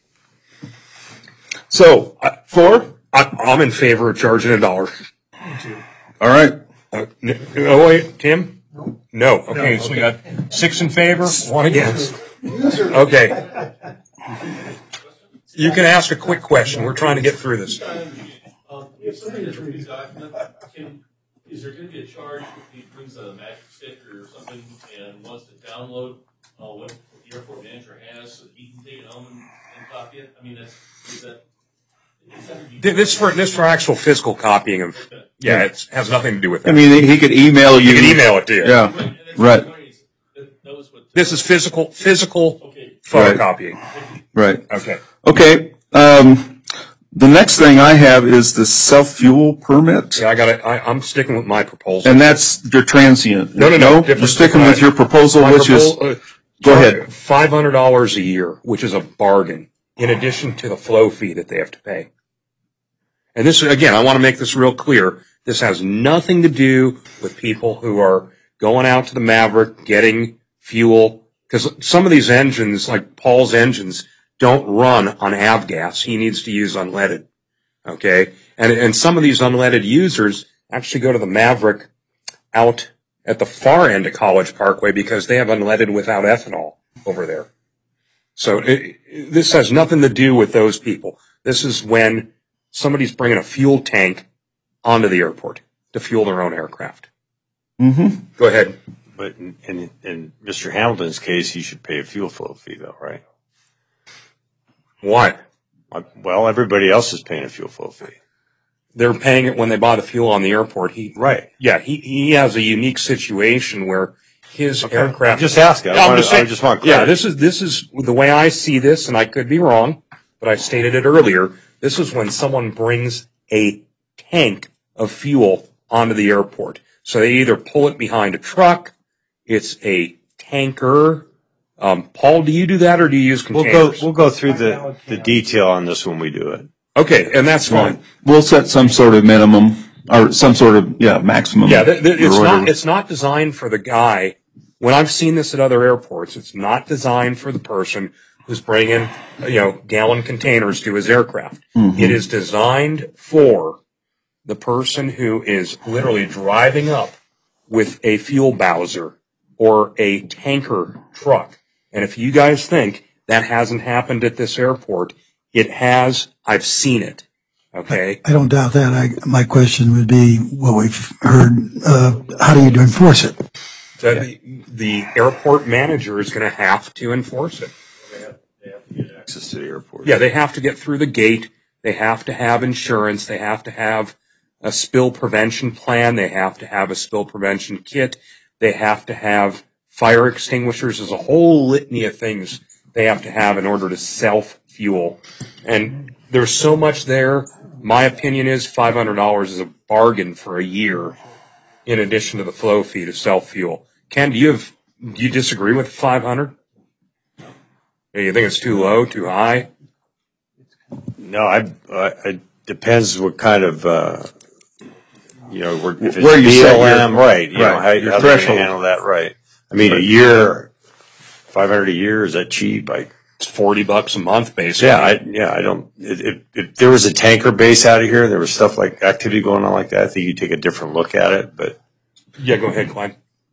So, I'm in favor of charging $1. All right. Oh, wait, Tim? No. Okay, so we got 6 in favor, 1 against. Okay. You can ask a quick question. We're trying to get through this. If somebody doesn't read these documents, is there going to be a charge if he brings a magic stick or something and wants to download what the airport manager has so he can take it home and copy it? I mean, is that this for actual physical copying of Yeah, it has nothing to do with that. I mean, he could email you. He could email it to you. Yeah, right. This is physical photocopying. Right. Okay. Okay. The next thing I have is the self-fuel permit. Yeah, I'm sticking with my proposal. And that's your transient. No. You're sticking with your proposal, which is, go ahead. $500 a year, which is a bargain, in addition to the flow fee that they have to pay. And this, again, I want to make this real clear. This has nothing to do with people who are going out to the Maverick, getting fuel, because some of these engines, like Paul's engines, don't run on avgas. He needs to use unleaded. Okay? And some of these unleaded users actually go to the Maverick out at the far end of College Parkway because they have unleaded without ethanol over there. So this has nothing to do with those people. This is when somebody's bringing a fuel tank onto the airport to fuel their own aircraft. Mm-hmm. Go ahead. But in Mr. Hamilton's case, he should pay a fuel flow fee, though, right? Why? Well, everybody else is paying a fuel flow fee. They're paying it when they buy the fuel on the airport. Right. Yeah, he has a unique situation where his aircraft. Just ask. I just want clarity. Yeah, this is the way I see this, and I could be wrong, but I stated it earlier. This is when someone brings a tank of fuel onto the airport. So they either pull it behind a truck, it's a tanker. Paul, do you do that, or do you use containers? We'll go through the detail on this when we do it. Okay, and that's fine. We'll set some sort of minimum or some sort of maximum. Yeah, it's not designed for the guy. When I've seen this at other airports, it's not designed for the person who's bringing gallon containers to his aircraft. Mm-hmm. It is designed for the person who is literally driving up with a fuel Bowser or a tanker truck. And if you guys think that hasn't happened at this airport, it has. I've seen it. Okay. I don't doubt that. My question would be what we've heard. How do you enforce it? So the airport manager is going to have to enforce it. They have to get access to the airport. Yeah, they have to get through the gate. They have to have insurance. They have to have a spill prevention plan. They have to have a spill prevention kit. They have to have fire extinguishers. There's a whole litany of things they have to have in order to self-fuel. And there's so much there. My opinion is $500 is a bargain for a year in addition to the flow fee to self-fuel. Ken, do you disagree with 500? You think it's too low, too high? No, it depends what kind of, if it's where you BLM, right, how they're going to handle that, right. I mean, a year, $500 a year, is that cheap? It's $40 a month, basically. I don't, if there was a tanker base out of here, there was stuff like activity going on like that, I think you'd take a different look at it, but. Yeah, go ahead, Clyde.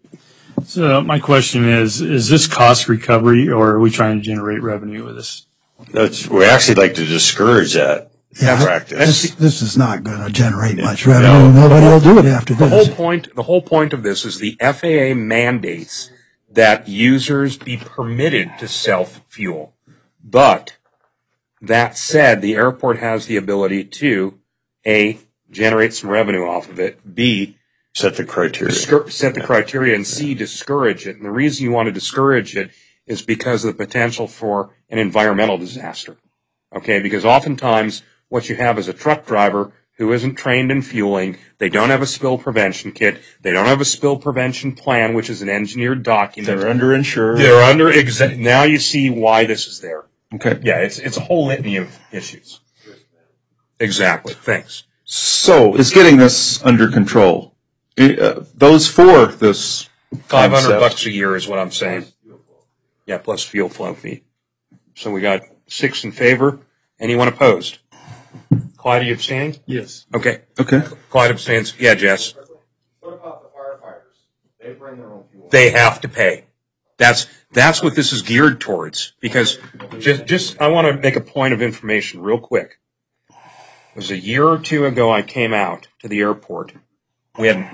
So my question is this cost recovery, or are we trying to generate revenue with this? We actually like to discourage that practice. This is not going to generate much revenue. Nobody will do it after this. The whole point of this is the FAA mandates that users be permitted to self-fuel. But that said, the airport has the ability to, A, generate some revenue off of it, B, set the criteria. And C, discourage it. And the reason you want to discourage it is because of the potential for an environmental disaster. Okay, because oftentimes what you have is a truck driver who isn't trained in fueling. They don't have a spill prevention kit. They don't have a spill prevention plan, which is an engineered document. They're underinsured. Now you see why this is there. Okay. Yeah, it's a whole litany of issues. Exactly. Thanks. So it's getting this under control. Those for this $500 a year is what I'm saying. Yeah, plus fuel flow fee. So we got 6 in favor. Anyone opposed? Clyde, are you abstaining? Yes. Okay. Okay. Clyde abstains. Yeah, Jess. What about the firefighters? They bring their own fuel. They have to pay. That's what this is geared towards. Because just I want to make a point of information real quick. It was a year or two ago I came out to the airport. We had an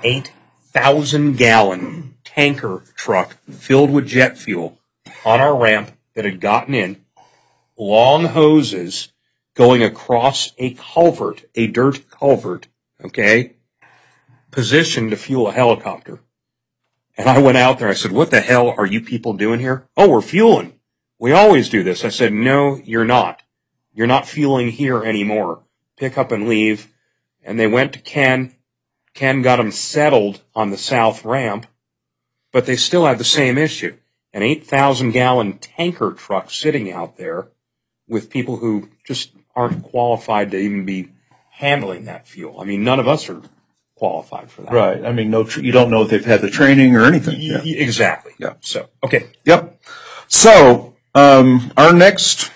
8,000-gallon tanker truck filled with jet fuel on our ramp that had gotten in, long hoses going across a culvert, a dirt culvert, okay? positioned to fuel a helicopter. And I went out there. I said, what the hell are you people doing here? Oh, we're fueling. We always do this. I said, no, you're not. You're not fueling here anymore. Pick up and leave. And they went to Ken. Ken got them settled on the south ramp, but they still had the same issue. An 8,000-gallon tanker truck sitting out there with people who just aren't qualified to even be handling that fuel. I mean, none of us are qualified for that. Right. I mean, you don't know if they've had the training or anything. Yeah. Exactly. Yeah. So, okay. Yep. So, our next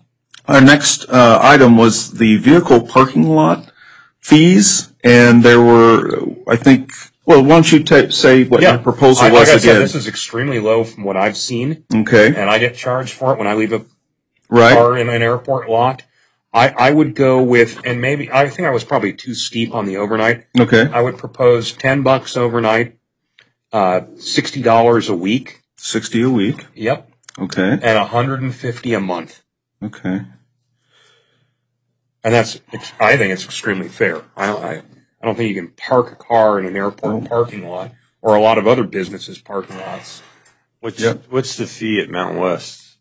item was the vehicle parking lot fees, and there were, I think, well, why don't you say what your proposal was like I again? said, this is extremely low from what I've seen. Okay. And I get charged for it when I leave a car in an airport lot. I would go with, and maybe, I think I was probably too steep on the overnight. Okay. I would propose $10 overnight, $60 a week. 60 a week. Yep. Okay. And $150 a month. Okay. And I think it's extremely fair. I don't think you can park a car in an airport parking lot or a lot of other businesses' parking lots. What's the fee at Mountain West?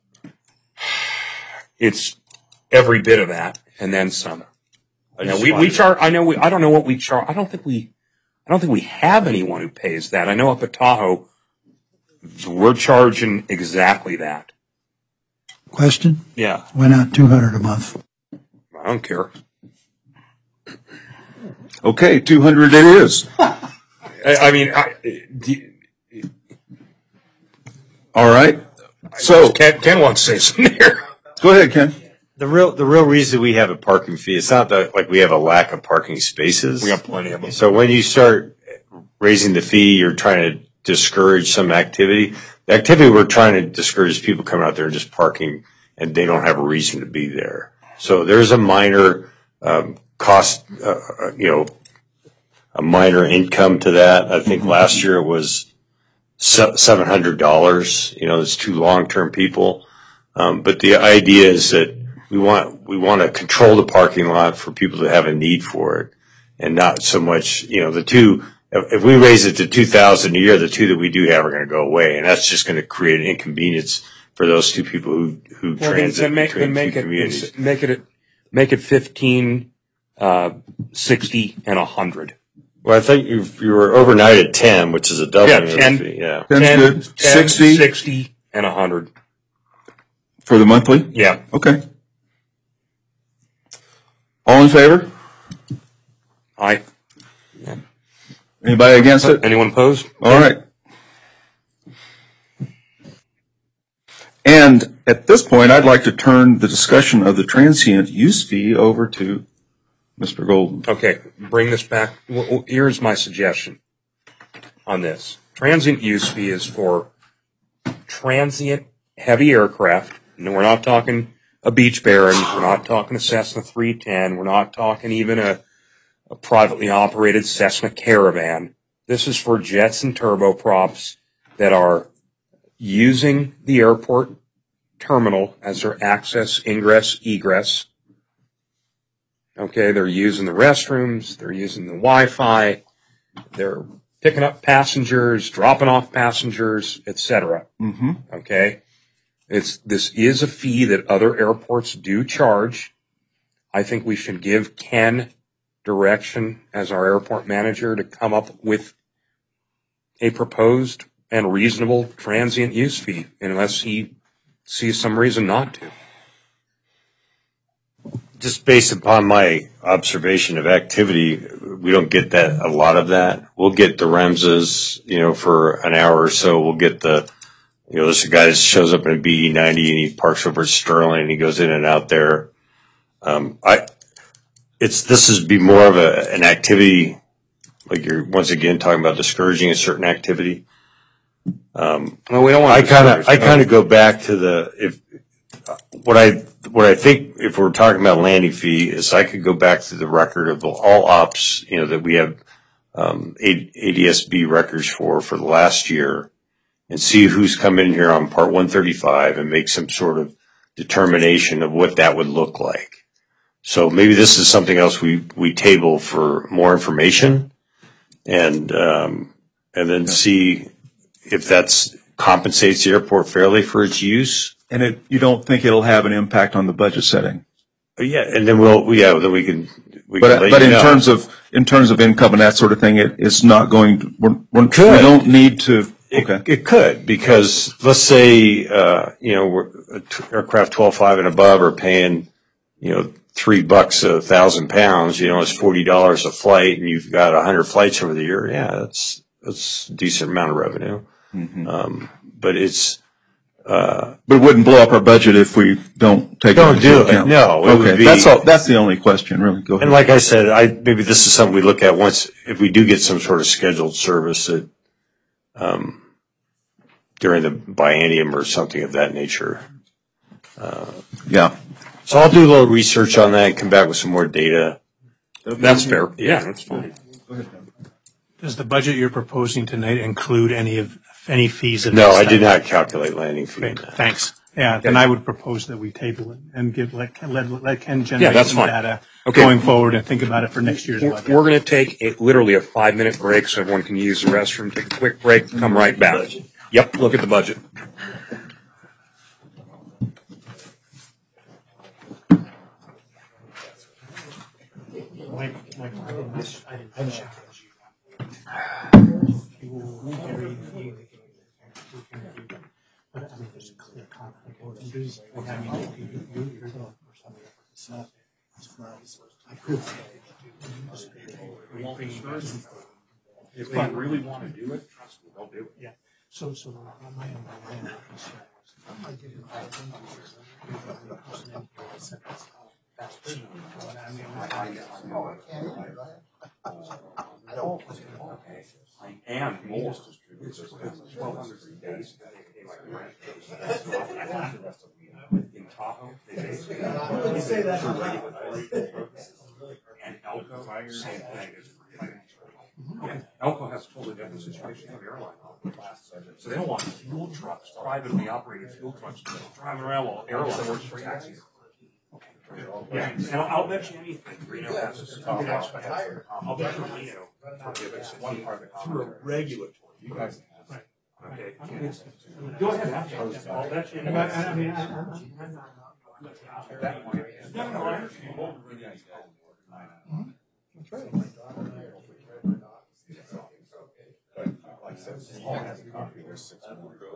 It's every bit of that, and then some. We charge. I don't know what we charge. I don't think we have anyone who pays that. I know up at Tahoe, we're charging exactly that. Question? Yeah. Why not $200 a month? I don't care. Okay, $200 it is. All right. So Ken wants to say something here. Go ahead, Ken. The real reason we have a parking fee, it's not that like we have a lack of parking spaces. We have plenty of them. So when you start raising the fee, you're trying to discourage some activity. The activity we're trying to discourage is people coming out there and just parking, and they don't have a reason to be there. So there's a minor cost, a minor income to that. I think last year it was $700. It's two long-term people. But the idea is that we want to control the parking lot for people that have a need for it, and not so much, the two. If we raise it to $2,000 a year, the two that we do have are going to go away, and that's just going to create an inconvenience for those two people who transit between two communities. Make it 15, 60, and 100. Well, I think you were overnight at 10, which is a doubling of the fee. Yeah, 10's good. 60, and 100 for the monthly. Yeah. Okay. All in favor? Aye. Yeah. Anybody against it? Anyone opposed? All right. And at this point, I'd like to turn the discussion of the transient use fee over to Mr. Golden. Okay, bring this back. Here's my suggestion on this. Transient use fee is for transient heavy aircraft. No, we're not talking a Beach Baron. We're not talking a Cessna 310. We're not talking even a privately operated Cessna Caravan. This is for jets and turboprops that are using the airport terminal as their access, ingress, egress. Okay, they're using the restrooms, they're using the Wi-Fi, they're picking up passengers, dropping off passengers, etc. Mm-hmm. Okay, this is a fee that other airports do charge. I think we should give Ken direction as our airport manager to come up with a proposed and reasonable transient use fee, unless he sees some reason not to. Just based upon my observation of activity, we don't get a lot of that. We'll get the Remsas, for an hour or so. We'll get there's a guy that shows up in a BD-90 and he parks over at Sterling and he goes in and out there. This is be more of an activity, like you're once again talking about discouraging a certain activity. Well, we don't want I kind of go back to what I think if we're talking about landing fee is I could go back to the record of all ops, that we have ADSB records for the last year and see who's come in here on Part 135 and make some sort of determination of what that would look like. So maybe this is something else we table for more information and then see if that's compensates the airport fairly for its use. And you don't think it'll have an impact on the budget setting? Yeah, and then then we can. But in terms of income and that sort of thing, it's not going to. We don't need to. Okay. It could, because let's say we're aircraft 12.5 and above are paying $3 1,000 pounds. It's $40 a flight, and you've got 100 flights over the year. Yeah, that's a decent amount of revenue. Mm-hmm. But it's. But it wouldn't blow up our budget if we don't take Don't it do into account. it. No. Okay. That's all. That's the only question, really. Go ahead. And like I said, maybe this is something we look at once if we do get some sort of scheduled service that during the biennium or something of that nature. Yeah. So I'll do a little research on that and come back with some more data. That's fair. Yeah, that's fine. Go ahead. Does the budget you're proposing tonight include any fees? No, I did not calculate landing fee. Okay, thanks. Yeah, then I would propose that we table it and let Ken generate some data going forward and think about it for next year's budget. We're going to take literally a 5-minute break so everyone can use the restroom. Take a quick break, come right back. Yep, look at the budget. If they really want to do it, trust me, they'll do it. Yeah. So my and most distributors, 1,200 days, they like rent. In Tahoe, they basically say that. And Elko, same thing. Elko has a totally different situation of airline. So they don't want fuel trucks, privately operated fuel trucks, driving around while airline works for taxis. Yeah, and I'll bet you anything. Reno has a stop. I'll bet you Reno prohibits one part of the through a regulatory. You guys have. Okay. Go ahead. I'll bet you anything. No, I understand. That's right. Like I said, Paul has a copy. There's 6 more to go.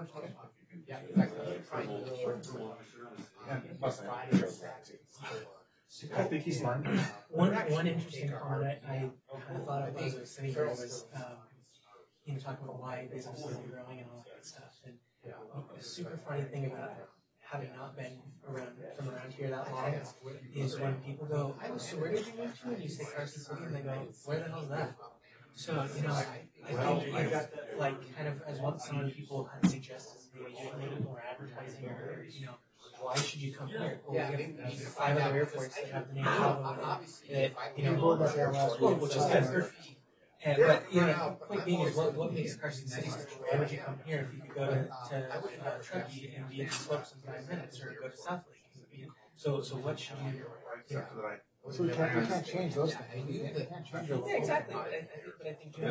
I think he's fine. One interesting comment I thought of as I was sitting here was, talking about why businesses are growing and all that stuff. And the super funny thing about having not been around here that long is when people go, so where did you move to? And you say Carson City, and they go, where the hell is that? So, I think like kind of as what some people had suggested, maybe more advertising or, why should you come here? Well, we have 5 other airports that have the name of that, which is good. But, the point being is what makes Carson City special? Why would you come here if you could go to Truckee and be at the slopes in 5 minutes, or go to South Lake? So what should you do? So we can't change those things. We can't change those. Yeah, exactly. But I think we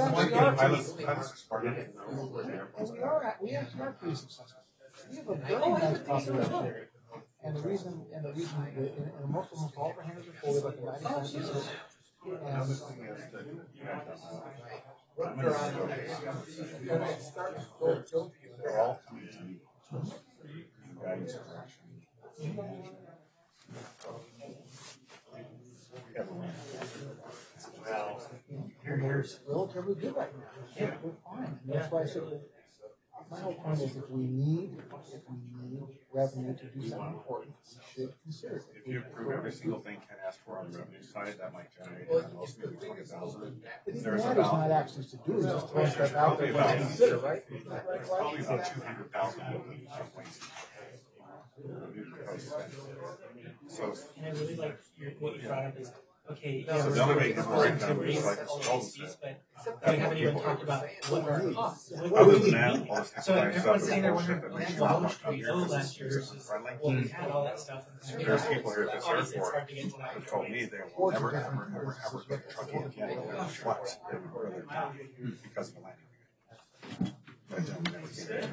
actually are pretty successful. We have a very nice population area. And the reason most all of our hangars are full, we have like 95%. And they're relatively good right now. Yeah, we're fine. And that's why I said my whole point is if we need revenue to do something important, we should consider it. If you approve every single thing Ken asked for on the revenue side, that might generate most maybe 20,000. It matters not access to do, it's just throwing stuff out there to consider, right? It's probably about 200,000. And I really like what you brought up is okay, So we're they'll going make to a breakdown, raise just like all Golden these fees, said. but we haven't even talked about what our costs. Other than that, all this So compliance stuff everyone's is sitting there bullshit wondering, that makes well, how you much did we owe last year versus what we had, all that stuff. So there's people here at this airport who told me they will never, ever, ever, ever get a truck in and flex. They would rather die because of the landing. But they'll never get it.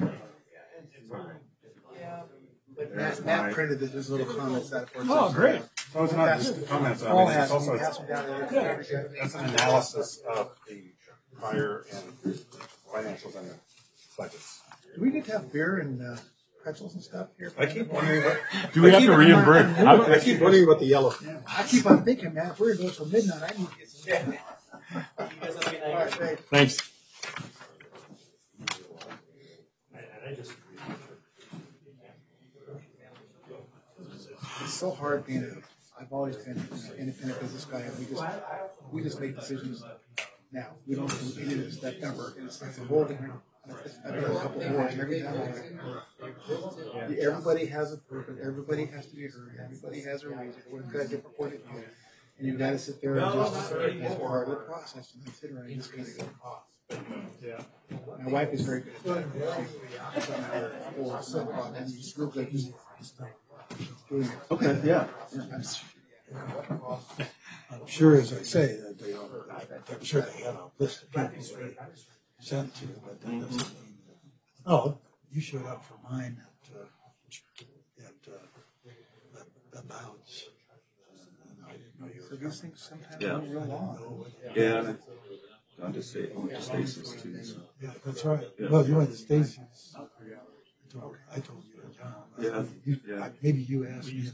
Matt printed his little comments out for us. Oh, great. So it's not just the comments on it, it's also, that's an analysis of the prior and financials and the budgets. Do we get to have beer and pretzels and stuff here? I keep wondering what. Do we have to reimburse? I keep wondering about the yellow. I keep on thinking, man, if we're going to go till midnight, I need to get some beer. All right, great. Thanks. It's so hard being I've always been an independent business guy, and we just make decisions now. We don't do any of this stuff ever. It's a whole different. I've done a couple of wars, and every time everybody has a purpose. Everybody has to be heard. Everybody has a reason. We've got a different point of view, and you've got to sit there and just it's part of the process. And sit around and just kind of go. My wife is very good at that. She's real good. Okay, yeah. I'm sure, as I say, that I'm sure they have a list of people sent to, but that doesn't mean that, oh, you showed up for mine at Bouts. I didn't know you were. So these things sometimes Yeah. go real long. Yeah, and I went to Stacy's too. So. Yeah, that's right. Yeah. Well, you went to Stacy's. I told you to John. Yeah. Maybe you asked me.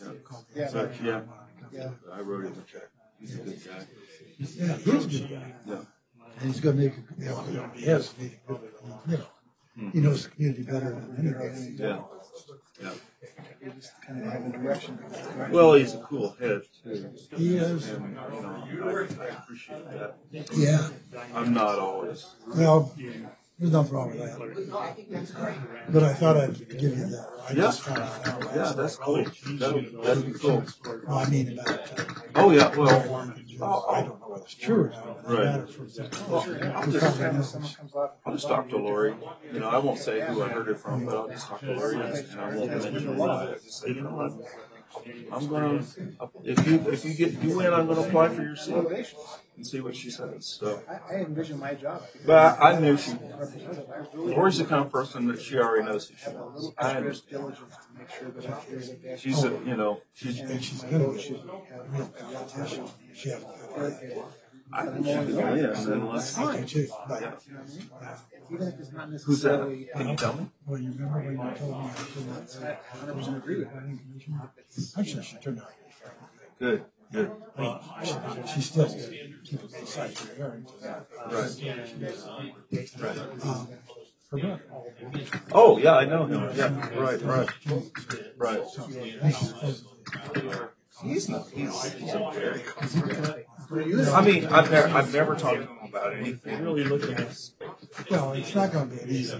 Yeah. I wrote him a check. He's a good guy. Yeah, he's a good guy. Yeah. And he's going to make he has made a good, he knows the community better than anybody. Yeah. Yeah. You just kind of have a direction. Well, he's a cool head too. He is. And, I appreciate that. Yeah. I'm not always. Well, there's nothing wrong with that. But I thought I'd give you that. I just found it out last Yeah, that's cool. That'd be cool. No, I mean about. Oh yeah, well. I don't know whether it's true or not. But it matters for I'll just talk to Lori. I won't say who I heard it from, but I'll just talk to Lori and I won't mention why. I just say, I'm gonna. If you win, I'm gonna apply for your seat and see what she says. So. I envision my job. But I knew she. Lori's the kind of person that she already knows who she wants. I understand. She's a, she's I think she's gonna win unless. Even if it's not Who's that? necessarily. Can you tell me? Well, you remember when you told me I 100% agree with that. Actually, she turned out Good. she still keeps the site for hearing. Right. Her brother. Oh yeah, I know him. Yeah. Right. He's a very. I mean, I've never talked to him about anything. Really looking at this. Well, it's not going to be an easy.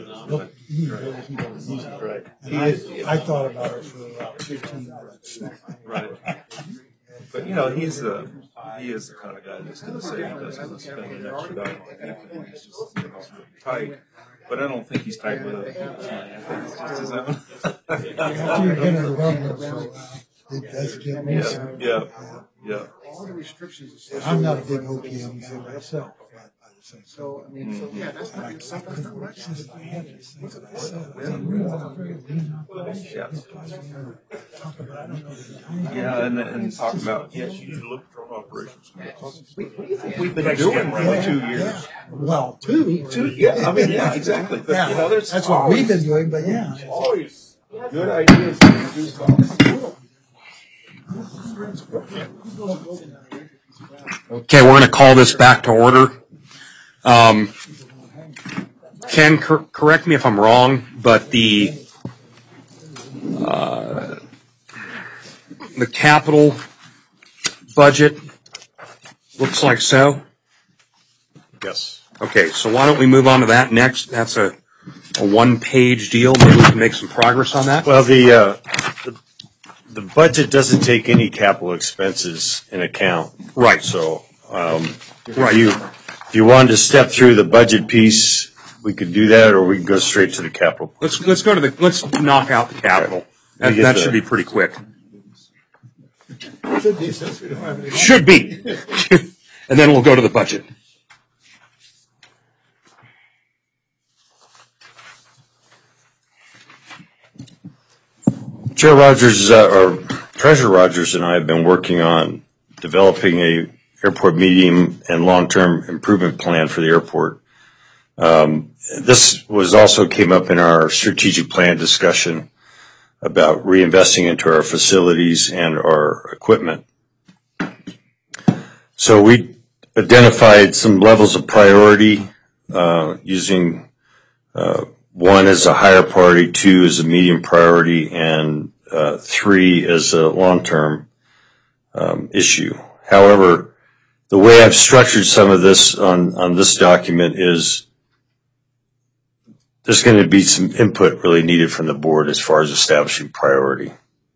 Right. And I thought about it for about 15 minutes. Right. But he is the kind of guy that's going to say he doesn't want to spend an extra dollar on anything. He's just tight. But I don't think he's tight with it. I think it's just his own. After you've been around it for a while, it does get looser. Yeah. All the restrictions. I'm not a big OPM guy myself. So, I mean, that's not something that much. Yeah, and talk about, you need to look at drone operations. What do you think we've been doing for 2 years? Yeah. Well, two. Yeah, I mean, yeah, exactly. But, that's what we've been doing, but yeah. Always good ideas to do stuff. Okay, we're going to call this back to order. Ken, correct me if I'm wrong, but the capital budget looks like so. Yes. Okay, so why don't we move on to that next? That's a one-page deal. Maybe we can make some progress on that. Well, the budget doesn't take any capital expenses in account. Right. So, if you wanted to step through the budget piece, we could do that, or we can go straight to the capital. Let's knock out the capital. That should be pretty quick. Should be, since we don't have any. Should be. And then we'll go to the budget. Chair Rogers, or Treasurer Rogers and I have been working on developing a airport medium and long-term improvement plan for the airport. This also came up in our strategic plan discussion about reinvesting into our facilities and our equipment. So we identified some levels of priority, using 1 as a higher priority, 2 as a medium priority, and 3 as a long-term issue. However, the way I've structured some of this on this document is there's going to be some input really needed from the board as far as establishing priority.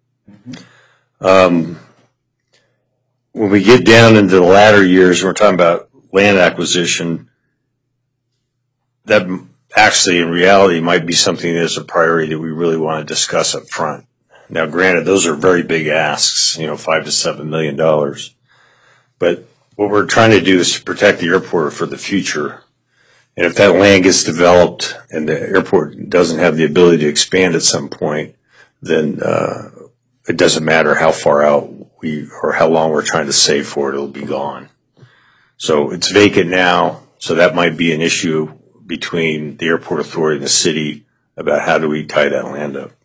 When we get down into the latter years, we're talking about land acquisition, that actually in reality might be something that's a priority that we really want to discuss up front. Now, granted, those are very big asks, $5 to $7 million. But what we're trying to do is to protect the airport for the future. And if that land gets developed and the airport doesn't have the ability to expand at some point, then it doesn't matter how far out or how long we're trying to save for it, it'll be gone. So it's vacant now, so that might be an issue between the airport authority and the city about how do we tie that land up.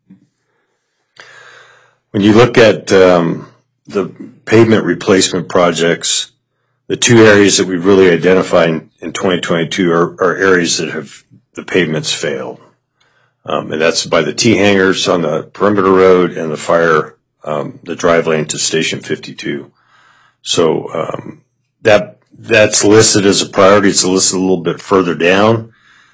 When you look at the pavement replacement projects, the 2 areas that we've really identified in 2022 are areas that have the pavements failed. And that's by the T-hangers on the perimeter road and the drive lane to Station 52. So that's listed as a priority. It's listed a little bit further down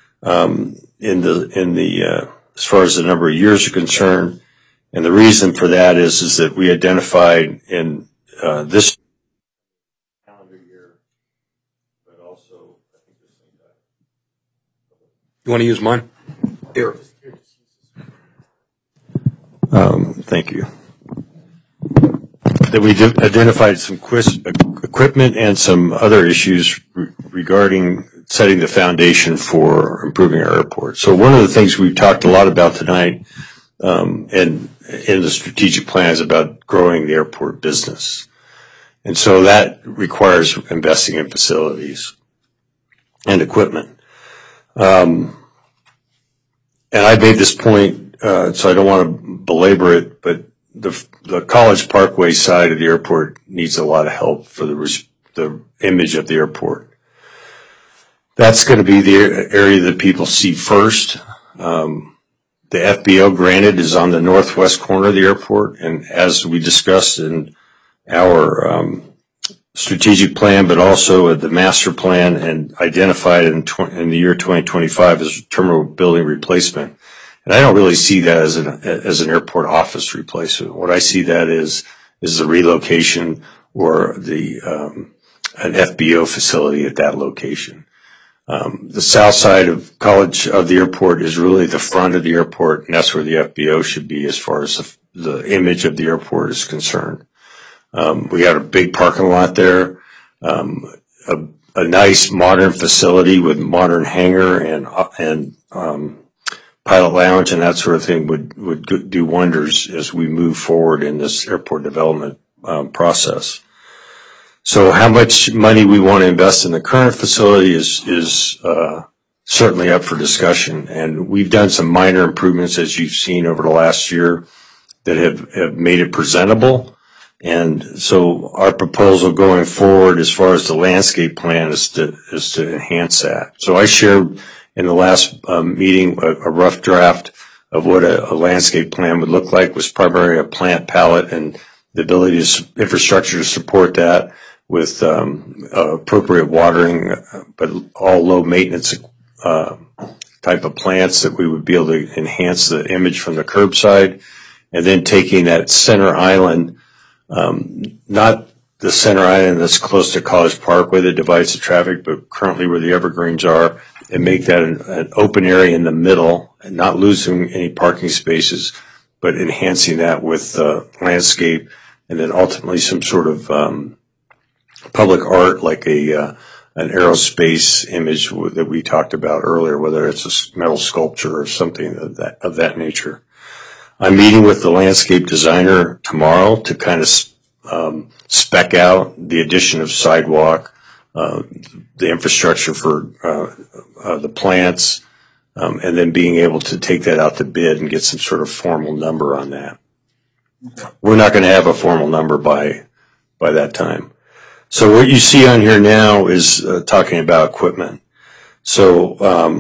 as far as the number of years are concerned. And the reason for that is that we identified in this calendar year, but also I think this thing. You want to use mine? Here. Thank you. That we identified some equipment and some other issues regarding setting the foundation for improving our airport. So one of the things we've talked a lot about tonight, and in the strategic plan, is about growing the airport business. And so that requires investing in facilities and equipment. And I made this point, so I don't want to belabor it, but the College Parkway side of the airport needs a lot of help for the image of the airport. That's going to be the area that people see first. The FBO, granted, is on the northwest corner of the airport, and as we discussed in our strategic plan, but also the master plan and identified in the year 2025 as terminal building replacement. And I don't really see that as an airport office replacement. What I see that is the relocation or an FBO facility at that location. The south side of the airport is really the front of the airport, and that's where the FBO should be as far as the image of the airport is concerned. We got a big parking lot there, a nice modern facility with modern hangar and pilot lounge and that sort of thing would do wonders as we move forward in this airport development process. So how much money we want to invest in the current facility is certainly up for discussion. And we've done some minor improvements, as you've seen over the last year, that have made it presentable. And so our proposal going forward as far as the landscape plan is to enhance that. So I shared in the last meeting a rough draft of what a landscape plan would look like, was primarily a plant palette and the ability infrastructure to support that with appropriate watering, but all low maintenance type of plants that we would be able to enhance the image from the curbside, and then taking that center island, not the center island that's close to College Parkway that divides the traffic, but currently where the evergreens are, and make that an open area in the middle and not losing any parking spaces, but enhancing that with landscape, and then ultimately some sort of public art like an aerospace image that we talked about earlier, whether it's a metal sculpture or something of that nature. I'm meeting with the landscape designer tomorrow to kind of spec out the addition of sidewalk, the infrastructure for the plants, and then being able to take that out to bid and get some sort of formal number on that. We're not going to have a formal number by that time. So what you see on here now is talking about equipment. So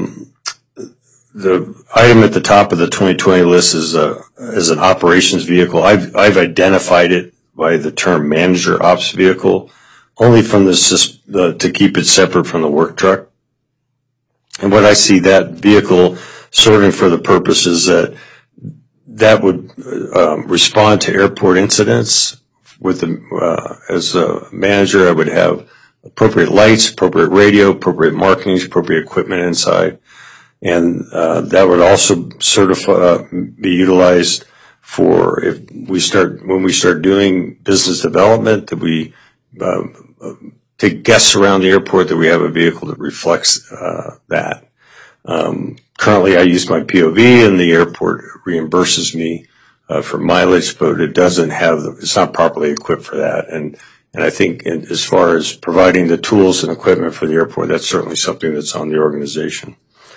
the item at the top of the 2020 list is an operations vehicle. I've identified it by the term manager ops vehicle, only from to keep it separate from the work truck. And what I see that vehicle serving for the purpose is that would respond to airport incidents. As a manager, I would have appropriate lights, appropriate radio, appropriate markings, appropriate equipment inside, and that would also be utilized for when we start doing business development, that we take guests around the airport, that we have a vehicle that reflects that. Currently, I use my POV, and the airport reimburses me for mileage, but it's not properly equipped for that. And I think as far as providing the tools and equipment for the airport, that's certainly something that's on the organization.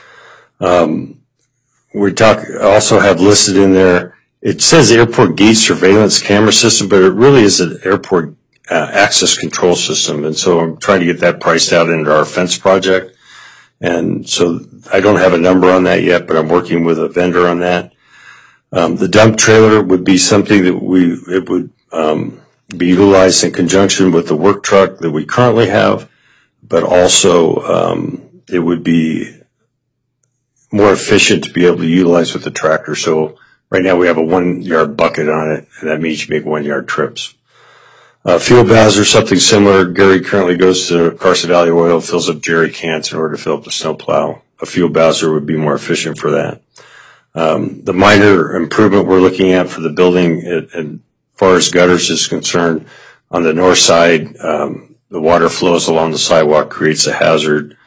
We also have listed in there, it says airport gate surveillance camera system, but it really is an airport access control system. And so I'm trying to get that priced out into our fence project. And so I don't have a number on that yet, but I'm working with a vendor on that. The dump trailer would be something that it would be utilized in conjunction with the work truck that we currently have, but also it would be more efficient to be able to utilize with the tractor. So right now we have a 1 yard bucket on it, and that means you make 1 yard trips. Fuel bowser, something similar. Gary currently goes to Carson Valley Oil, fills up jerry cans in order to fill up the snowplow. A fuel bowser would be more efficient for that. The minor improvement we're looking at for the building, as far as gutters is concerned, on the north side, the water flows along the sidewalk, creates a hazard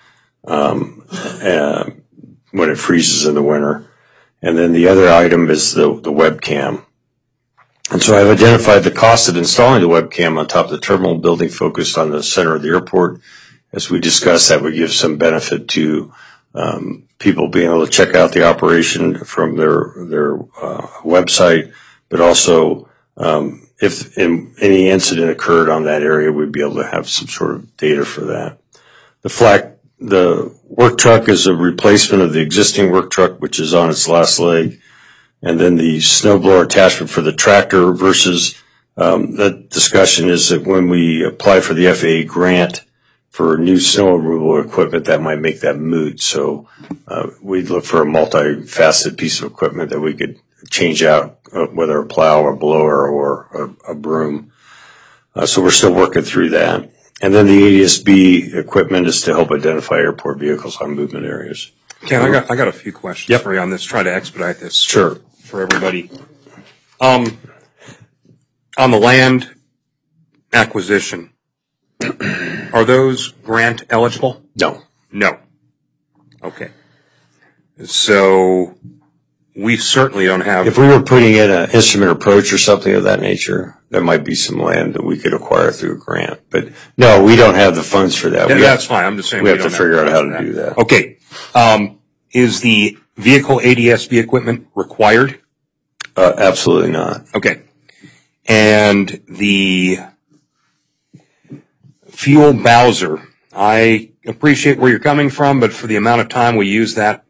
when it freezes in the winter. And then the other item is the webcam. And so I've identified the cost of installing the webcam on top of the terminal building focused on the center of the airport. As we discussed, that would give some benefit to people being able to check out the operation from their website, but also if any incident occurred on that area, we'd be able to have some sort of data for that. The work truck is a replacement of the existing work truck, which is on its last leg. And then the snowblower attachment for the tractor versus the discussion is that when we apply for the FAA grant for new snow removal equipment, that might make that moot. So we'd look for a multifaceted piece of equipment that we could change out, whether a plow or blower or a broom. So we're still working through that. And then the ADS-B equipment is to help identify airport vehicles on movement areas. Ken, I got a few questions for you on this. Try to expedite this. Sure. For everybody. On the land acquisition, are those grant eligible? No. No. Okay. So we certainly don't have. If we were putting in an instrument approach or something of that nature, there might be some land that we could acquire through a grant. But no, we don't have the funds for that. Yeah, that's fine. I'm just saying we have to figure out how to do that. Okay. Is the vehicle ADS-B equipment required? Absolutely not. Okay. And the fuel bowser, I appreciate where you're coming from, but for the amount of time we use that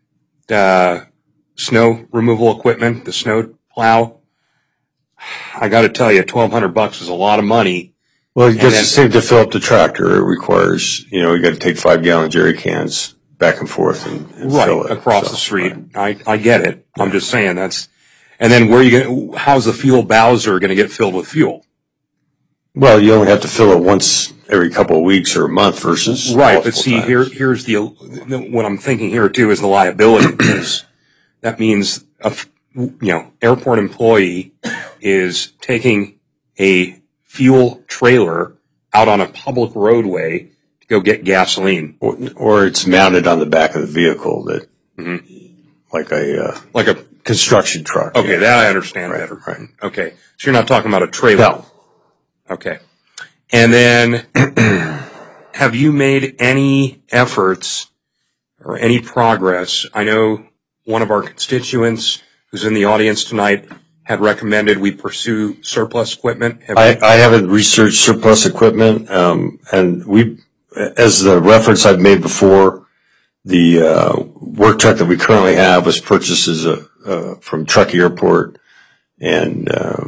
snow removal equipment, the snow plow, I got to tell you, $1,200 is a lot of money. Well, it gets the same to fill up the tractor. It requires, you got to take 5-gallon jerry cans back and forth and right fill it across the street. Right. I get it. I'm just saying and And then how's the fuel Bowser going to get filled with fuel? Well, you only have to fill it once every couple of weeks or a month versus right. But see, here's what I'm thinking here too is the liability. Because that means airport employee is taking a fuel trailer out on a public roadway to go get gasoline, or it's mounted on the back of the vehicle that, like a construction truck. Okay, that I understand better. Right. Okay, so you're not talking about a trailer. No. Okay. And then, have you made any efforts or any progress? I know one of our constituents who's in the audience tonight had recommended we pursue surplus equipment. I haven't researched surplus equipment, and as the reference I've made before, the work truck that we currently have was purchased from Truckee Airport, and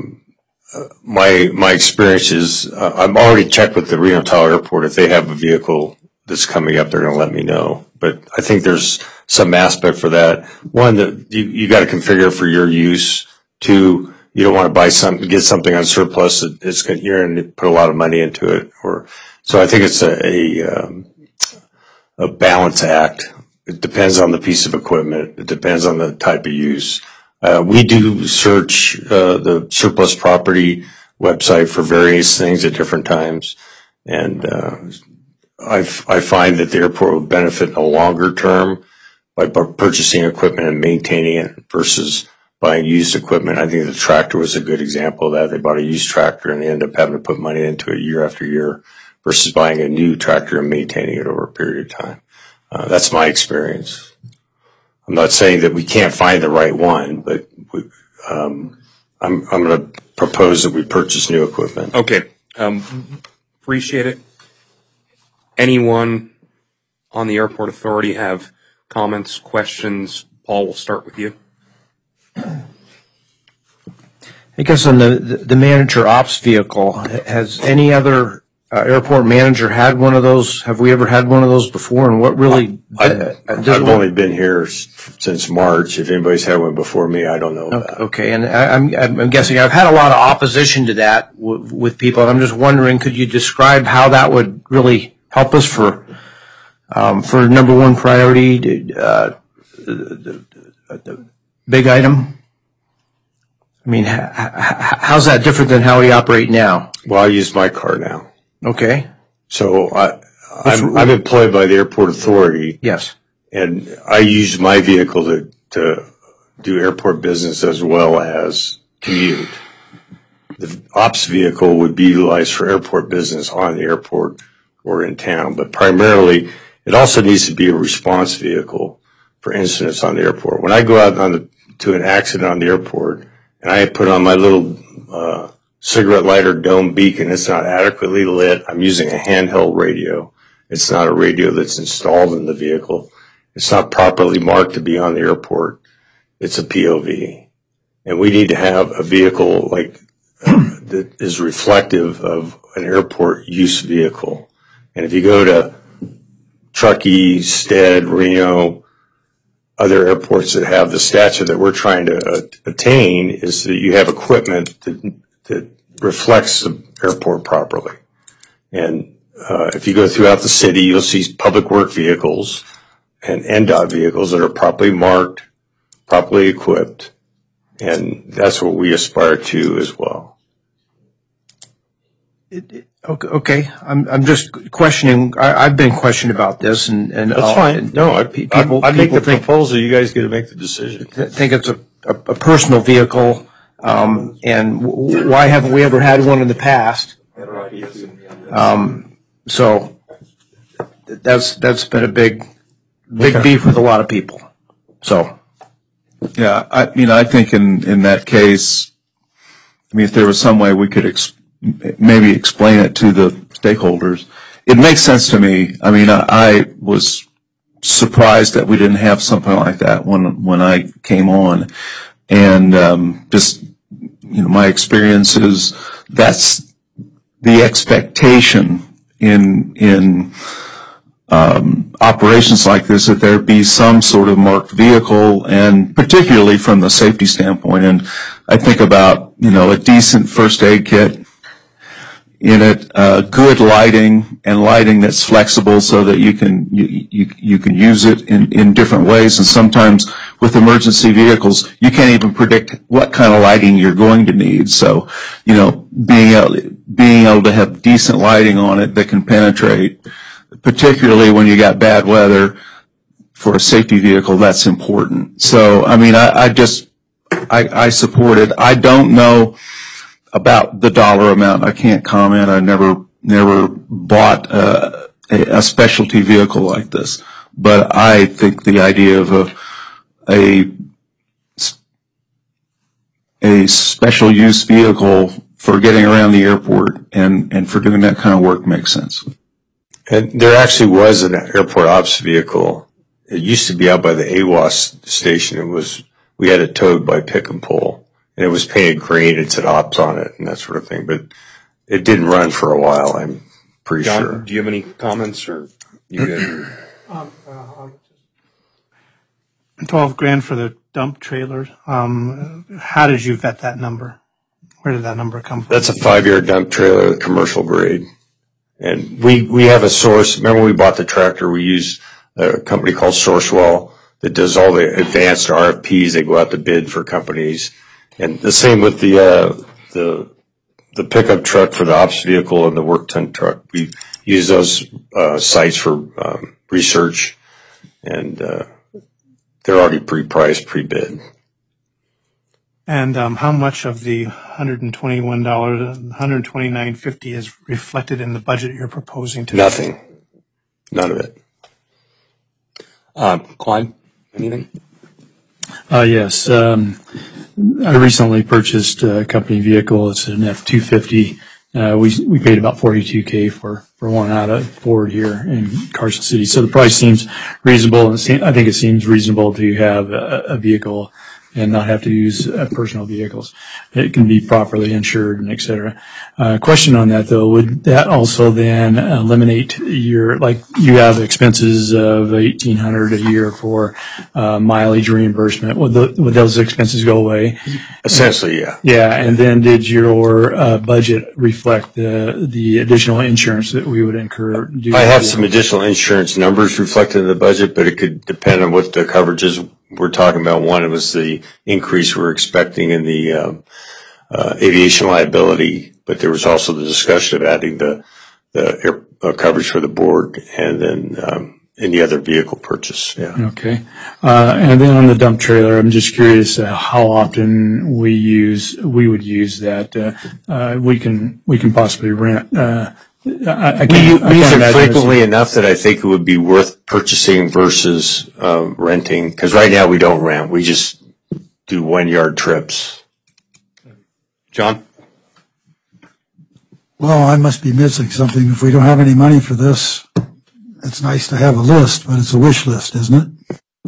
my experience is I've already checked with the Reno Tahoe Airport. If they have a vehicle that's coming up, they're going to let me know. But I think there's some aspect for that. One, that you got to configure for your use. Two, you don't want to get something on surplus that you're going to put a lot of money into it. So I think it's a balance act. It depends on the piece of equipment. It depends on the type of use. We do search the surplus property website for various things at different times, and I find that the airport would benefit in the longer term by purchasing equipment and maintaining it versus buying used equipment. I think the tractor was a good example of that. They bought a used tractor and they end up having to put money into it year after year versus buying a new tractor and maintaining it over a period of time. That's my experience. I'm not saying that we can't find the right one, but I'm going to propose that we purchase new equipment. Okay. Appreciate it. Anyone on the airport authority have comments, questions? Paul, we'll start with you. I guess on the manager ops vehicle, has any other airport manager had one of those? Have we ever had one of those before? And what really? I've only been here since March. If anybody's had one before me, I don't know about. Okay, and I'm guessing I've had a lot of opposition to that with people, and I'm just wondering, could you describe how that would really help us for number one priority, the big item? I mean, how's that different than how we operate now? Well, I use my car now. Okay. So I'm employed by the airport authority. Yes. And I use my vehicle to do airport business as well as commute. The ops vehicle would be utilized for airport business on the airport or in town, but primarily it also needs to be a response vehicle for incidents on the airport. When I go out to an accident on the airport and I put on my little cigarette lighter dome beacon, it's not adequately lit, I'm using a handheld radio. It's not a radio that's installed in the vehicle. It's not properly marked to be on the airport. It's a POV. And we need to have a vehicle that is reflective of an airport use vehicle. And if you go to Truckee, Stead, Reno, other airports that have the stature that we're trying to attain, is that you have equipment that reflects the airport properly. And if you go throughout the city, you'll see public work vehicles and NDOT vehicles that are properly marked, properly equipped, and that's what we aspire to as well. Okay, I'm just questioning. I've been questioned about this, and that's fine. No, I make the proposal. You guys get to make the decision. Think it's a personal vehicle, and why haven't we ever had one in the past? So that's been a big beef with a lot of people. So yeah, I think in that case, if there was some way we could maybe explain it to the stakeholders, it makes sense to me. I was surprised that we didn't have something like that when I came on, and just my experience is that's the expectation in operations like this, that there be some sort of marked vehicle, and particularly from the safety standpoint. And I think about, a decent first aid kit in it, good lighting, and lighting that's flexible so that you can use it in different ways. And sometimes with emergency vehicles, you can't even predict what kind of lighting you're going to need. So, being able to have decent lighting on it that can penetrate, particularly when you got bad weather, for a safety vehicle, that's important. So, I support it. I don't know about the dollar amount. I can't comment. I never bought a specialty vehicle like this. But I think the idea of a special use vehicle for getting around the airport and for doing that kind of work makes sense. And there actually was an airport ops vehicle. It used to be out by the AWAS station. We had it towed by pick and pull, and it was painted green. It said ops on it and that sort of thing. But it didn't run for a while, I'm pretty John, sure. do you have any comments, or you good? $12,000 for the dump trailer. How did you vet that number? Where did that number come from? That's a 5-year dump trailer, commercial grade. And we have a source. Remember when we bought the tractor, we used a company called Sourcewell that does all the advanced RFPs. They go out to bid for companies. And the same with the pickup truck for the ops vehicle and the work ton truck. We use those sites for research, and they're already pre-priced, pre-bid. And how much of the $129.50 is reflected in the budget you're proposing today? Nothing. None of it. Clyde, anything? Yes. I recently purchased a company vehicle. It's an F-250. We paid about $42,000 for one out of Ford here in Carson City. So the price seems reasonable, and I think it seems reasonable to have a vehicle and not have to use personal vehicles. It can be properly insured and et cetera. Question on that though, would that also then eliminate you have expenses of $1,800 a year for mileage reimbursement? Would those expenses go away? Essentially, yeah. Yeah, and then did your budget reflect the additional insurance that we would incur? I have some additional insurance numbers reflected in the budget, but it could depend on what the coverages we're talking about. One, it was the increase we're expecting in the aviation liability, but there was also the discussion of adding the air coverage for the board, and then any other vehicle purchase. Yeah. Okay. And then on the dump trailer, I'm just curious how often we would use that. We can possibly rent. We use it frequently enough that I think it would be worth purchasing versus renting, because right now we don't rent. We just do 1-yard trips. John? Well, I must be missing something. If we don't have any money for this, it's nice to have a list, but it's a wish list, isn't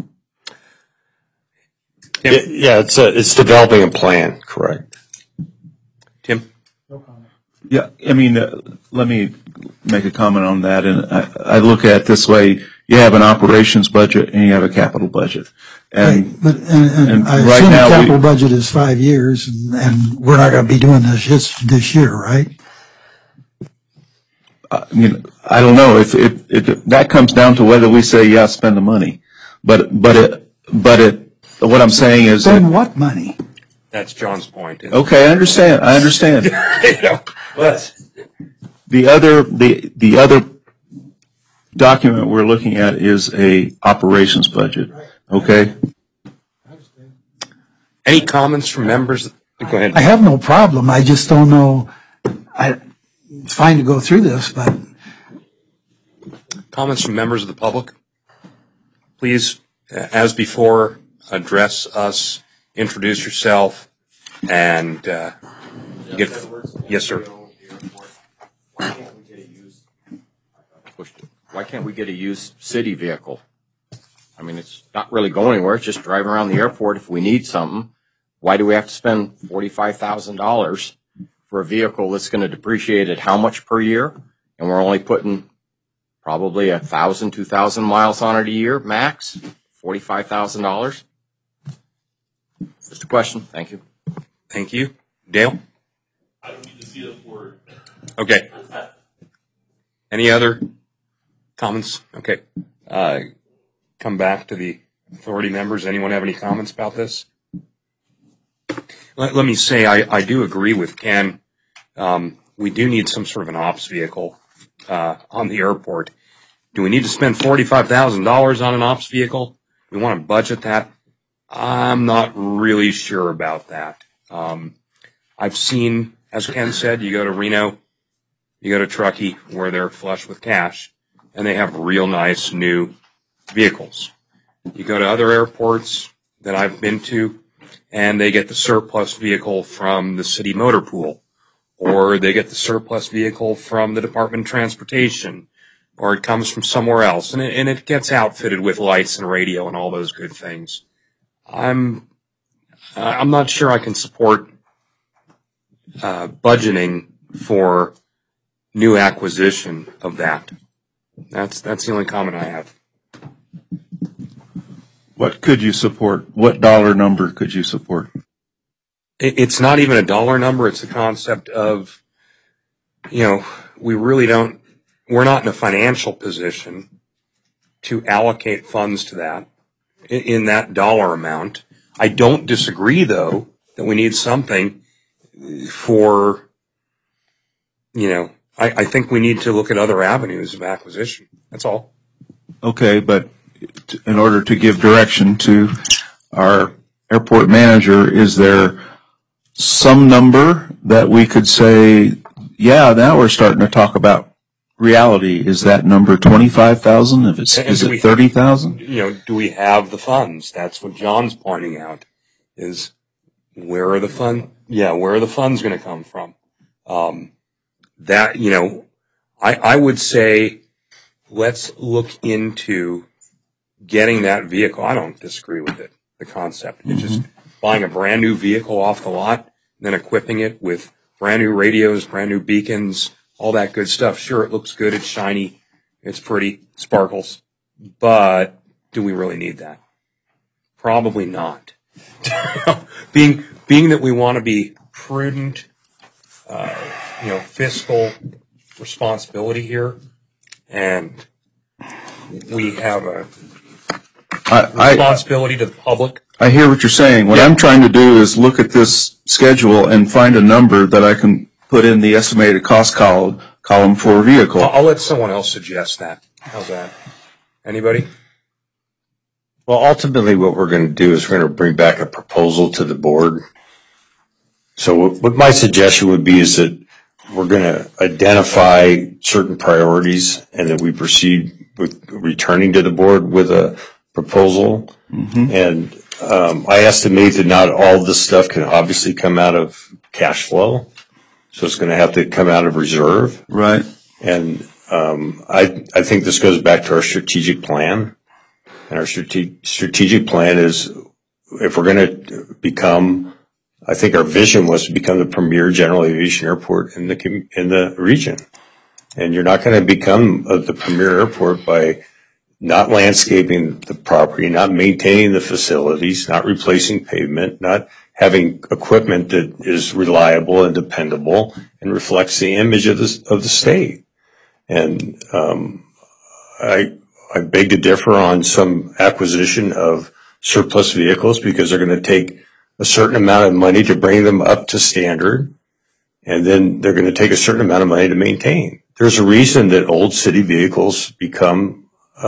it? Yeah, it's developing a plan, correct. Tim? Yeah, I mean, let me make a comment on that. And I look at it this way: you have an operations budget and you have a capital budget. And, right. And I right assume now the capital budget is 5 years, and we're not going to be doing this year, right? I don't know if that comes down to whether we say spend the money. But what I'm saying is spend what money? That's John's point. Okay, I understand. But the other document we're looking at is a operations budget. Okay. Any comments from members? Go ahead. I have no problem. I just don't know. It's fine to go through this, but comments from members of the public? Please, as before, address us, introduce yourself, and yes, sir. Why can't we get a used city vehicle? I mean, it's not really going anywhere. It's just driving around the airport if we need something. Why do we have to spend $45,000 for a vehicle that's going to depreciate at how much per year? And we're only putting probably 1,000, 2,000 miles on it a year, max, $45,000. Just a question. Thank you. Thank you. Dale? I don't need to see it for it. Okay. Any other comments? Okay. Come back to the authority members. Anyone have any comments about this? Let me say I do agree with Ken. We do need some sort of an ops vehicle on the airport. Do we need to spend $45,000 on an ops vehicle? We want to budget that? I'm not really sure about that. I've seen, as Ken said, you go to Reno, you go to Truckee, where they're flush with cash, and they have real nice new vehicles. You go to other airports that I've been to, and they get the surplus vehicle from the city motor pool, or they get the surplus vehicle from the Department of Transportation, or it comes from somewhere else, and it gets outfitted with lights and radio and all those good things. I'm not sure I can support budgeting for new acquisition of that. That's the only comment I have. What could you support? What dollar number could you support? It's not even a dollar number. It's a concept of, we're not in a financial position to allocate funds to that in that dollar amount. I don't disagree, though, that we need something for, I think we need to look at other avenues of acquisition. That's all. Okay, but in order to give direction to our airport manager, is there some number that we could say, yeah, now we're starting to talk about reality? Is that number 25,000? Is it 30,000? Do we have the funds? That's what John's pointing out, is where are the funds? Yeah, where are the funds going to come from? I would say let's look into getting that vehicle. I don't disagree with it, the concept. It's just buying a brand new vehicle off the lot, and then equipping it with brand new radios, brand new beacons, all that good stuff. Sure, it looks good, it's shiny, it's pretty, sparkles. But do we really need that? Probably not. Being that we want to be prudent, fiscal responsibility here, and we have a responsibility to the public. I hear what you're saying. What I'm trying to do is look at this schedule and find a number that I can put in the estimated cost column for a vehicle. I'll let someone else suggest that. How's that? Anybody? Well, ultimately what we're going to do is we're going to bring back a proposal to the board. So what my suggestion would be is that we're going to identify certain priorities and that we proceed with returning to the board with a proposal. And I estimate that not all this stuff can obviously come out of cash flow. So it's going to have to come out of reserve. Right. And I think this goes back to our strategic plan. And our strategic plan is, if we're going to become, I think our vision was to become the premier general aviation airport in the region. And you're not going to become the premier airport by not landscaping the property, not maintaining the facilities, not replacing pavement, not having equipment that is reliable and dependable and reflects the image of the state. And I beg to differ on some acquisition of surplus vehicles, because they're going to take a certain amount of money to bring them up to standard, and then they're going to take a certain amount of money to maintain. There's a reason that old city vehicles become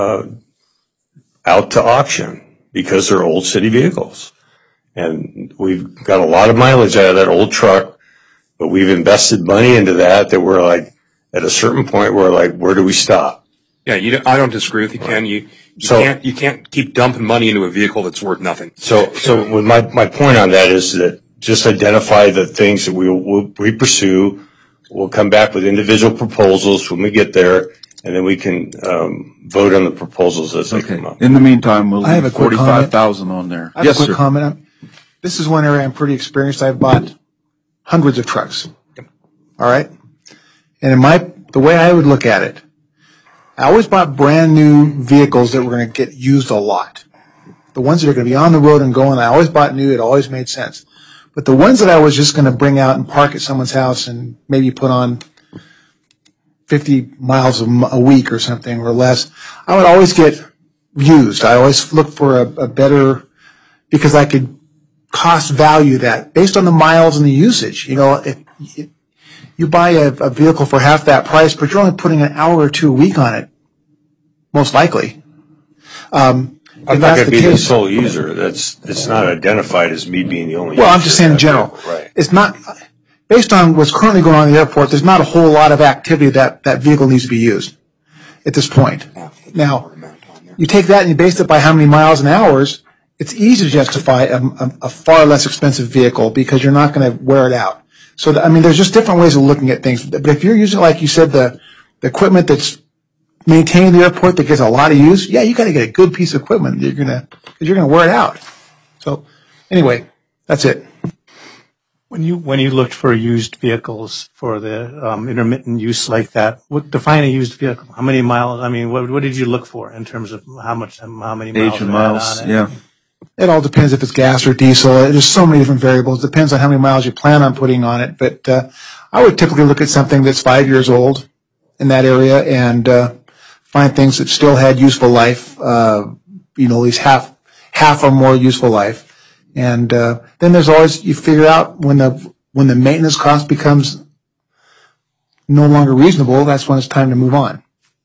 out to auction, because they're old city vehicles. And we've got a lot of mileage out of that old truck, but we've invested money into that we're like, at a certain point, we're like, where do we stop? Yeah, I don't disagree with you, Ken. You can't keep dumping money into a vehicle that's worth nothing. So with my point on that is that just identify the things that we pursue. We'll come back with individual proposals when we get there, and then we can vote on the proposals as they come up. In the meantime, we'll I have leave a quick 45,000 on there. I have a quick comment. This is one area I'm pretty experienced. I've bought hundreds of trucks. All right? And the way I would look at it, I always bought brand new vehicles that were going to get used a lot. The ones that are going to be on the road and going, I always bought new. It always made sense. But the ones that I was just going to bring out and park at someone's house and maybe put on 50 miles a week or something or less, I would always get used. I always look for a better, because I could cost value that based on the miles and the usage. You know, if you buy a vehicle for half that price, but you're only putting an hour or two a week on it, most likely. I'm not going to be the sole user. It's not identified as me being the only user. Well, I'm just saying in general. Right. It's not, based on what's currently going on in the airport, there's not a whole lot of activity that vehicle needs to be used at this point. Now, you take that and you base it by how many miles and hours, it's easy to justify a far less expensive vehicle because you're not going to wear it out. So, I mean, there's just different ways of looking at things. But if you're using, like you said, the equipment that's maintaining the airport that gets a lot of use, yeah, you got to get a good piece of equipment. You're gonna wear it out. So, anyway, that's it. When you looked for used vehicles for the intermittent use like that, define a used vehicle. How many miles? I mean, what did you look for in terms of how many miles? Age and miles, yeah. It all depends if it's gas or diesel. There's so many different variables. It depends on how many miles you plan on putting on it. But I would typically look at something that's 5 years old in that area and find things that still had useful life. At least half or more useful life. And then there's always, you figure out when the maintenance cost becomes no longer reasonable, that's when it's time to move on.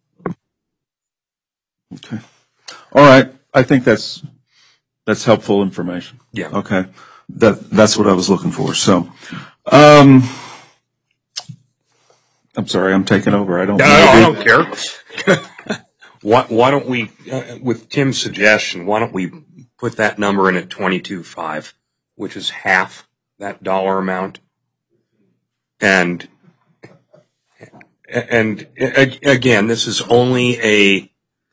Okay. All right. I think that's helpful information. Yeah. Okay. That's what I was looking for. So, I'm sorry, I'm taking over. I don't care. Why don't we, with Tim's suggestion, why don't we put that number in at 22.5, which is half that dollar amount, and again, this is only a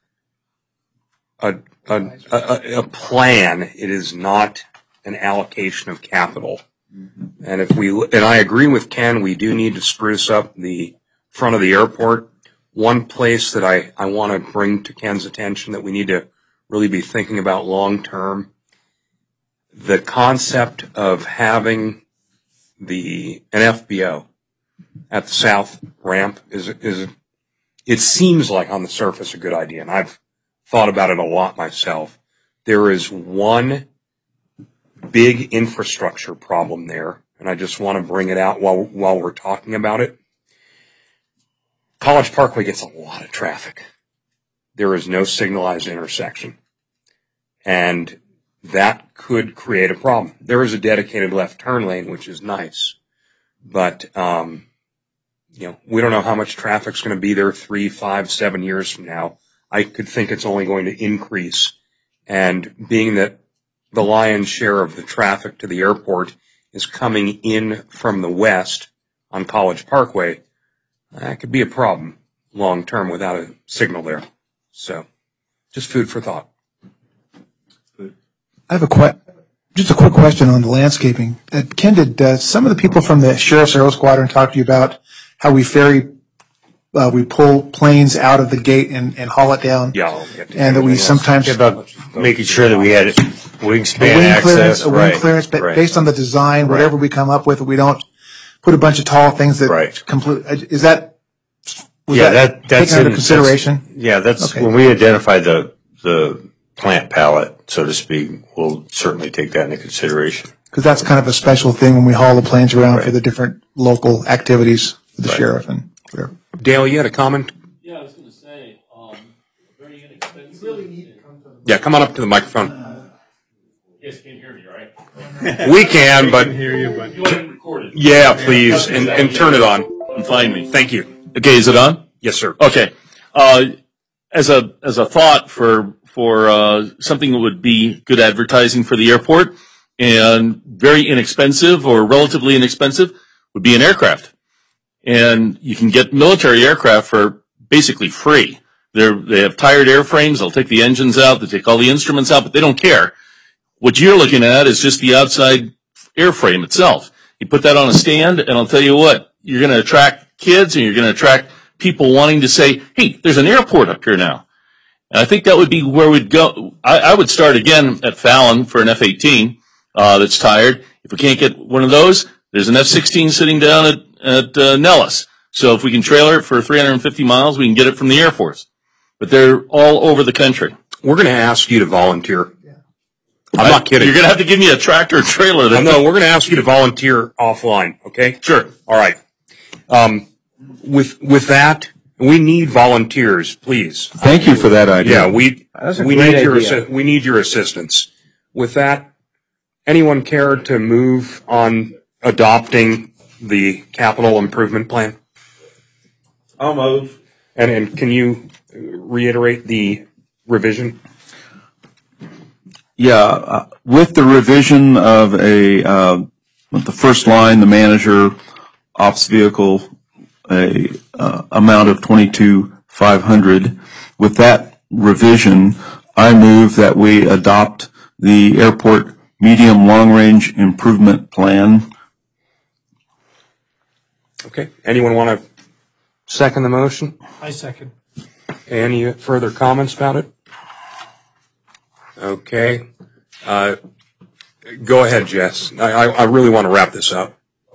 plan. It is not an allocation of capital. And I agree with Ken, we do need to spruce up the front of the airport. One place that I want to bring to Ken's attention that we need to really be thinking about long term, the concept of having an FBO at the south ramp is it seems like on the surface a good idea, and I've thought about it a lot myself. There is one big infrastructure problem there, and I just want to bring it out while we're talking about it. College Parkway gets a lot of traffic. There is no signalized intersection, and that could create a problem. There is a dedicated left turn lane, which is nice, but we don't know how much traffic's going to be there 3, 5, 7 years from now. I could think it's only going to increase, and being that the lion's share of the traffic to the airport is coming in from the west on College Parkway, that could be a problem long term without a signal there. So, just food for thought. I have just a quick question on the landscaping. Ken, did some of the people from the Sheriff's Aero Squadron talk to you about how we pull planes out of the gate and haul it down? Yeah. And that we sometimes about making sure that we had wingspan access, a wing clearance, but based on the design, whatever we come up with, we don't put a bunch of tall things that is that taken under consideration? That's when we identify the plant palette, so to speak, we'll certainly take that into consideration. Because that's kind of a special thing when we haul the planes around for the different local activities with the sheriff and whatever. Dale, you had a comment? Yeah, I was going to say, very inexpensive. You really need to come to Yeah, come on up to the microphone. You guys can't hear me, right? We can, but you want it recorded? Yeah, please, and turn it on. And find me. Thank you. Okay, is it on? Yes, sir. Okay. As a thought for something that would be good advertising for the airport and very inexpensive or relatively inexpensive would be an aircraft. And you can get military aircraft for basically free. They have tired airframes. They'll take the engines out. They take all the instruments out, but they don't care. What you're looking at is just the outside airframe itself. You put that on a stand, and I'll tell you what, you're going to attract kids and you're going to attract people wanting to say, hey, there's an airport up here now. And I think that would be where we'd go. I would start again at Fallon for an F-18 that's tired. If we can't get one of those, there's an F-16 sitting down at Nellis. So if we can trailer it for 350 miles, we can get it from the Air Force. But they're all over the country. We're going to ask you to volunteer. I'm not kidding. You're going to have to give me a tractor and trailer. No, we're going to ask you to volunteer offline, okay? Sure. All right. With that, we need volunteers, please. Thank you for that idea. Yeah, we need your assistance. With that, anyone care to move on adopting the capital improvement plan? I'll move. And can you reiterate the revision? Yeah, with the revision of with the first line, the manager, ops vehicle, amount of $22,500. With that revision, I move that we adopt the airport medium long-range improvement plan. Okay. Anyone want to second the motion? I second. Any further comments about it? Okay. Go ahead, Jess. I really want to wrap this up.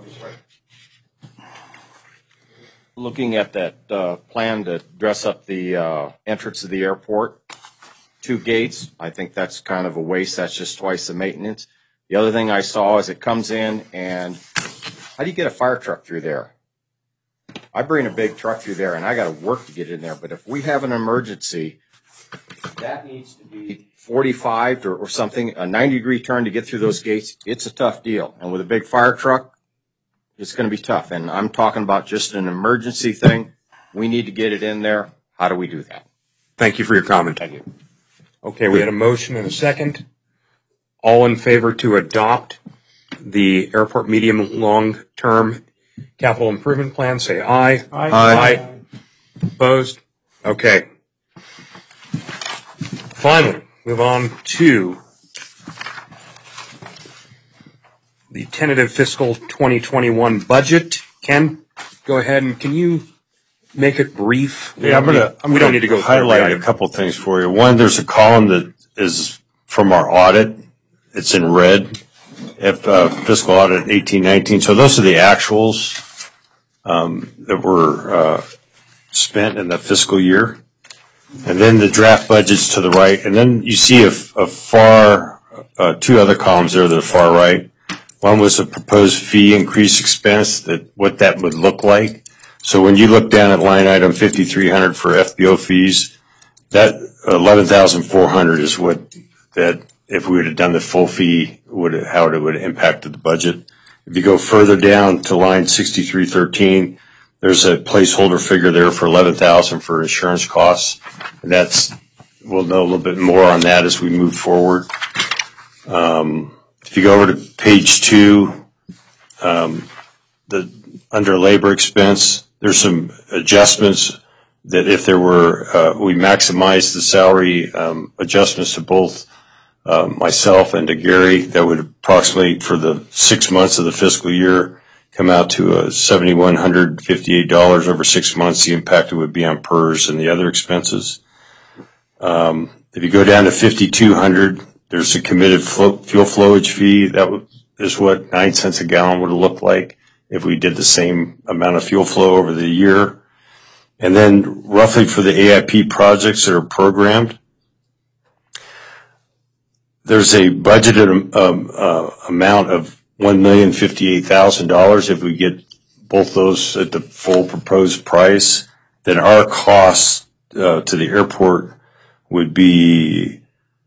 Looking at that plan to dress up the entrance of the airport, 2 gates, I think that's kind of a waste. That's just twice the maintenance. The other thing I saw is it comes in, and how do you get a fire truck through there? I bring a big truck through there, and I got to work to get in there. But if we have an emergency, that needs to be 45 or something, a 90-degree turn to get through those gates. It's a tough deal. And with a big fire truck, it's going to be tough. And I'm talking about just an emergency thing. We need to get it in there. How do we do that? Thank you for your comment. Thank you. Okay, we had a motion and a second. All in favor to adopt the airport medium long-term capital improvement plan, say aye. Aye. Aye. Opposed? Okay. Finally, move on to the tentative fiscal 2021 budget. Ken, go ahead, and can you make it brief? Yeah, we don't need to go highlight a couple things for you. One, there's a column that is from our audit. It's in red. Fiscal audit 1819. So those are the actuals that were spent in the fiscal year. And then the draft budget's to the right. And then you see a far, 2 other columns there that are far right. One was a proposed fee increase expense, what that would look like. So when you look down at line item 5,300 for FBO fees, that 11,400 is what that, if we would have done the full fee, how it would have impacted the budget. If you go further down to line 6313, there's a placeholder figure there for 11,000 for insurance costs. And we'll know a little bit more on that as we move forward. If you go over to page 2, under labor expense, there's some adjustments that if there were, we maximized the salary adjustments to both myself and to Gary, that would approximately for the 6 months of the fiscal year come out to $758 over 6 months. The impact it would be on PERS and the other expenses. If you go down to 5,200, there's a committed fuel flowage fee. That is what 9 cents a gallon would have looked like if we did the same amount of fuel flow over the year. And then roughly for the AIP projects that are programmed, there's a budgeted amount of $1,058,000 if we get both those at the full proposed price. Then our cost to the airport would be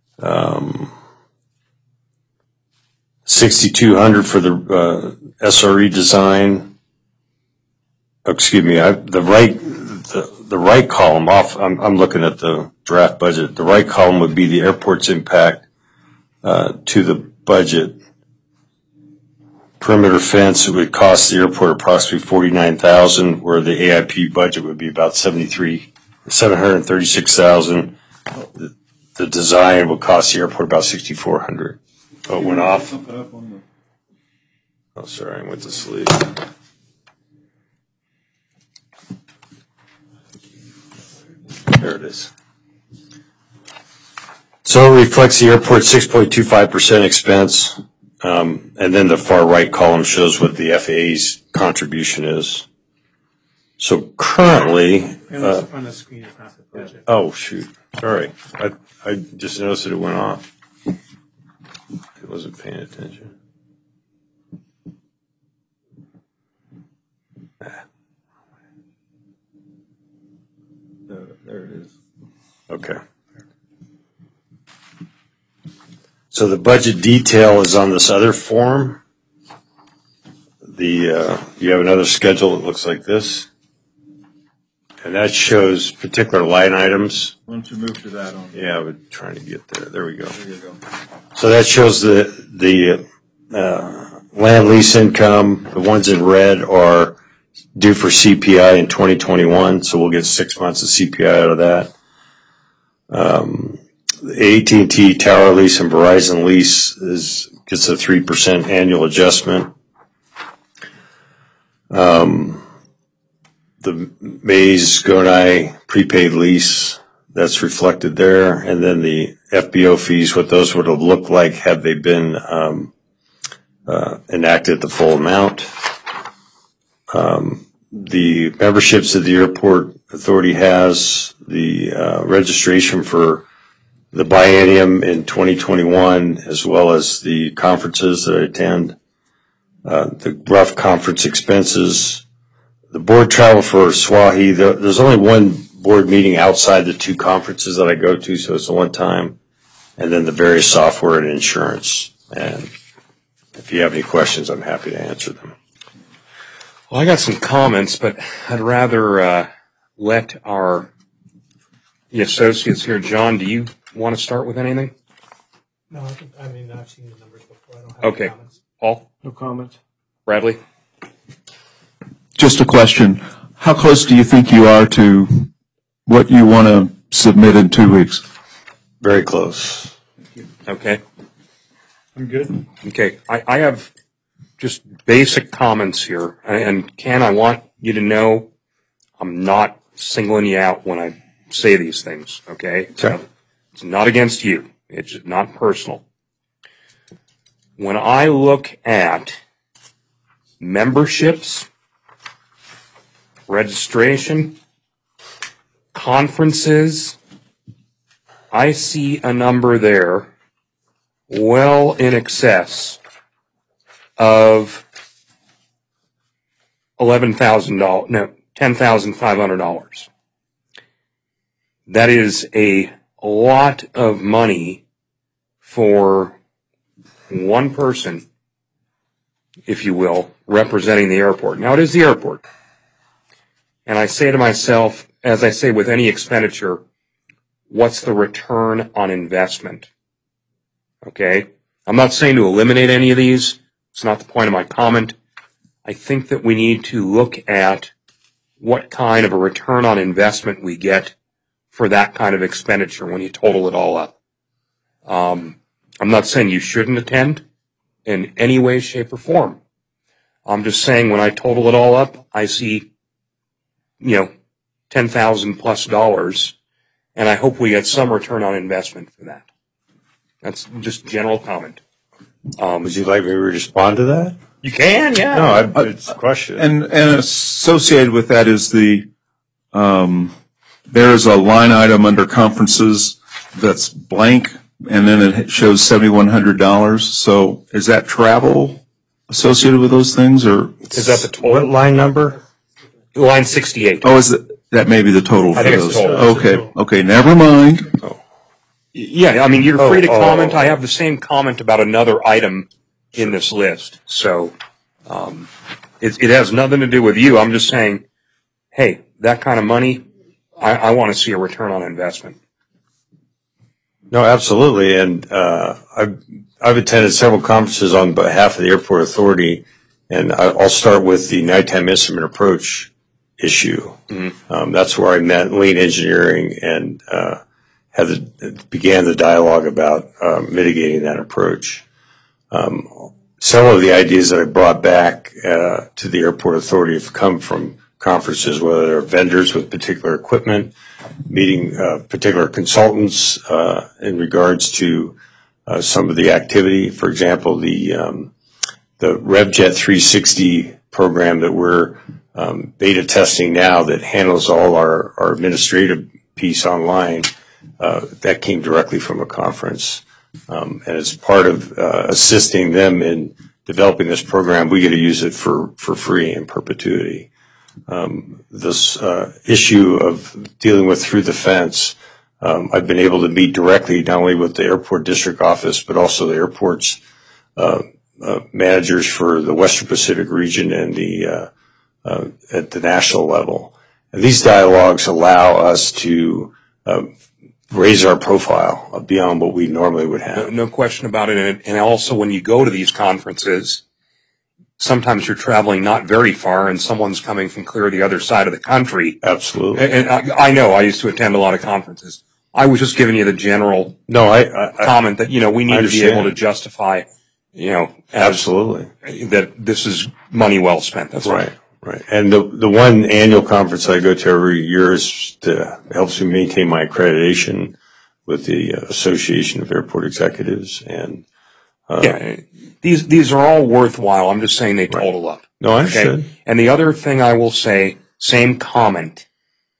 $6,200 for the SRE design. Excuse me, the right column off. I'm looking at the draft budget. The right column would be the airport's impact to the budget. Perimeter fence would cost the airport approximately $49,000, where the AIP budget would be about $736,000. The design would cost the airport about $6,400. Oh, it went off. Oh, sorry, I went to sleep. There it is. So it reflects the airport's 6.25% expense, and then the far right column shows what the FAA's contribution is. So currently, on the screen is not the budget. oh shoot, sorry, I just noticed that it went off. I wasn't paying attention. There it is. Okay. So the budget detail is on this other form. You have another schedule that looks like this, and that shows particular line items. Why don't you move to that one? Yeah, we're trying to get there. There we go. There you go. So that shows the land lease income. The ones in red are due for CPI in 2021, so we'll get 6 months of CPI out of that. The AT&T tower lease and Verizon lease gets a 3% annual adjustment. The Mays Gonai prepaid lease, that's reflected there, and then the FBO fees, what those would have looked like had they been enacted at the full amount. The memberships that the airport authority has, the registration for the biennium in 2021, as well as the conferences that I attend, the rough conference expenses, the board travel for SWAHI. There's only one board meeting outside the two conferences that I go to, so it's a one time, and then the various software and insurance. And if you have any questions, I'm happy to answer them. Well, I got some comments, but I'd rather let the associates here. John, do you want to start with anything? No, I've seen the numbers before. I don't have Okay. comments. Paul? No comments. Bradley? Just a question. How close do you think you are to what you want to submit in 2 weeks? Very close. Okay. I'm good. Okay. I have just basic comments here. And Ken, I want you to know I'm not singling you out when I say these things, okay? Okay. It's not against you. It's not personal. When I look at memberships, registration, conferences, I see a number there well in excess of $10,500. That is a lot of money for one person, if you will, representing the airport. Now, it is the airport. And I say to myself, as I say with any expenditure, what's the return on investment? Okay? I'm not saying to eliminate any of these. It's not the point of my comment. I think that we need to look at what kind of a return on investment we get for that kind of expenditure when you total it all up. I'm not saying you shouldn't attend in any way, shape, or form. I'm just saying when I total it all up, I see, $10,000+ and I hope we get some return on investment for that. That's just general comment. Would you like me to respond to that? You can, yeah. No, it's a question. And associated with that is there's a line item under conferences that's blank, and then it shows $7,100. So is that travel associated with those things, or is that the total? What line number? Line 68. Oh, that may be the total for I think those. it's the total. Okay, never mind. Oh. Yeah, you're free to comment. I have the same comment about another item in this list. So it has nothing to do with you. I'm just saying, hey, that kind of money, I want to see a return on investment. No, absolutely. And I've attended several conferences on behalf of the airport authority, and I'll start with the nighttime instrument approach issue. Mm-hmm. That's where I met lean engineering and began the dialogue about mitigating that approach. Several of the ideas that I brought back to the airport authority have come from conferences, whether they're vendors with particular equipment, meeting particular consultants in regards to some of the activity. For example, the RevJet 360 program that we're beta testing now that handles all our administrative piece online, that came directly from a conference. And as part of assisting them in developing this program, we get to use it for free in perpetuity. This issue of dealing with through the fence, I've been able to meet directly not only with the airport district office, but also the airport's managers for the Western Pacific region and at the national level. And these dialogues allow us to raise our profile beyond what we normally would have. No question about it. And also when you go to these conferences, sometimes you're traveling not very far and someone's coming from clear the other side of the country. Absolutely. And I know I used to attend a lot of conferences. I was just giving you the general comment that, we need to be able to justify, absolutely, that this is money well spent. That's right. Right. And the one annual conference I go to every year helps me maintain my accreditation with the Association of Airport Executives. And these are all worthwhile. I'm just saying they total up. No, I understand. Okay? And the other thing I will say, same comment,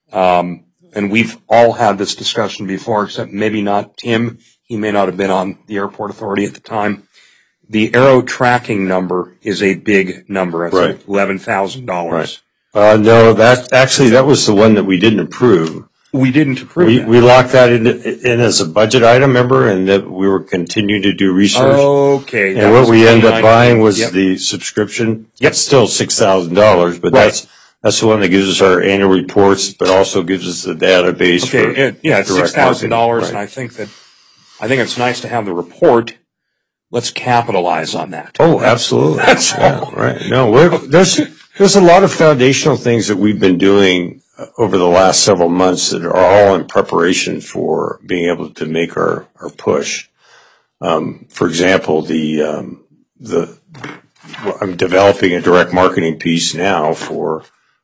and we've all had this discussion before, except maybe not Tim. He may not have been on the airport authority at the time. The aero tracking number is a big number. It's right. $11,000. Right. No, that was the one that we didn't approve. We didn't approve that. We locked that in as a budget item, remember, and that we were continuing to do research. Okay. And what we ended up buying was the subscription. Yep. It's still $6,000, but that's the one that gives us our annual reports, but also gives us the database. Okay. It's $6,000, and I think it's nice to have the report. Let's capitalize on that. Oh, absolutely. Right. No, there's a lot of foundational things that we've been doing over the last several months that are all in preparation for being able to make our push. For example, I'm developing a direct marketing piece now for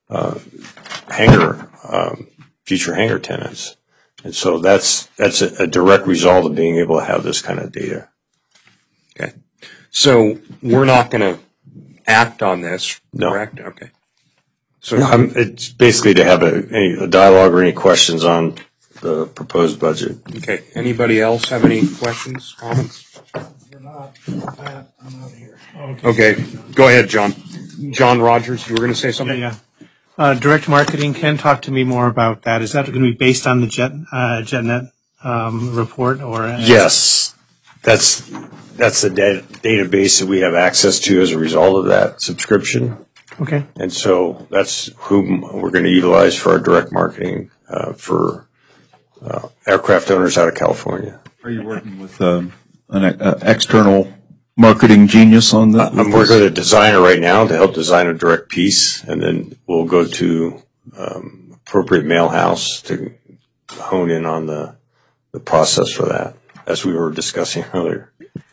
future hangar tenants, and so that's a direct result of being able to have this kind of data. Okay. So we're not going to act on this, correct? Okay. So it's basically to have a dialogue or any questions on the proposed budget. Okay. Anybody else have any questions, comments? You're not. I'm out of here. Okay. Go ahead, John. John Rogers, you were going to say something? Yeah. Direct marketing, Ken, talk to me more about that. Is that going to be based on the JetNet report? Or Yes. That's the database that we have access to as a result of that subscription. Okay. And so that's whom we're going to utilize for our direct marketing for aircraft owners out of California. Are you working with an external marketing genius on that? I'm working with a designer right now to help design a direct piece, and then we'll go to appropriate mail house to hone in on the process for that, as we were discussing earlier.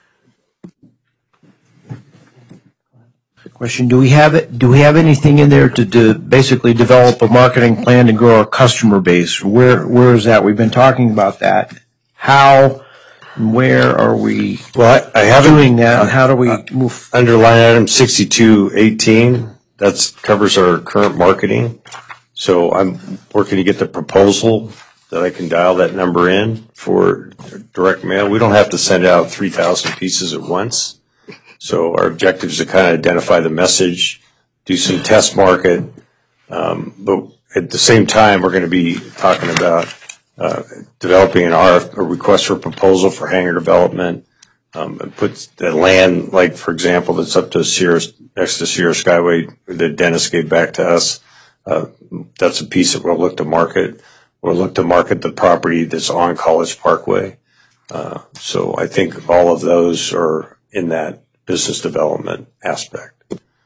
Question: Do we have anything in there to basically develop a marketing plan to grow our customer base? Where is that? We've been talking about that. How and where are we I haven't doing that? And how do we move? Under line item 6218, that covers our current marketing. So I'm working to get the proposal that I can dial that number in for direct mail. We don't have to send out 3,000 pieces at once. So our objective is to kind of identify the message, do some test market, but at the same time, we're going to be talking about developing a request for proposal for hangar development, and put the land, like for example, that's up to next to Sierra Skyway that Dennis gave back to us. That's a piece that we'll look to market. We'll look to market the property that's on College Parkway. So I think all of those are in that business development aspect.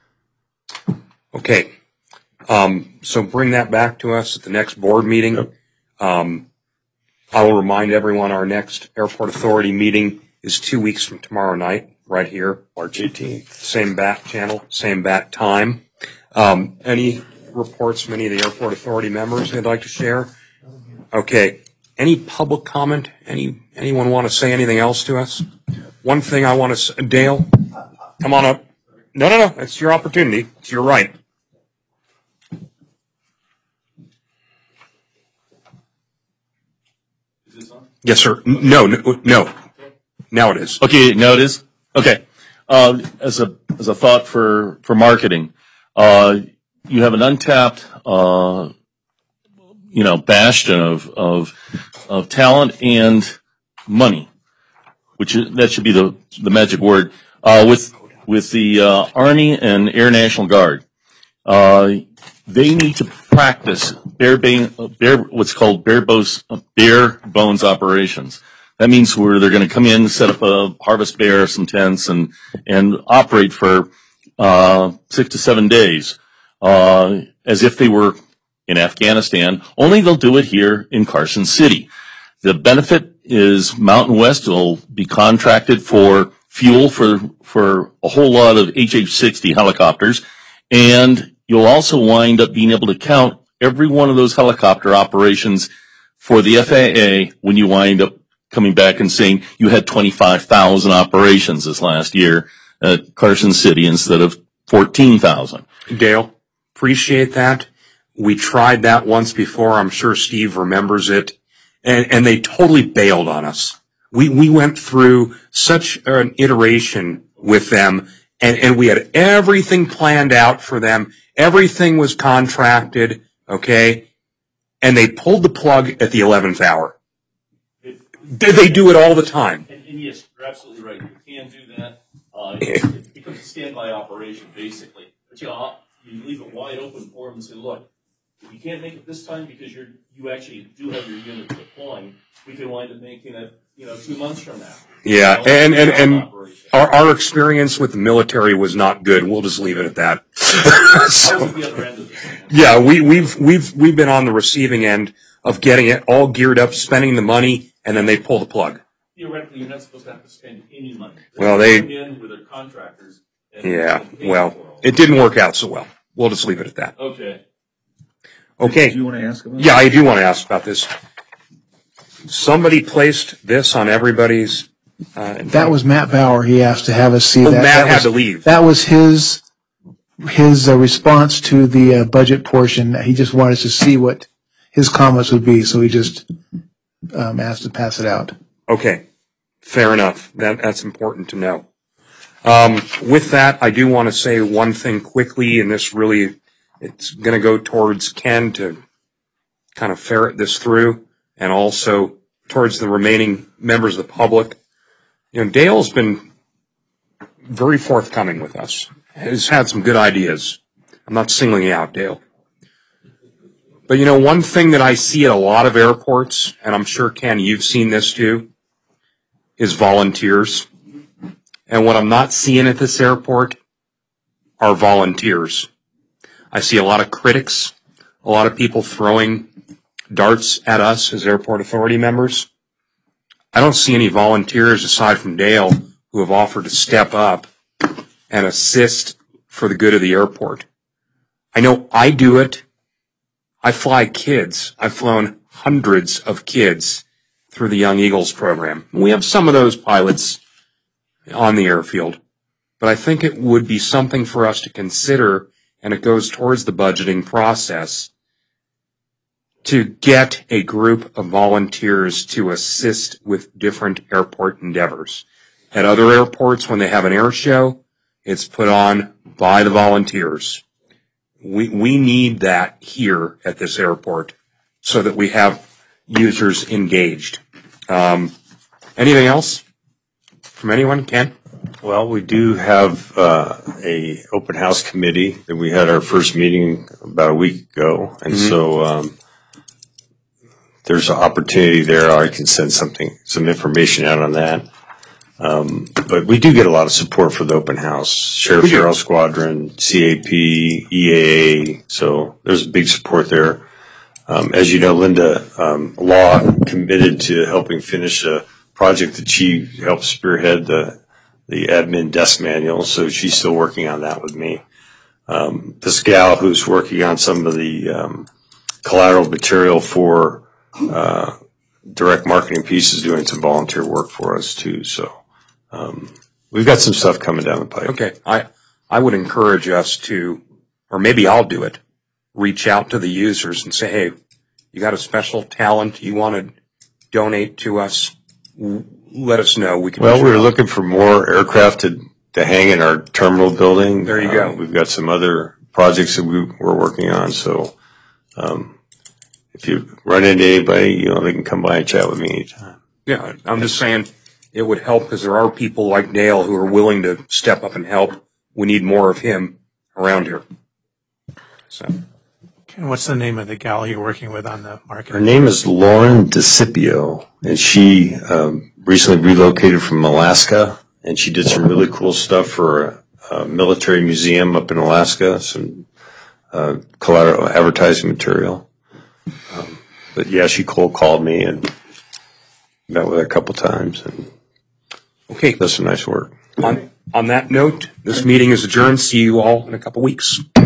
Okay. So bring that back to us at the next board meeting. Yep. I will remind everyone our next Airport Authority meeting is 2 weeks from tomorrow night, right here. March 18th. Same bat channel, same bat time. Any reports from any of the Airport Authority members they'd like to share? Okay. Any public comment? Anyone want to say anything else to us? One thing I want to say, Dale, come on up. No. It's your opportunity. It's your right. Is this on? Yes, sir. No. Now it is. Okay, now it is? Okay. As a thought for marketing, you have an untapped, bastion of talent and money, that should be the magic word. With the Army and Air National Guard, they need to practice what's called bare bones operations. That means where they're going to come in, set up a harvest bear, some tents, and operate for 6 to 7 days, as if they were in Afghanistan. Only they'll do it here in Carson City. The benefit is Mountain West will be contracted for fuel for a whole lot of HH-60 helicopters, and you'll also wind up being able to count every one of those helicopter operations for the FAA when you wind up coming back and saying you had 25,000 operations this last year at Carson City instead of 14,000. Dale, appreciate that. We tried that once before. I'm sure Steve remembers it. And they totally bailed on us. We went through such an iteration with them, and we had everything planned out for them. Everything was contracted, okay? And they pulled the plug at the 11th hour. They do it all the time. And yes, you're absolutely right. You can do that. It becomes a standby operation, basically. But you leave it wide open for them and say, look, if you can't make it this time because you actually do have your unit deploying, we can wind up making it, 2 months from now. Yeah, and our experience with the military was not good. We'll just leave it at that. I was the other end of this. Yeah, we've been on the receiving end of getting it all geared up, spending the money, and then they pull the plug. Theoretically, you're not supposed to have to spend any money. Well, they come in with their contractors. It didn't work out so well. We'll just leave it at that. Okay. Do you want to ask about Yeah, I do want to ask about this. Somebody placed this on everybody's. That was Matt Bauer. He asked to have us see that. Matt had to leave. That was his response to the budget portion. He just wanted us to see what his comments would be, so he just asked to pass it out. Okay, fair enough. That's important to know. With that, I do want to say one thing quickly, and this really, it's going to go towards Ken to kind of ferret this through, and also towards the remaining members of the public. Dale's been very forthcoming with us. Has had some good ideas. I'm not singling you out, Dale. But one thing that I see at a lot of airports, and I'm sure, Ken, you've seen this too, is volunteers. And what I'm not seeing at this airport are volunteers. I see a lot of critics, a lot of people throwing darts at us as Airport Authority members. I don't see any volunteers aside from Dale who have offered to step up and assist for the good of the airport. I know I do it. I fly kids. I've flown hundreds of kids through the Young Eagles program. We have some of those pilots on the airfield, but I think it would be something for us to consider, and it goes towards the budgeting process, to get a group of volunteers to assist with different airport endeavors. At other airports, when they have an air show, it's put on by the volunteers. We need that here at this airport so that we have users engaged. Anything else from anyone? Ken? Well, we do have a open house committee that we had our first meeting about a week ago, and so there's an opportunity there. I can send some information out on that. But we do get a lot of support for the open house. Sheriff's Aero Squadron, CAP, EAA, so there's a big support there. As you know, Linda Law committed to helping finish a project that she helped spearhead, the admin desk manual, so she's still working on that with me. this gal who's working on some of the collateral material for direct marketing pieces doing some volunteer work for us too. So we've got some stuff coming down the pipe. Okay. I would encourage us to, or maybe I'll do it, reach out to the users and say, hey, you got a special talent you want to donate to us, let us know. Well, we were looking for more aircraft to hang in our terminal building. There you go. We've got some other projects that we're working on. So if you run into anybody, they can come by and chat with me anytime. Yeah, I'm just saying it would help because there are people like Dale who are willing to step up and help. We need more of him around here. So. And what's the name of the gal you're working with on the market? Her name is Lauren DeCipio, and she recently relocated from Alaska, and she did some really cool stuff for a military museum up in Alaska, some collateral advertising material. But yeah, she cold called me and met with her a couple times, and okay, does some nice work. On that note, this meeting is adjourned. See you all in a couple weeks.